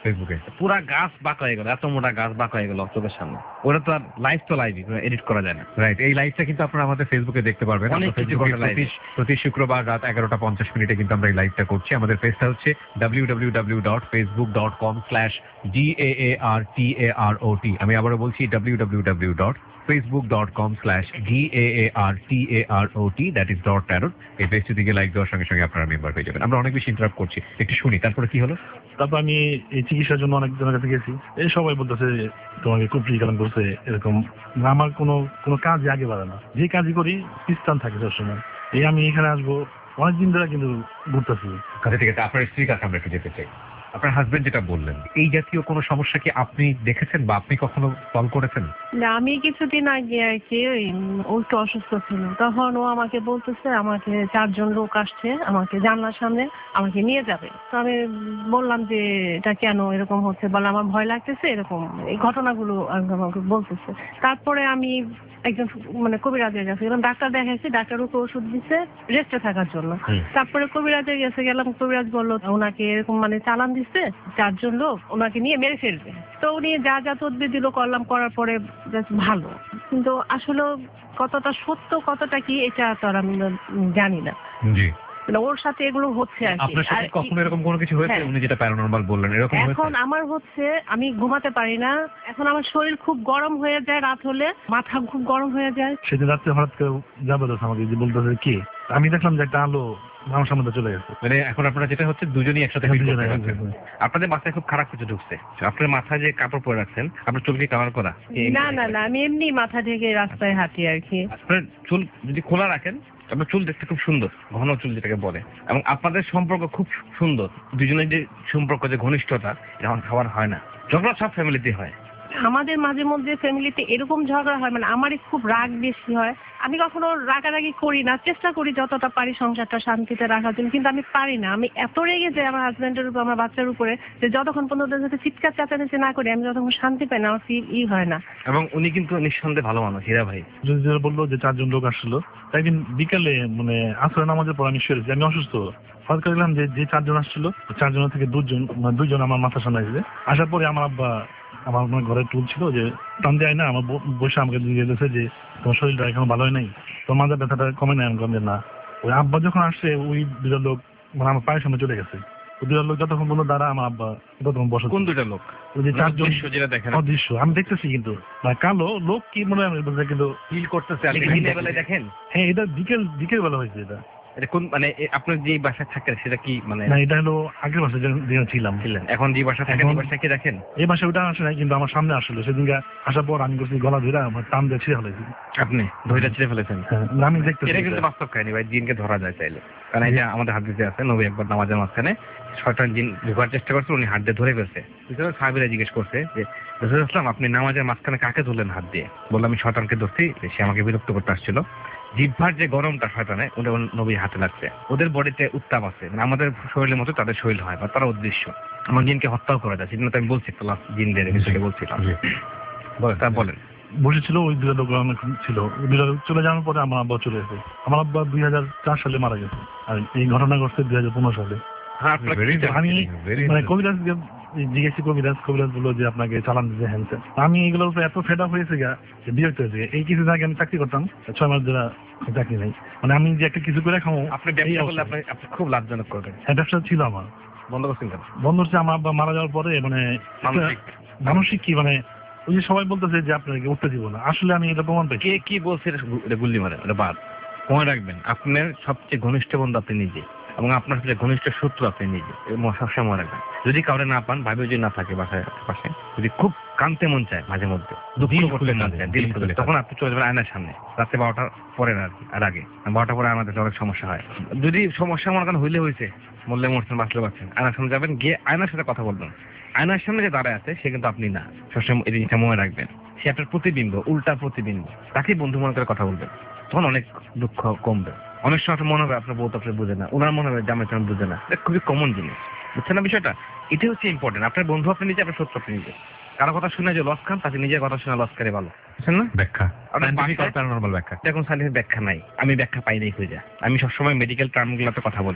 ফেসবুকে পুরা গাছ বাঁকা হয়ে গেল, এত মোটা গাছ বাঁকা হয়ে গেল চোখের সামনে। ওটা তো আর লাইভ তো লাইভই, এডিট করা যায় না। রাইট, এই লাইভটা কিন্তু আপনারা আমাদের ফেসবুকে দেখতে পারবেন। অনেক আমরা কিছু ফেসবুকে ঘটে live এ। প্রতি- প্রতি শুক্রবার রাত এগারোটা পঞ্চাশ মিনিটে কিন্তু আমরা এই লাইভটা করছি। আমাদের পেজটা হচ্ছে W W W dot Facebook dot com slash G A A R T A R O T. আমি আবারও বলছি W W W dot Facebook dot com slash G A A R T A R O T, that is dot tarot. এই পেজটি দিকে লাইক দেওয়ার সঙ্গে সঙ্গে আপনারা মেম্বার হয়ে যাবেন। আমরা অনেক বেশি ইন্টারাপ্ট করছি, একটু শুনি তারপরে কি হলো। তারপর আমি এই চিকিৎসার জন্য অনেক জনের কাছে গেছি, এই সবাই বলতেছে তোমাকে খুব ফ্রিকালাম করছে এরকম। আমার কোনো কোনো কাজই আগে বাড়ে না, যে কাজই করি পিস্তান থাকে সবসময়। এই আমি এখানে আসবো অনেকদিন ধরে কিন্তু ঘুরতেছি। আচ্ছা ঠিক আছে, আপনার স্ত্রীর কাছে আমরা একটু যেতে চাই। আপনার হাজবেন্ড যেটা বললেন, এই জাতীয় কোনো সমস্যা কি আপনি দেখেছেন বা আপনি কখনো কল করেছেন? না, আমি কিছুদিন আগে আর কি ওই ও একটু অসুস্থ ছিল, তখন ও আমাকে বলতেছে আমাকে চারজন লোক আসছে আমাকে জানলার সামনে আমাকে নিয়ে যাবে। তো আমি বললাম যে এটা কেন এরকম হচ্ছে, বলে আমার ভয় লাগতেছে, এরকম এই ঘটনাগুলো আমাকে বলতেছে। তারপরে আমি একজন মানে কবিরাজের কাছে গেলাম, ডাক্তার দেখাইছি, ডাক্তার ওকে ওষুধ দিচ্ছে রেস্টে থাকার জন্য। তারপরে কবিরাজের কাছে গেলাম, কবিরাজ বললো ওনাকে এরকম মানে চালান দিচ্ছে চারজন লোক, ওনাকে নিয়ে মেরে ফেলবে। তো উনি যা যা তদবির দিল করলাম, করার পরে বেশ ভালো, কিন্তু আসলে কতটা সত্য কতটা কি এটা তো আর আমি জানি না। জি, মানে ওর সাথে এগুলো হচ্ছে আর কি। আপনার সাথে আর কখনো এরকম কোনো কিছু হয়েছে? হ্যাঁ। উনি যেটা প্যারানরমাল বললেন এরকম হয়েছে? এখন আমার হচ্ছে আমি ঘুমাতে পারি না, এখন আমার শরীর খুব গরম হয়ে যায়, রাত হলে মাথা খুব গরম হয়ে যায়। সেদিন রাত্রে হঠাৎ করে যাবে তো আমাকে যে বলতেছে কি, আমি দেখলাম যে একটা আলো আমার সামনে দিয়ে চলে গেছে। মানে এখন আপনারা যেটা হচ্ছে দুজনই একসাথে হ্যাঁ, feel দুজনে করতে পারছেন। একসাথে। আপনাদের মাথায় খুব খারাপ কিছু ঢুকছে। আপনার মাথায় যে কাপড় পরে রাখছেন, আপনার চুল কি কালার করা? না না না, আমি এমনি মাথা ঢেকে রাস্তায় হাঁটি আর কি। আপনার চুল যদি খোলা রাখেন, আপনার চুল দেখতে খুব সুন্দর, ঘন চুল যেটাকে বলে, এবং আপনাদের সম্পর্ক খুব সুন্দর। দুজনের যে সম্পর্ক, যে ঘনিষ্ঠতা, যখন খাবার হয় না, ঝগড়া সব ফ্যামিলিতে হয়। আমাদের মাঝে মধ্যে ফ্যামিলিতে এরকম ঝগড়া হয়, মানে আমারই খুব রাগ বেশি হয়। আমি কখনো রাগারাগি করি না, চেষ্টা করি যতটা পারি সংসারটা শান্তিতে রাখার জন্য, কিন্তু আমি পারি না। আমি এত রেগে যাই আমার হাজবেন্ডের উপর, আমার বাচ্চার উপরে, যে যতক্ষণ পর্যন্ত ওদের সাথে চিৎকার চাচাচাচি না করি আমি যতক্ষণ শান্তি পাই না, আমার ফিল ই হয় না। এবং উনি কিন্তু নিঃসন্দেহে ভালো মানুষ, হীরা ভাই। যদি যারা বললো যে চারজন লোক আসছিল, একদিন বিকালে মানে আসরে নামাজের পর আমি শুয়েছি, আমি অসুস্থ। হঠাৎ করে দেখলাম যে যে চারজন আসছিল, চারজনের থেকে দুজন মানে দুইজন আমার মাথার সামনে আসছে। আসার পরে আমার আব্বা আমার মানে ঘরে টুল ছিল যে টান দেয় না, আমার ব- বসে আমাকে দিয়ে দিয়েছে যে তোমার শরীরটা এখন ভালো হয় নাই, তোমার মাথার ব্যথাটা কমে নাই। আমি বললাম যে না। ওই আব্বা যখন আসছে, ওই দুজন লোক মানে আমার পায়ের সামনে চলে গেছে। ওই দুজন লোক যতক্ষণ বললো দাঁড়া, আমার আব্বা ততক্ষণ বসে। কোন দুটা লোক? ওই যে চারজন দৃশ্য যেটা দেখেন, অদৃশ্য আমি দেখতেছি, কিন্তু মানে কালো লোক কি মনে হয় আমি বলতে, কিন্তু ফিল করতেছে। আপনি এটা- দিনের বেলায় দেখেন? হ্যাঁ, এটা বিকেল বিকেল বেলা হয়েছে। এটা এটা কোন মানে এ- আপনার যে বাসায় থাকেন সেটা কি মানে না, এটা হলো আগের মাসে যেখানে ছিলাম। ছিলেন? এখন যে বাসা থাকেন এই এখন- বাসায় কি দেখেন? এই মাসে ওটা আসে নাই, কিন্তু আমার সামনে আসলো। সেদিনকে আসার পর আমি করছি গলা ধরে আমার টান দিয়ে ছিঁড়ে ফেলেছি। আপনি ধৈর্য ছিঁড়ে ফেলেছেন? হ্যাঁ, আমি দেখতেছি এটা কিন্তু বাস্তব কাহিনী ভাই, জিনকে ধরা যায় চাইলে। কারণ এই যে আমাদের হাদিসে আছে, নবী একবার নামাজের মাঝখানে শয়তান জিন ঢোকার চেষ্টা করছে, উনি হাত দিয়ে ধরে ফেলছে। সাহাবীরা জিজ্ঞেস করছে যে রাসূলুল্লাহ সাল্লাল্লাহু আলাইহি ওয়াসাল্লাম, আপনি নামাজের মাঝখানে কাকে ধরলেন হাত দিয়ে? বললাম আমি শয়তানকে ধরছি, সে আমাকে বিরক্ত করতে আসছিল। জিহ্বার যে গরমটা শয়তানে, ওটা নবীর হাতে লাগছে। ওদের বডিতে উত্তাপ আছে, মানে আমাদের শরীরের মতো তাদের শরীর হয়, বা তারা অদৃশ্য। আমার জিনকে হত্যাও করা যায়, সেদিন তো আমি বলছি ক্লাস জিনদের বিষয়ে বলছিলাম। বলেন, তা বলেন। বসেছিল ওই দুটা লোক অনেক ছিল। ওই দুটা লোক চলে যাওয়ার পরে আমার আব্বা চলে গেছে। আমার আব্বা দুই হাজার চার সালে মারা গেছে, আর এই ঘটনা ঘটছে দুই হাজার পনেরো সালে। হ্যাঁ, আপনার Very কি- আমি interesting, very মানে interesting. কবিরাজ জিজ্ঞেসি কবিরাজ কবিরাজ বললো যে আপনাকে চালান দিতে হ্যান্ডসেট। আমি এগুলোর উপরে এত ফেড আপ হয়েছে গা, যে বিরক্ত হয়েছে। এই কিছুদিন আগে আমি চাকরি করতাম, ছয় মাস ধরে চাকরি নেই। মানে আমি যে একটা কিছু করে খাবো, আপনি এই ব্যবসা করলে অবস্থা। আপনি আপনি খুব লাভজনক করবেন। হ্যাঁ, ব্যবসা ছিল আমার, বন্ধ করছেন কেন? বন্ধ হচ্ছে। আমার আব্বা মারা যাওয়ার পরে মানে একটা মানসিক মানসিক কি মানে ওই যে সবাই বলতেছে যে আপনাকে উঠতে দিব না, আসলে আমি এটা প্রমাণ পাই। কে কি বলছে এটা গু- এটা গুল্লি মারে, এটা বাদ। মনে রাখবেন, আপনার সবচেয়ে ঘনিষ্ঠ বন্ধু আপনি নিজে, এবং আপনার সবচেয়ে ঘনিষ্ঠ শত্রু আপনি নিজে। এ ম- সবসময় মনে রাখবেন। যদি কাউরে না পান, ভাবে যদি না থাকে বাসায় পাশে, যদি খুব কানতে মন চায় মাঝে মধ্যে, দুঃখ দিল করতে খুলে মন কাঁদে, চায়, দিল দিল খুলে খুলে, তখন আপনি চলে যাবেন আয়নার সামনে রাত্রে বারোটার পরে আর কি, আর আগে। বারোটার পরে আমাদের অনেক সমস্যা হয়। যদি সমস্যা মনে করেন হইলে হয়েছে, মরলে মরছেন, বাঁচলে বাঁচছেন, আয়নার সামনে যাবেন, গিয়ে আয়নার সাথে কথা বলবেন। আয়নার সামনে যে দাঁড়ায় আছে সে কিন্তু আপনি না, সবসময় এই জিনিসটা মনে রাখবেন। সে আপনার প্রতিবিম্ব, উল্টা প্রতিবিম্ব। তাকেই বন্ধু মনে করে কথা বলবেন, তখন অনেক দুঃখ কমবে। অনেক সময় আপনার মনে হবে আপনার বউ তো আপনি বুঝে না, ওনার মনে হবে জামাই তেমন বুঝে না। এটা খুবই কমন জিনিস, বুঝছেন না বিষয়টা? এটাই হচ্ছে ইম্পর্টেন্ট। আপনার বন্ধু আপনি নিজে, আপনার শত্রু আপনি নিজে। কারো কথা শুনে যে লস খান, তাকে নিজের কথা শুনে লস করে ভালো, বুঝছেন না? ব্যাখ্যা, আপনার সায়েন্টিফিক আর বাসায়- প্যারানরমাল ব্যাখ্যা। এখন সাইন্টিফিক ব্যাখ্যা নাই, আমি ব্যাখ্যা পাই নাই খুঁজে। আমি সবসময় মেডিকেল টার্ম গুলাতে কথা বলি।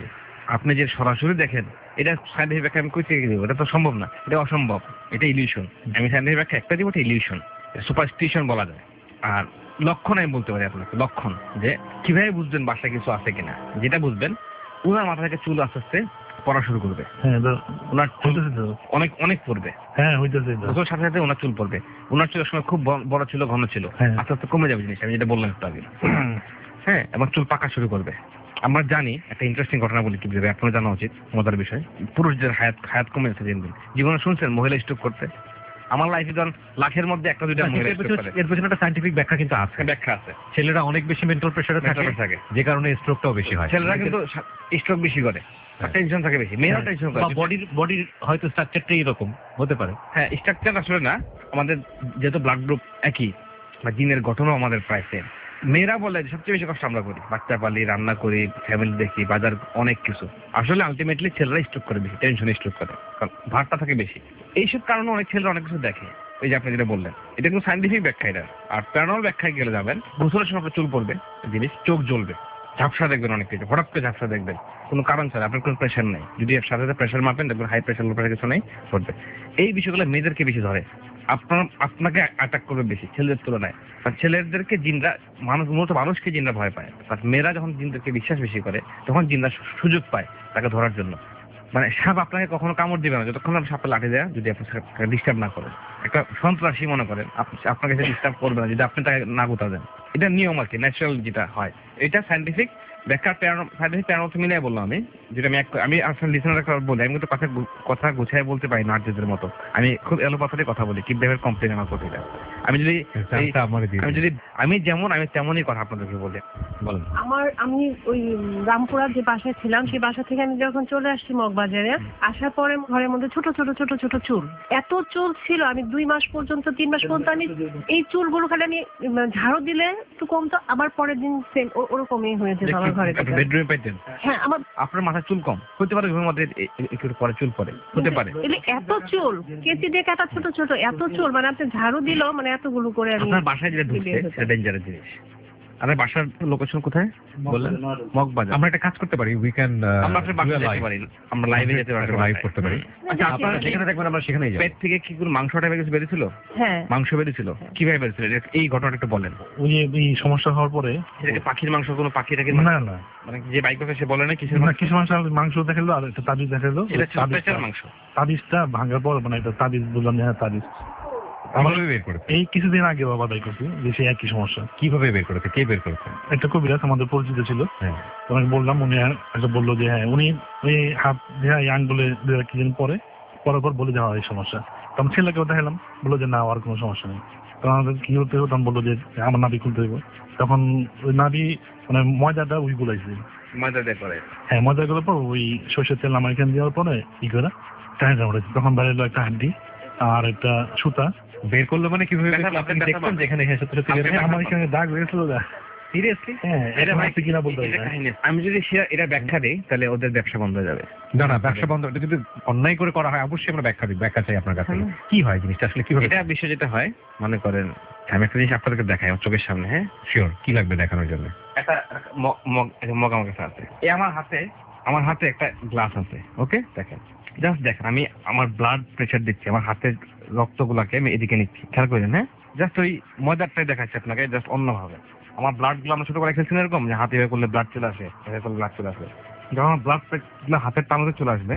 আপনি যে সরাসরি দেখেন, এটা সাইন্টিফিক ব্যাখ্যা আমি কই থেকে দিব? এটা তো সম্ভব না, এটা অসম্ভব, এটা ইলিউশন। আমি সাইন্টিফিক ব্যাখ্যা একটা দিব, এটা ইলিউশন, সুপারস্টিশন বলা যায়। আর লক্ষণ আমি বলতে পারি আপনাকে, লক্ষণ যে কিভাবে বুঝবেন বাসায় কিছু আছে কিনা। যেটা বুঝবেন, উনার মাথা থেকে চুল আস্তে আস্তে পড়া শুরু করবে, হ্যাঁ তো ওনার চুল হইতেছে তো, অনেক অনেক পড়বে, হ্যাঁ হইতেছে তো। ওর সাথে সাথে ওনার চুল পড়বে। ওনার চুলের সময় খুব ব- বড় ছিল, ঘন ছিল, হ্যাঁ। আস্তে আস্তে কমে যাবে জিনিস, আমি যেটা বললাম একটু আগে। হ্যাঁ, এবং চুল পাকা শুরু করবে। আমরা জানি একটা ইন্টারেস্টিং ঘটনা বলি, কি ভেবে আপনার জানা উচিত, মজার বিষয়। পুরুষদের হায়াত হায়াত কমে যাচ্ছে দিন দিন। জীবনে শুনছেন মহিলা স্ট্রোক করতে? আমার লাইফে যখন লাখের মধ্যে একটা দুইটা মহিলা এর stroke পেছনে- করে। এর পেছনে একটা সাইন্টিফিক ব্যাখ্যা কিন্তু আছে। ব্যাখ্যা আছে। ছেলেরা অনেক বেশি মেন্টাল প্রেসারে Mental থাকে, pressure থাকে। যে কারণে স্ট্রোকটাও বেশি হয়। ছেলেরা কিন্তু স্ট্রোক বেশি করে, টেনশন থাকে বেশি, মেয়েরাও টেনশন করে। বা বডির বডির হয়তো স্ট্রাকচারটা এরকম হতে পারে। হ্যাঁ, স্ট্রাকচার আসলে না, আমাদের যেহেতু ব্লাড গ্রুপ একই, বা জিনের গঠনও আমাদের প্রায় সেম। মেয়েরা বলে যে সবচেয়ে বেশি কষ্ট আমরা করি, বাচ্চা পালি, রান্না করি, ফ্যামিলি দেখি, বাজার, অনেক কিছু। আসলে আলটিমেটলি ছেলেরা স্ট্রোক করে বেশি, টেনশন স্ট্রোক করে, কারণ ভারটা থাকে বেশি। এইসব কারণে অনেক ছেলেরা অনেক কিছু দেখে। এই যে আপনি যেটা বললেন, এটা কিন্তু সাইন্টিফিক ব্যাখ্যা। এটা আর প্যারানর্মাল ব্যাখ্যায় গেলে যাবেন, গোসলের সময় আপনার চুল পড়বে, জিনিস চোখ জ্বলবে, ঝাপসা দেখবেন, অনেক কিছু হঠাৎ করে ঝাপসা দেখবেন, কোনো কারণ ছাড়া, আপনার কোনো প্রেশার নেই। যদি এর সাথে সাথে প্রেশার মাপেন, দেখবেন হাই প্রেশার, লো প্রেশার কিছু নেই, পড়বে। এই বিষয়গুলো মেয়েদেরকে বেশি ধরে, আপনার আপনাকে অ্যাটাক করবে বেশি ছেলেদের তুলনায়। আর ছেলেদেরকে জিনরা, মানুষ মূলত মানুষকে জিনরা ভয় পায়, আর মেয়েরা যখন জিনদেরকে বিশ্বাস বেশি করে, তখন জিনরা সু- সুযোগ পায় তাকে ধরার জন্য। মানে সাপ আপনাকে কখনো কামড় দিবে না যতক্ষণ আপনি সাপে লাঠি দেয়, যদি আপনি ডিস্টার্ব না করেন। একটা সন্ত্রাসী মনে করেন, আপ- আপনাকে সে ডিস্টার্ব করবে না যদি আপনি তাকে না গুতা দেন। এটা নিয়ম আর কি, ন্যাচারাল যেটা হয়। এটা সাইন্টিফিক ব্যাখ্যা, সাইন্টিফিক প্যারানর্মাল মিলিয়ে বললাম আমি, যেটা আমি এক- আমি আসলে লিসেনার বলি, আমি কিন্তু কথা গু- কথা গুছায় বলতে পারি না আর্যদের মতো। আমি খুব এলোপাথারি কথা বলি, কি ভেবে কমপ্লেন আমার প্রতি। আমি যদি এই- চান্সটা আমারে দিয়ে আমি দিন। যদি আমি যেমন আমি তেমনই কথা আপনাদেরকে বলি। বলেন। আমার আমি ওই রামপুরার যে বাসায় ছিলাম, সেই বাসা থেকে আমি যখন চলে আসছি মগবাজারে, আসার পরে ঘরের মধ্যে ছোট ছোট ছোট ছোট চুল, এত চুল ছিল। আমি দুই মাস পর্যন্ত, তিন মাস পর্যন্ত আমি এই চুলগুলো খালি আমি উম, ঝাড়ু দিলে একটু কমতো, আবার পরের দিন সেম ওরকমই হয়ে যেত আমার ঘরে থেকে। বেডরুমে পাইতেন? হ্যাঁ, আমার আপনার মাথায় চুল কম হতে পারে, ঘুমের মধ্যে এ- এ- একটু পরে চুল পরে হতে পারে। এলে এত চুল, কেচি দিয়ে কাটা ছোট ছোট এত চুল, মানে আপনি ঝাড়ু দিলেও মানে এতগুলো করে আমি আপনার বাসায় যেটা ঢুকছে বের হতো। সেটা ডেঞ্জারাস জিনিস। আপনার বাসার লোকেশন কোথায় বললেন? মগবাজার। আমরা একটা কাজ করতে পারি, উই ক্যান আমরা আপনার বাসায় যেতে পারি, আমরা লাইভে যেতে পারি, লাইভ করতে পারি। আচ্ছা, আপনারা যেখানে থাকবেন আমরা সেখানেই যাবো। পেট থেকে কি কোনো মাংস টাইপের কিছু বেরিয়েছিল? হ্যাঁ, মাংস বেরিয়েছিল, কিভাবে বেরিয়েছিল? এটা- এই ঘটনাটা একটু বলেন। ওই যে এই সমস্যা হওয়ার পরে, সেটাকে পাখির মাংস, কোনো পাখি টাকি না না মানে যে বাইক সে বলে না কিসের না, মাংস? কিছু মানুষ আমাকে মাংস দেখালো আর একটা তাবিজ দেখালো। সেটা ছিল তাবিজটা- পেঁচার মাংস। তাবিজটা ভাঙার পর মানে একটা তাবিজ বললাম যে হ্যাঁ তাবিজ। কিভাবে বের করেছে? এই কিছুদিন আগে বাবা দায়ী করছি যে সেই একই সমস্যা। কিভাবে বের করেছে? কে বের করেছে? একটা কবিরাজ আমাদের পরিচিত ছিল, হ্যাঁ। তো আমি বললাম, উনি একটা বললো যে হ্যাঁ উনি ওই হাত দেওয়া ইয়াং বলে কিছুদিন পরে পরে পর বলে দেওয়া এই সমস্যা। তখন ছেলেকেও দেখালাম, বললো যে না আর কোনো সমস্যা নেই। তখন আমাদের কি হতে হবে, তখন বললো যে আমার নাভি খুলতে হবে। তখন ওই নাভি মানে ময়দাটা ওই গুলাইছে, মজা দেয় করে। হ্যাঁ ময়দা গুলোর পর ওই সর্ষের তেল আমার এখানে দেওয়ার পরে ই করে টাইটা উঠেছে। তখন বাইরে একটা হাড্ডি আর একটা সুতা বের করলো মানে কিভাবে বের ব্যথা করলো? আপনি পাবেন, দেখতেন ব্যথা যেখানে হ্যাঁ সত্যি সত্যি বের আপনি হলো? আমার এখানে দাগ হয়েছিল। সিরিয়াসলি? হ্যাঁ এটা এটা ভাই হচ্ছে কিনা বলতে এটা পারি না। কাহিনী। আমি যদি সে- এটা ব্যাখ্যা দিই তাহলে ওদের ব্যবসা বন্ধ হয়ে যাবে। না না, ব্যবসা বন্ধ। এটা যদি অন্যায় করে করা হয় অবশ্যই আমরা ব্যাখ্যা দিই, ব্যাখ্যা চাই আপনার কাছে। হ্যাঁ। কি হয় জিনিসটা আসলে কিভাবে? এটা বিষয় যেটা হয়, মনে করেন আমি একটা জিনিস আপনাদেরকে দেখাই আমার চোখের সামনে। হ্যাঁ, শিওর, কি লাগবে দেখানোর জন্য? একটা ম- মগ একটা মগ আমার কাছে আছে। এই আমার হাতে আমার হাতে একটা গ্লাস আছে। ওকে, দেখেন, জাস্ট দেখেন, আমি আমার ব্লাড প্রেশার দিচ্ছি, আমার হাতের রক্তগুলাকে আমি এদিকে নিচ্ছি, খেয়াল করেন। হ্যাঁ, জাস্ট ওই ময়দারটাই দেখাচ্ছি আপনাকে, জাস্ট অন্যভাবে। আমার ব্লাড গুলো আমরা ছোটবেলায় খেলছি না এরকম, যে হাতে এভাবে করলে ব্লাড চলে আসে, এভাবে করলে ব্লাড চলে আসে। যখন আমার ব্লাড গুলো হাতের টানতে চলে আসবে,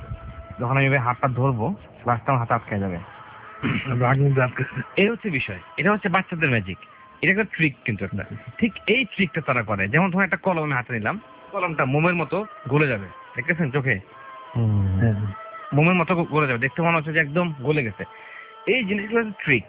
যখন আমি এভাবে হাতটা ধরবো, গ্লাসটা আমার হাতে আটকে যাবে। রাগ কিন্তু আটকেছে। এই হচ্ছে বিষয়, এটা হচ্ছে বাচ্চাদের ম্যাজিক। এটা একটা ট্রিক কিন্তু একটা। ঠিক এই ট্রিকটা তারা করে। যেমন ধরুন একটা কলম আমি হাতে নিলাম, কলমটা মোমের মতো গলে যাবে, দেখতেছেন চোখে হ্যাঁ মোমের মতো গলে যাবে, দেখতে মনে হচ্ছে যে একদম গলে গেছে। এই জিনিসগুলো ট্রিক,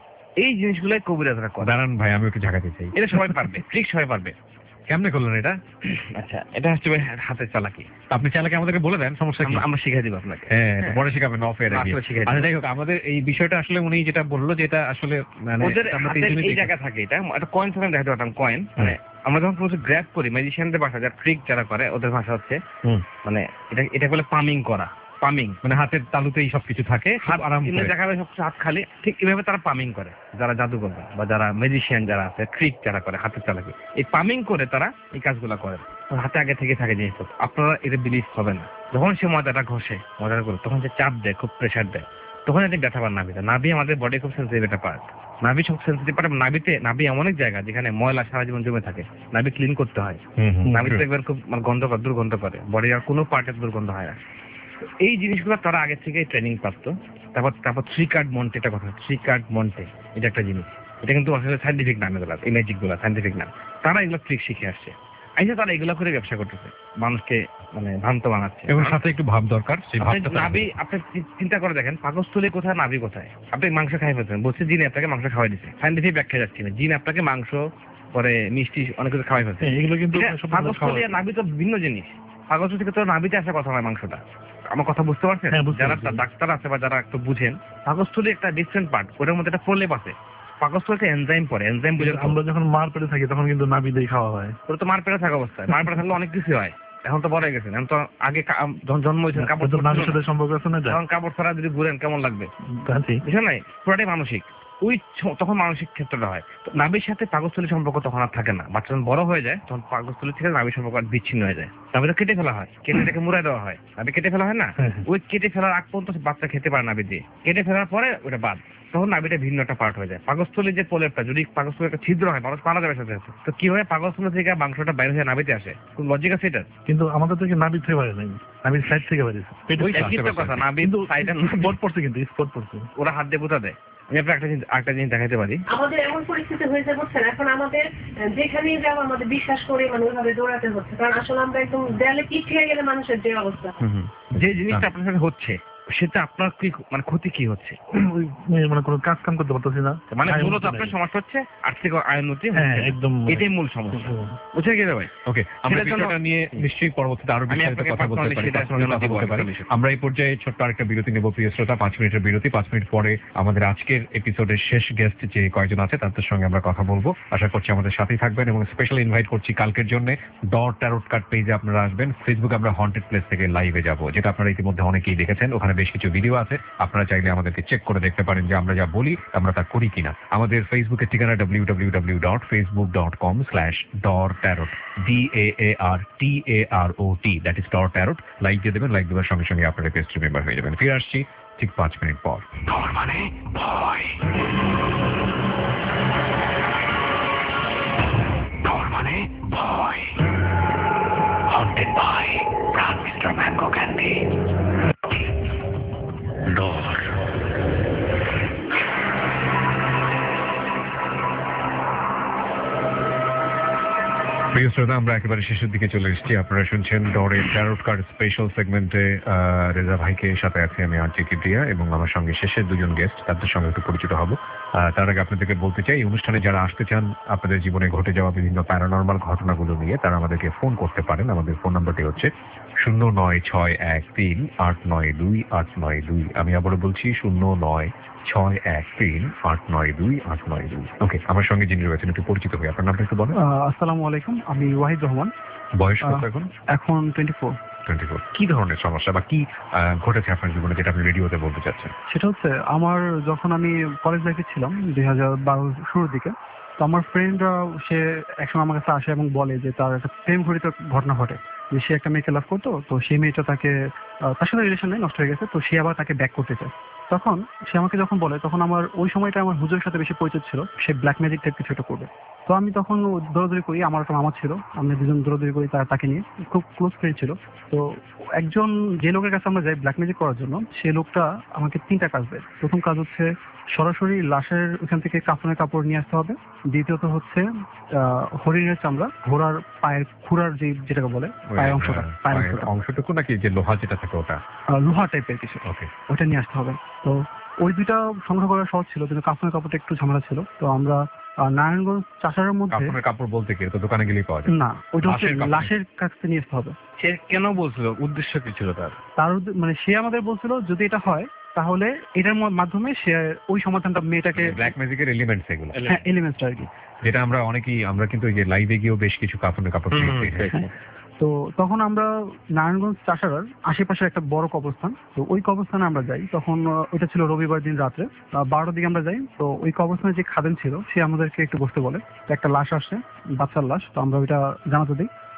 এই জিনিসগুলোই কবিরাজরা করে। দাঁড়ান ভাই, আমি একটু ঝাঁকাতে চাই। এটা সবাই পারবে, ট্রিক সবাই পারবে। কেমনে করলেন এটা? আচ্ছা, এটা হচ্ছে ভাই হাতের চালাকি। আপনি চাইলে আমাদেরকে বলে দেন, সমস্যা কি? আমরা- আমরা শিখিয়ে দিব আপনাকে। হ্যাঁ, এটা পরে শিখাবেন অফ এর। না, আসলে শিখাই দিই। আচ্ছা, যাই হোক, আমাদের এই বিষয়টা আসলে উনি যেটা বললো যে এটা আসলে মানে ওদের আমরা হাতের তিনজনই এই দেখি। জায়গা থাকে, এটা একটা কয়েন থাকে, দেখাতে পারতাম কয়েন। মানে আমরা যখন কোনো গ্র্যাব করি, ম্যাজিশিয়ানদের ভাষা, যারা ট্রিক যারা করে ওদের ভাষা হচ্ছে হুম। মানে এটা এটা বলে পামিং করা। পামিং মানে হাতের তালুতেই সবকিছু থাকে, খুব হাত আরাম এমনি করে। দেখা যায় সবকিছু হাত খালি, ঠিক এভাবে তারা পামিং করে। যারা জাদুকর বা যারা ম্যাজিশিয়ান যারা আছে, ট্রিক যারা করে হাতের চালাকি, এই পামিং করে তারা এই কাজগুলো করে। ওর হাতে আগে থেকে থাকে জিনিসপত্র, আপনারা এটা বিলিভ হবে না। যখন সে ময়দাটা ঘষে ময়দাটা করে তখন যে চাপ দেয়, খুব প্রেশার দেয়, তখন এটি ব্যথা পান নাভিতে। নাভি আমাদের বডি খুব সেন্সিটিভ একটা পার্ট, নাভি সব সেন্সিটিভ পার্ট। নাভিতে নাভি এমন এক জায়গা যেখানে ময়লা সারা জীবন জমে থাকে, নাভি ক্লিন করতে হয়। নাভিতে দেখবেন খুব মানে গন্ধ করে, দুর্গন্ধ করে, বডির আর কোনো পার্টের দুর্গন্ধ হয় না। এই জিনিসগুলো তারা আগে থেকে ট্রেনিং প্রাপ্ত। তারপর তারপর থ্রি কার্ড মন্টে, একটা কথা, থ্রি কার্ড মন্টে এটা একটা জিনিস, এটা কিন্তু আসলে সাইন্টিফিক নাম, এগুলো এই ম্যাজিক গুলা সাইন্টিফিক নাম। তারা এগুলো ট্রিক শিখে আসছে, আইসা তারা এগুলো করে ব্যবসা করতেছে, মানুষকে মানে ভ্রান্ত বানাচ্ছে। এবং সাথে একটু ভাব দরকার, সেই ভাবটা নাভি আপনি চিন্তা করে দেখেন, পাকস্থলী কোথায়, নাভি কোথায়। আপনি মাংস খাই ফেলছেন, বলছে জিন আপনাকে মাংস খাওয়াই দিচ্ছে, সাইন্টিফিক ব্যাখ্যা যাচ্ছে না, জিন আপনাকে মাংস পরে মিষ্টি অনেক কিছু খাওয়াই ফেলছে। এগুলো কিন্তু পাকস্থলী আর নাভি তো ভিন্ন জিনিস। পাকস্থলী থেকে তো নাভিতে আসার কথা নয় মাংসটা, আমার কথা বুঝতে পারছেন? যারা ডাক্তার আছে বা যারা একটু বুঝেন, পাকস্থলী একটা ডিফারেন্ট পার্ট, ওটার মধ্যে একটা প্রলেপ আছে। পাকস্থলীতে এনজাইম পড়ে, এনজাইম বুঝে। আমরা যখন মার পেটে থাকি তখন কিন্তু নাভি দিয়ে খাওয়া হয়। ওটা তো মার পেটে থাকা অবস্থায়, মার পেটে থাকলে অনেক কিছু হয়। এখন তো বড় হয়ে গেছেন, এখন তো আগে যখন জন্ম হয়েছেন কাপড় নাভির সাথে সম্পর্ক আছে না, তখন কাপড় ছাড়া যদি ঘুরেন কেমন লাগবে, বুঝলেন নাই? পুরোটাই মানসিক, ওই তখন মানসিক ক্ষেত্রটা হয়। নাভির সাথে পাকস্থলীর সম্পর্ক তখন আর থাকে না। বাচ্চা যখন বড় হয়ে যায় তখন পাকস্থলী থেকে নাভির সম্পর্ক আর বিচ্ছিন্ন হয়ে যায়। নাভিটা কেটে ফেলা হয়, কেটে থেকে মুড়াই দেওয়া হয়, নাভি কেটে ফেলা হয় না, ওই কেটে ফেলার আগ পর্যন্ত বাচ্চা খেতে পারে নাভি দিয়ে, কেটে ফেলার পরে ওটা বাদ, তখন নাভিটা ভিন্ন একটা পার্ট হয়ে যায়। পাকস্থলীর যে প্রলেপটা, যদি পাকস্থলীর একটা ছিদ্র হয়, মানুষ মারা যাবে সাথে সাথে, তো কি হয়, পাকস্থলী থেকে মাংসটা বাইরে হয়ে নাভিতে আসে। কোন লজিক আছে এটা? কিন্তু আমাদের থেকে নাভি থেকে বাইরে নাই, নাভির সাইড থেকে বাইরে। ওই একই তো কথা, নাভি সাইডে স্পট পড়ছে, কিন্তু স্পট পড়ছে, ওরা হাত দিয়ে বুঝা দেয়। আমি আপনার একটা জিনিস একটা জিনিস দেখাতে পারি। আমাদের এমন পরিস্থিতি হয়েছে বুঝছেন, এখন আমাদের যেখানেই যাবো আমাদের বিশ্বাস করে মানে ওইভাবে দৌড়াতে হচ্ছে, কারণ আসলে আমরা একদম দেয়ালে পিঠ থেকে গেলে মানুষের যে অবস্থা। যে জিনিসটা আপনার সাথে হচ্ছে সেটা আপনার কি মানে ক্ষতি কি হচ্ছে? মানে কোনো কাজ কাম করতে পারতেছি না, মানে মূলত আপনার সমস্যা হচ্ছে আর্থিক আয়োন্নতি, একদম এটাই মূল সমস্যা, বুঝে গেলে ভাই। ওকে, আমরা বিষয়টা নিয়ে নিশ্চয়ই পরবর্তীতে আরো বিস্তারিত কথা বলতে পারি, কথা বলতে পারি। আমরা এই পর্যায়ে ছোট্ট আরেকটা বিরতি নেব প্রিয় শ্রোতা, পাঁচ মিনিটের বিরতি। পাঁচ মিনিট পরে আমাদের আজকের এপিসোডের শেষ গেস্ট যে কয়েকজন আছে তাদের সঙ্গে আমরা কথা বলবো। আশা করছি আমাদের সাথেই থাকবেন এবং স্পেশাল ইনভাইট করছি কালকের জন্য ডট ট্যারোট কার্ড পেজে আপনারা আসবেন। ফেসবুকে আমরা হন্টেড প্লেস থেকে লাইভে যাব, যেটা আপনারা ইতিমধ্যে অনেকেই দেখেছেন। ওখানে বেশ কিছু ভিডিও আছে, আপনারা চাইলে আমাদেরকে চেক করে দেখতে পারেন যে আমরা যা বলি আমরা তা করি কিনা। আমাদের ফেসবুকের ঠিকানা W W W dot Facebook dot com slash Dor tarot, D A A R T A R O T, that is Dor tarot. Like দিয়ে দেবেন, লাইক দেওয়ার সঙ্গে সঙ্গে আপনারা পেজটি মেম্বার হয়ে যাবেন। ফিরে আসছি ঠিক পাঁচ মিনিট পর। ডর মানে ভয়, ডর মানে ভয়। Haunted by Pran mister mango candy. Dor প্রিয় শ্রোতা, আমরা একেবারে শেষের দিকে চলে এসেছি। আপনারা শুনছেন ডরের ট্যারোট কার্ড স্পেশাল সেগমেন্টে। রেজা ভাইকে সাথে আছে আমি আর জেকি প্রিয়া, এবং আমার সঙ্গে শেষের দুজন গেস্ট, তাদের সঙ্গে একটু পরিচিত হব। তার আগে আপনাদেরকে বলতে চাই, এই অনুষ্ঠানে যারা আসতে চান আপনাদের জীবনে ঘটে যাওয়া বিভিন্ন প্যারানর্মাল ঘটনাগুলো নিয়ে, তারা আমাদেরকে ফোন করতে পারেন। আমাদের ফোন নাম্বারটি হচ্ছে শূন্য নয় ছয় এক তিন আট নয় দুই আট নয় দুই। আমি আবারও বলছি শূন্য নয় ছয় এক তিন আট নয় দুই আট নয় দুই। ওকে, আমার সঙ্গে যিনি রয়েছেন একটু পরিচিত হয়ে আপনার নামটা একটু বলেন। আসসালামু আলাইকুম, আমি ওয়াহিদ রহমান। বয়স কত এখন? এখন টোয়েন্টি ফোর। Twenty four. কি ধরনের সমস্যা বা কি ঘটেছে আপনার জীবনে যেটা আপনি রেডিওতে বলতে চাচ্ছেন? সেটা হচ্ছে, আমার যখন আমি কলেজ লাইফে ছিলাম দুই হাজার বারো শুরুর দিকে, তো আমার ফ্রেন্ডরা সে একসময় আমার কাছে আসে এবং বলে যে তার একটা প্রেম ঘটিত ঘটনা ঘটে, যে সে একটা মেয়েকে লাভ করতো, তো সেই মেয়েটা তাকে তার সাথে রিলেশন নেই, নষ্ট হয়ে গেছে, তো সে আবার তাকে ব্যাক করতে চায়। তখন সে আমাকে যখন বলে, তখন আমার ওই সময়টা আমার হুজুরের সাথে বেশি পরিচিত ছিল, সে ব্ল্যাক ম্যাজিক টাইপ কিছু একটা করবে। তো আমি তখন দৌড়াদৌড়ি করি, আমার একটা মামা ছিল, আমরা দুজন দৌড়াদৌড়ি করি তাকে নিয়ে, খুব ক্লোজ ফ্রেন্ড ছিল। তো একজন যে লোকের কাছে আমরা যাই ব্ল্যাক ম্যাজিক করার জন্য, সেই লোকটা আমাকে তিনটা কাজ দেয়। প্রথম কাজ হচ্ছে সরাসরি লাশের ওখান থেকে কাফনের কাপড় নিয়ে আসতে হবে। দ্বিতীয়ত হচ্ছে আহ হরিণের চামড়া, ঘোড়ার পায়ের খুরার যে যেটাকে বলে পায়ের অংশটা, পায়ের অংশটুকু নাকি যে লোহা যেটা থাকে ওটা, লোহা টাইপের কিছু, ওকে, ওটা নিয়ে আসতে হবে। তো ওই দুইটা সংগ্রহ করা সহজ ছিল, কিন্তু কাফনের কাপড়টা একটু ঝামেলা ছিল। তো আমরা নারায়ণগঞ্জ চাষারের মধ্যে, কাফনের কাপড় বলতে কি, তো দোকানে গেলেই পাওয়া যায় না, ওইটা হচ্ছে লাশের কাছ থেকে নিয়ে আসতে হবে। সে কেন বলছিল, উদ্দেশ্য কি ছিল তার? তার মানে সে আমাদের বলছিল যদি এটা হয় তাহলে এটার মাধ্যমে সে ওই সমাধানটা মেয়েটাকে, ব্ল্যাক ম্যাজিকের এলিমেন্টস এগুলো, হ্যাঁ এলিমেন্টস আর কি, যেটা আমরা অনেকেই আমরা কিন্তু এই যে লাইভে গিয়েও বেশ কিছু কাফনের কাপড় পেয়েছি। তো তখন আমরা নারায়ণগঞ্জ চাষারার আশেপাশে একটা বড় কবরস্থান, তো ওই কবরস্থানে আমরা যাই। তখন ওইটা ছিল রবিবার দিন রাত্রে বারোটার দিকে আমরা যাই। তো ওই কবরস্থানে যে খাদেম ছিল সে আমাদেরকে একটু বসতে বলে, একটা লাশ আসছে, বাচ্চার লাশ, তো আমরা ওইটা জানাতে দিই।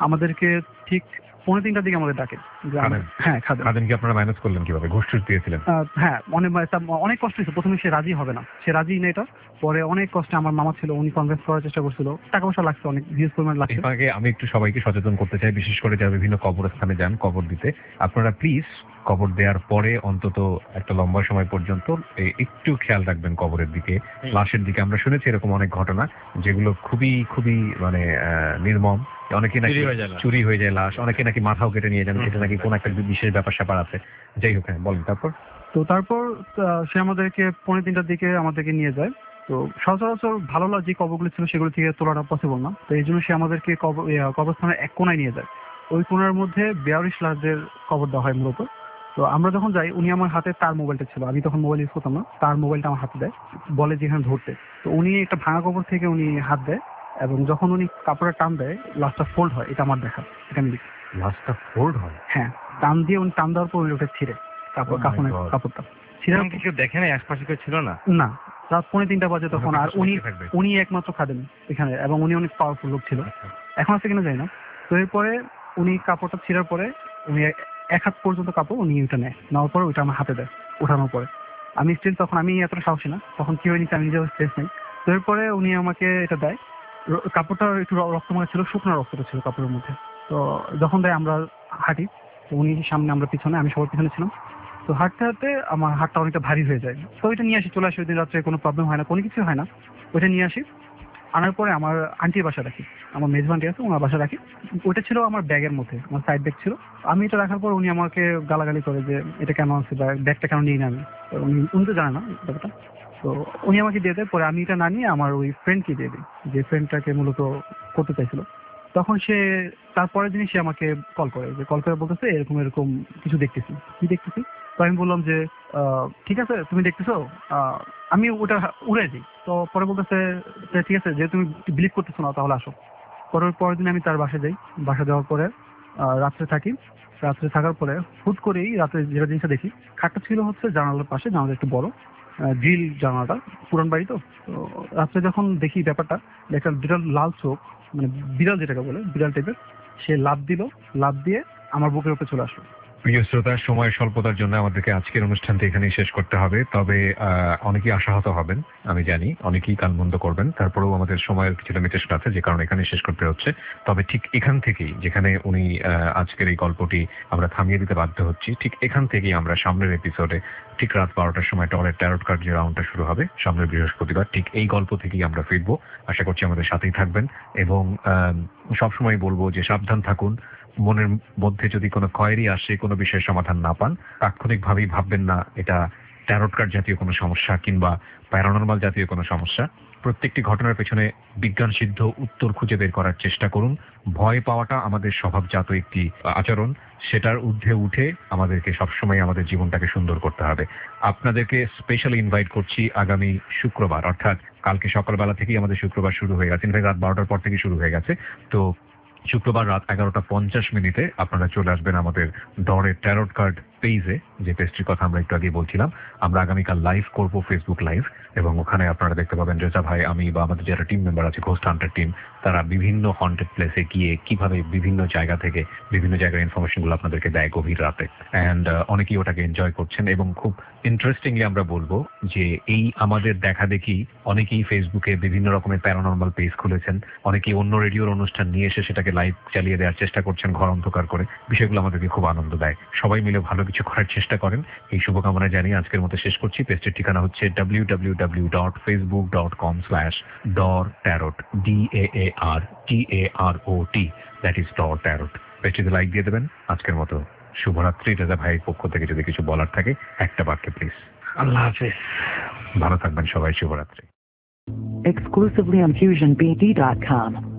আমাদেরকে ঠিক পৌনে তিনটার দিকে আমাদের ডাকে যে আমরা- হ্যাঁ খাদেম খাদেম কি আপনারা ম্যানেজ করলেন কিভাবে? ঘুষ টুস দিয়েছিলেন? আহ, হ্যাঁ অনেক তা- অনেক কষ্ট হয়েছে। প্রথমে সে রাজি হবে না, সে রাজি নেই এটা। পরে অনেক কষ্টে আমার মামা ছিল, উনি কনভিন্স করার চেষ্টা করছিল। টাকা পয়সা লাগছে, অনেক হিউজ পরিমাণ লাগছে। এর আগে আমি একটু সবাইকে সচেতন করতে চাই, বিশেষ করে যারা বিভিন্ন কবরস্থানে যান কবর দিতে, আপনারা প্লিজ কবর দেওয়ার পরে অন্তত একটা লম্বা সময় পর্যন্ত এ- একটু খেয়াল রাখবেন কবরের দিকে, লাশের দিকে। আমরা শুনেছি এরকম অনেক ঘটনা যেগুলো খুবই খুবই মানে আহ, নির্মম। অনেকে নাকি চুরি হয়ে যায় লাশ। চুরি হয়ে যায় লাশ, অনেকে নাকি মাথাও কেটে নিয়ে যান, সেটা নাকি কোন একটা বিশেষ ব্যাপার স্যাপার আছে। যাই হোক, হ্যাঁ বলেন তারপর। তো তারপর আহ, সে আমাদেরকে পৌনে তিনটার দিকে আমাদেরকে নিয়ে যায়। তো সচরাচর ভালো লাগা যে কবরগুলো ছিল সেগুলো থেকে তোলাটা পসিবল না। তো এই জন্য সে আমাদেরকে কবর ইয়া, কবরস্থানের এক কোনায় নিয়ে যায়। ওই কোনার মধ্যে বিয়াল্লিশ লাশদের কবর দেওয়া হয় মূলত। তো আমরা যখন যাই, উনি আমার হাতে তার মোবাইলটা ছিল, আমি তখন মোবাইল ইউজ করতাম না, তার মোবাইলটা আমার হাতে দেয়, বলে যেখানে ধরতে। তো উনি একটা ভাঙা কবর থেকে উনি হাত দেয়, এবং যখন উনি কাপড়ে টান দেয় লাশটা ফোল্ড হয়, এটা আমার দেখা, এটা আমি দেখি। লাশটা ফোল্ড হয়? হ্যাঁ, টান দিয়ে উনি টান দেওয়ার পর উনি ওটা ছিঁড়ে কাপড় Oh my কাপড়ের God. কাপড়টা ছিঁড়ে। এমন কি কেউ দেখে নাই? আশপাশে কেউ ছিল না? না, রাত পৌনে তিনটা বাজে তখন। আর উনি থাকবে। উনি একমাত্র খাদেম এখানে, এবং উনি অনেক পাওয়ারফুল লোক ছিল। এখন আছে কিনা জানি না। তো এরপরে উনি কাপড়টা ছিঁড়ার পরে উনি এক- এক হাত পর্যন্ত কাপড় উনি ওইটা নেয়, নেওয়ার পরে ওইটা আমার হাতে দেয় ওঠানোর পরে। আমি স্টিল তখন আমি এতটা সাহসী না, তখন কি হয়ে নিচ্ছে আমি নিজেও স্ট্রেস নেই। তো এরপরে উনি আমাকে এটা দেয়। র- কাপড়টা একটু র- রক্তমাখা ছিল, শুকনো রক্তটা ছিল কাপড়ের মধ্যে। তো যখন দেয় আমরা হাঁটি, তো উনি সামনে আমরা পিছনে, আমি সবার পিছনে ছিলাম। তো হাঁটতে হাঁটতে আমার হাতটা অনেকটা ভারী হয়ে যায়। তো ওইটা নিয়ে আসি, চলে আসি। ওই দিন রাত্রে কোনো প্রবলেম হয় না, কোনো কিছু হয় না। ওইটা নিয়ে আসি, আনার পরে আমার আন্টির বাসা রাখি, আমার মেজবান্টি আছে ওনার বাসা রাখি। ওইটা ছিল আমার ব্যাগের মধ্যে, আমার সাইড ব্যাগ ছিল। আমি এটা রাখার পর উনি আমাকে গালাগালি করে যে এটা কেন আছে, বা ব্যাগটা কেন নিই না আমি। তো উনি উনি তো জানে না ব্যাপারটা। তো উনি আমাকে দিয়ে দেয়। পরে আমি এটা না নিয়ে আমার ওই ফ্রেন্ডকে দিয়ে দিই, যে ফ্রেন্ডটাকে মূলত করতে চাইছিল। তখন সে তারপরের দিনই সে আমাকে কল করে, যে কল করে বলতেছে এরকম এরকম কিছু দেখতেছি। কি দেখতেছি? তো আমি বললাম যে আহ, ঠিক আছে তুমি দেখতেছো, আহ, আমি ওটা উড়ে দিই। তো পরে বলতেছে যে, ঠিক আছে যে তুমি বিলিভ করতেছো না তাহলে আসো। পরের পরের দিন আমি তার বাসায় যাই। বাসা যাওয়ার পরে আহ, রাত্রে থাকি। রাত্রে থাকার পরে হুট করেই রাত্রে যেটা জিনিসটা দেখি, খাটটা ছিল হচ্ছে জানালার পাশে, জানালা একটু বড়, গ্রিল জানালাটা, পুরান বাড়ি তো। তো রাত্রে যখন দেখি ব্যাপারটা, একটা বিড়াল লাল চোখ, মানে বিড়াল যেটাকে বলে বিড়াল টাইপের, সে লাফ দিল, লাফ দিয়ে আমার বুকের উপরে চলে আসলো। প্রিয় শ্রোতা, সময় স্বল্পতার জন্য আমাদেরকে আজকের অনুষ্ঠানটি এখানেই শেষ করতে হবে। তবে আহ, অনেকেই আশাহত হবেন, আমি জানি অনেকেই কালমন্দ করবেন, তারপরেও আমাদের সময়ের কিছু লিমিটেশন আছে যে কারণে এখানে শেষ করতে হচ্ছে। তবে ঠিক এখান থেকেই, যেখানে উনি আহ, আজকের এই গল্পটি আমরা থামিয়ে দিতে বাধ্য হচ্ছি, ঠিক এখান থেকেই আমরা সামনের এপিসোডে ঠিক রাত বারোটার সময় টরের ট্যারট কার্ড যে রাউন্ডটা শুরু হবে সামনের বৃহস্পতিবার, ঠিক এই গল্প থেকেই আমরা ফিরবো। আশা করছি আমাদের সাথেই থাকবেন, এবং আহ, সবসময় বলবো যে সাবধান থাকুন। মনের মধ্যে যদি কোনো কোয়েরি আসে, কোনো বিষয়ের সমাধান না পান, তাৎক্ষণিকভাবেই ভাববেন না এটা ট্যারট কার্ড জাতীয় কোনো সমস্যা কিংবা প্যারানরমাল জাতীয় কোনো সমস্যা। প্রত্যেকটি ঘটনার পেছনে বিজ্ঞান সিদ্ধ উত্তর খুঁজে বের করার চেষ্টা করুন। ভয় পাওয়াটা আমাদের স্বভাবজাত একটি আচরণ, সেটার ঊর্ধ্বে উঠে আমাদেরকে সবসময় আমাদের জীবনটাকে সুন্দর করতে হবে। আপনাদেরকে স্পেশালি ইনভাইট করছি আগামী শুক্রবার, অর্থাৎ কালকে সকালবেলা থেকেই আমাদের শুক্রবার শুরু হয়ে গেছে, ইনফ্যাক্ট রাত বারোটার পর থেকে শুরু হয়ে গেছে। তো শুক্রবার রাত এগারোটা পঞ্চাশ মিনিটে আপনারা চলে আসবেন আমাদের দরের ট্যারট কার্ড পেজে, যে পেজটির কথা আমরা একটু আগে বলছিলাম। আমরা আগামীকাল লাইভ করব, ফেসবুক লাইভ, এবং ওখানে আপনারা দেখতে পাবেন রেজা ভাই, আমি বা আমাদের যারা টিম মেম্বার আছে, ঘোস্ট হান্টার টিম, তারা বিভিন্ন হন্টেড প্লেসে গিয়ে কিভাবে বিভিন্ন জায়গা থেকে বিভিন্ন জায়গার ইনফরমেশনগুলো আপনাদেরকে দেয় গভীর রাতে। অ্যান্ড অনেকেই ওটাকে এনজয় করছেন, এবং খুব ইন্টারেস্টিংলি আমরা বলবো যে এই আমাদের দেখা দেখি অনেকেই ফেসবুকে বিভিন্ন রকমের প্যারানরমাল পেজ খুলেছেন, অনেকেই অন্য রেডিওর অনুষ্ঠান নিয়ে এসে সেটাকে লাইভ চালিয়ে দেওয়ার চেষ্টা করছেন ঘর অন্ধকার করে। বিষয়গুলো আমাদেরকে খুব আনন্দ দেয়। সবাই মিলে ভালো কিছু করার চেষ্টা করেন, এই শুভকামনা জানিয়ে আজকের মতো শেষ করছি। পেজটির ঠিকানা হচ্ছে W W W dot Facebook dot com slash Dor tarot, D A A R T A R O T, that is Dor tarot. পেজটিতে লাইক দিয়ে দেবেন। আজকের মতো শুভরাত্রি। রেজা ভাইয়ের পক্ষ থেকে যদি কিছু বলার থাকে একটা বাক্যে প্লিজ। আল্লাহ হাফেজ, ভালো থাকবেন সবাই, শুভরাত্রি। Exclusively on fusion b d dot com.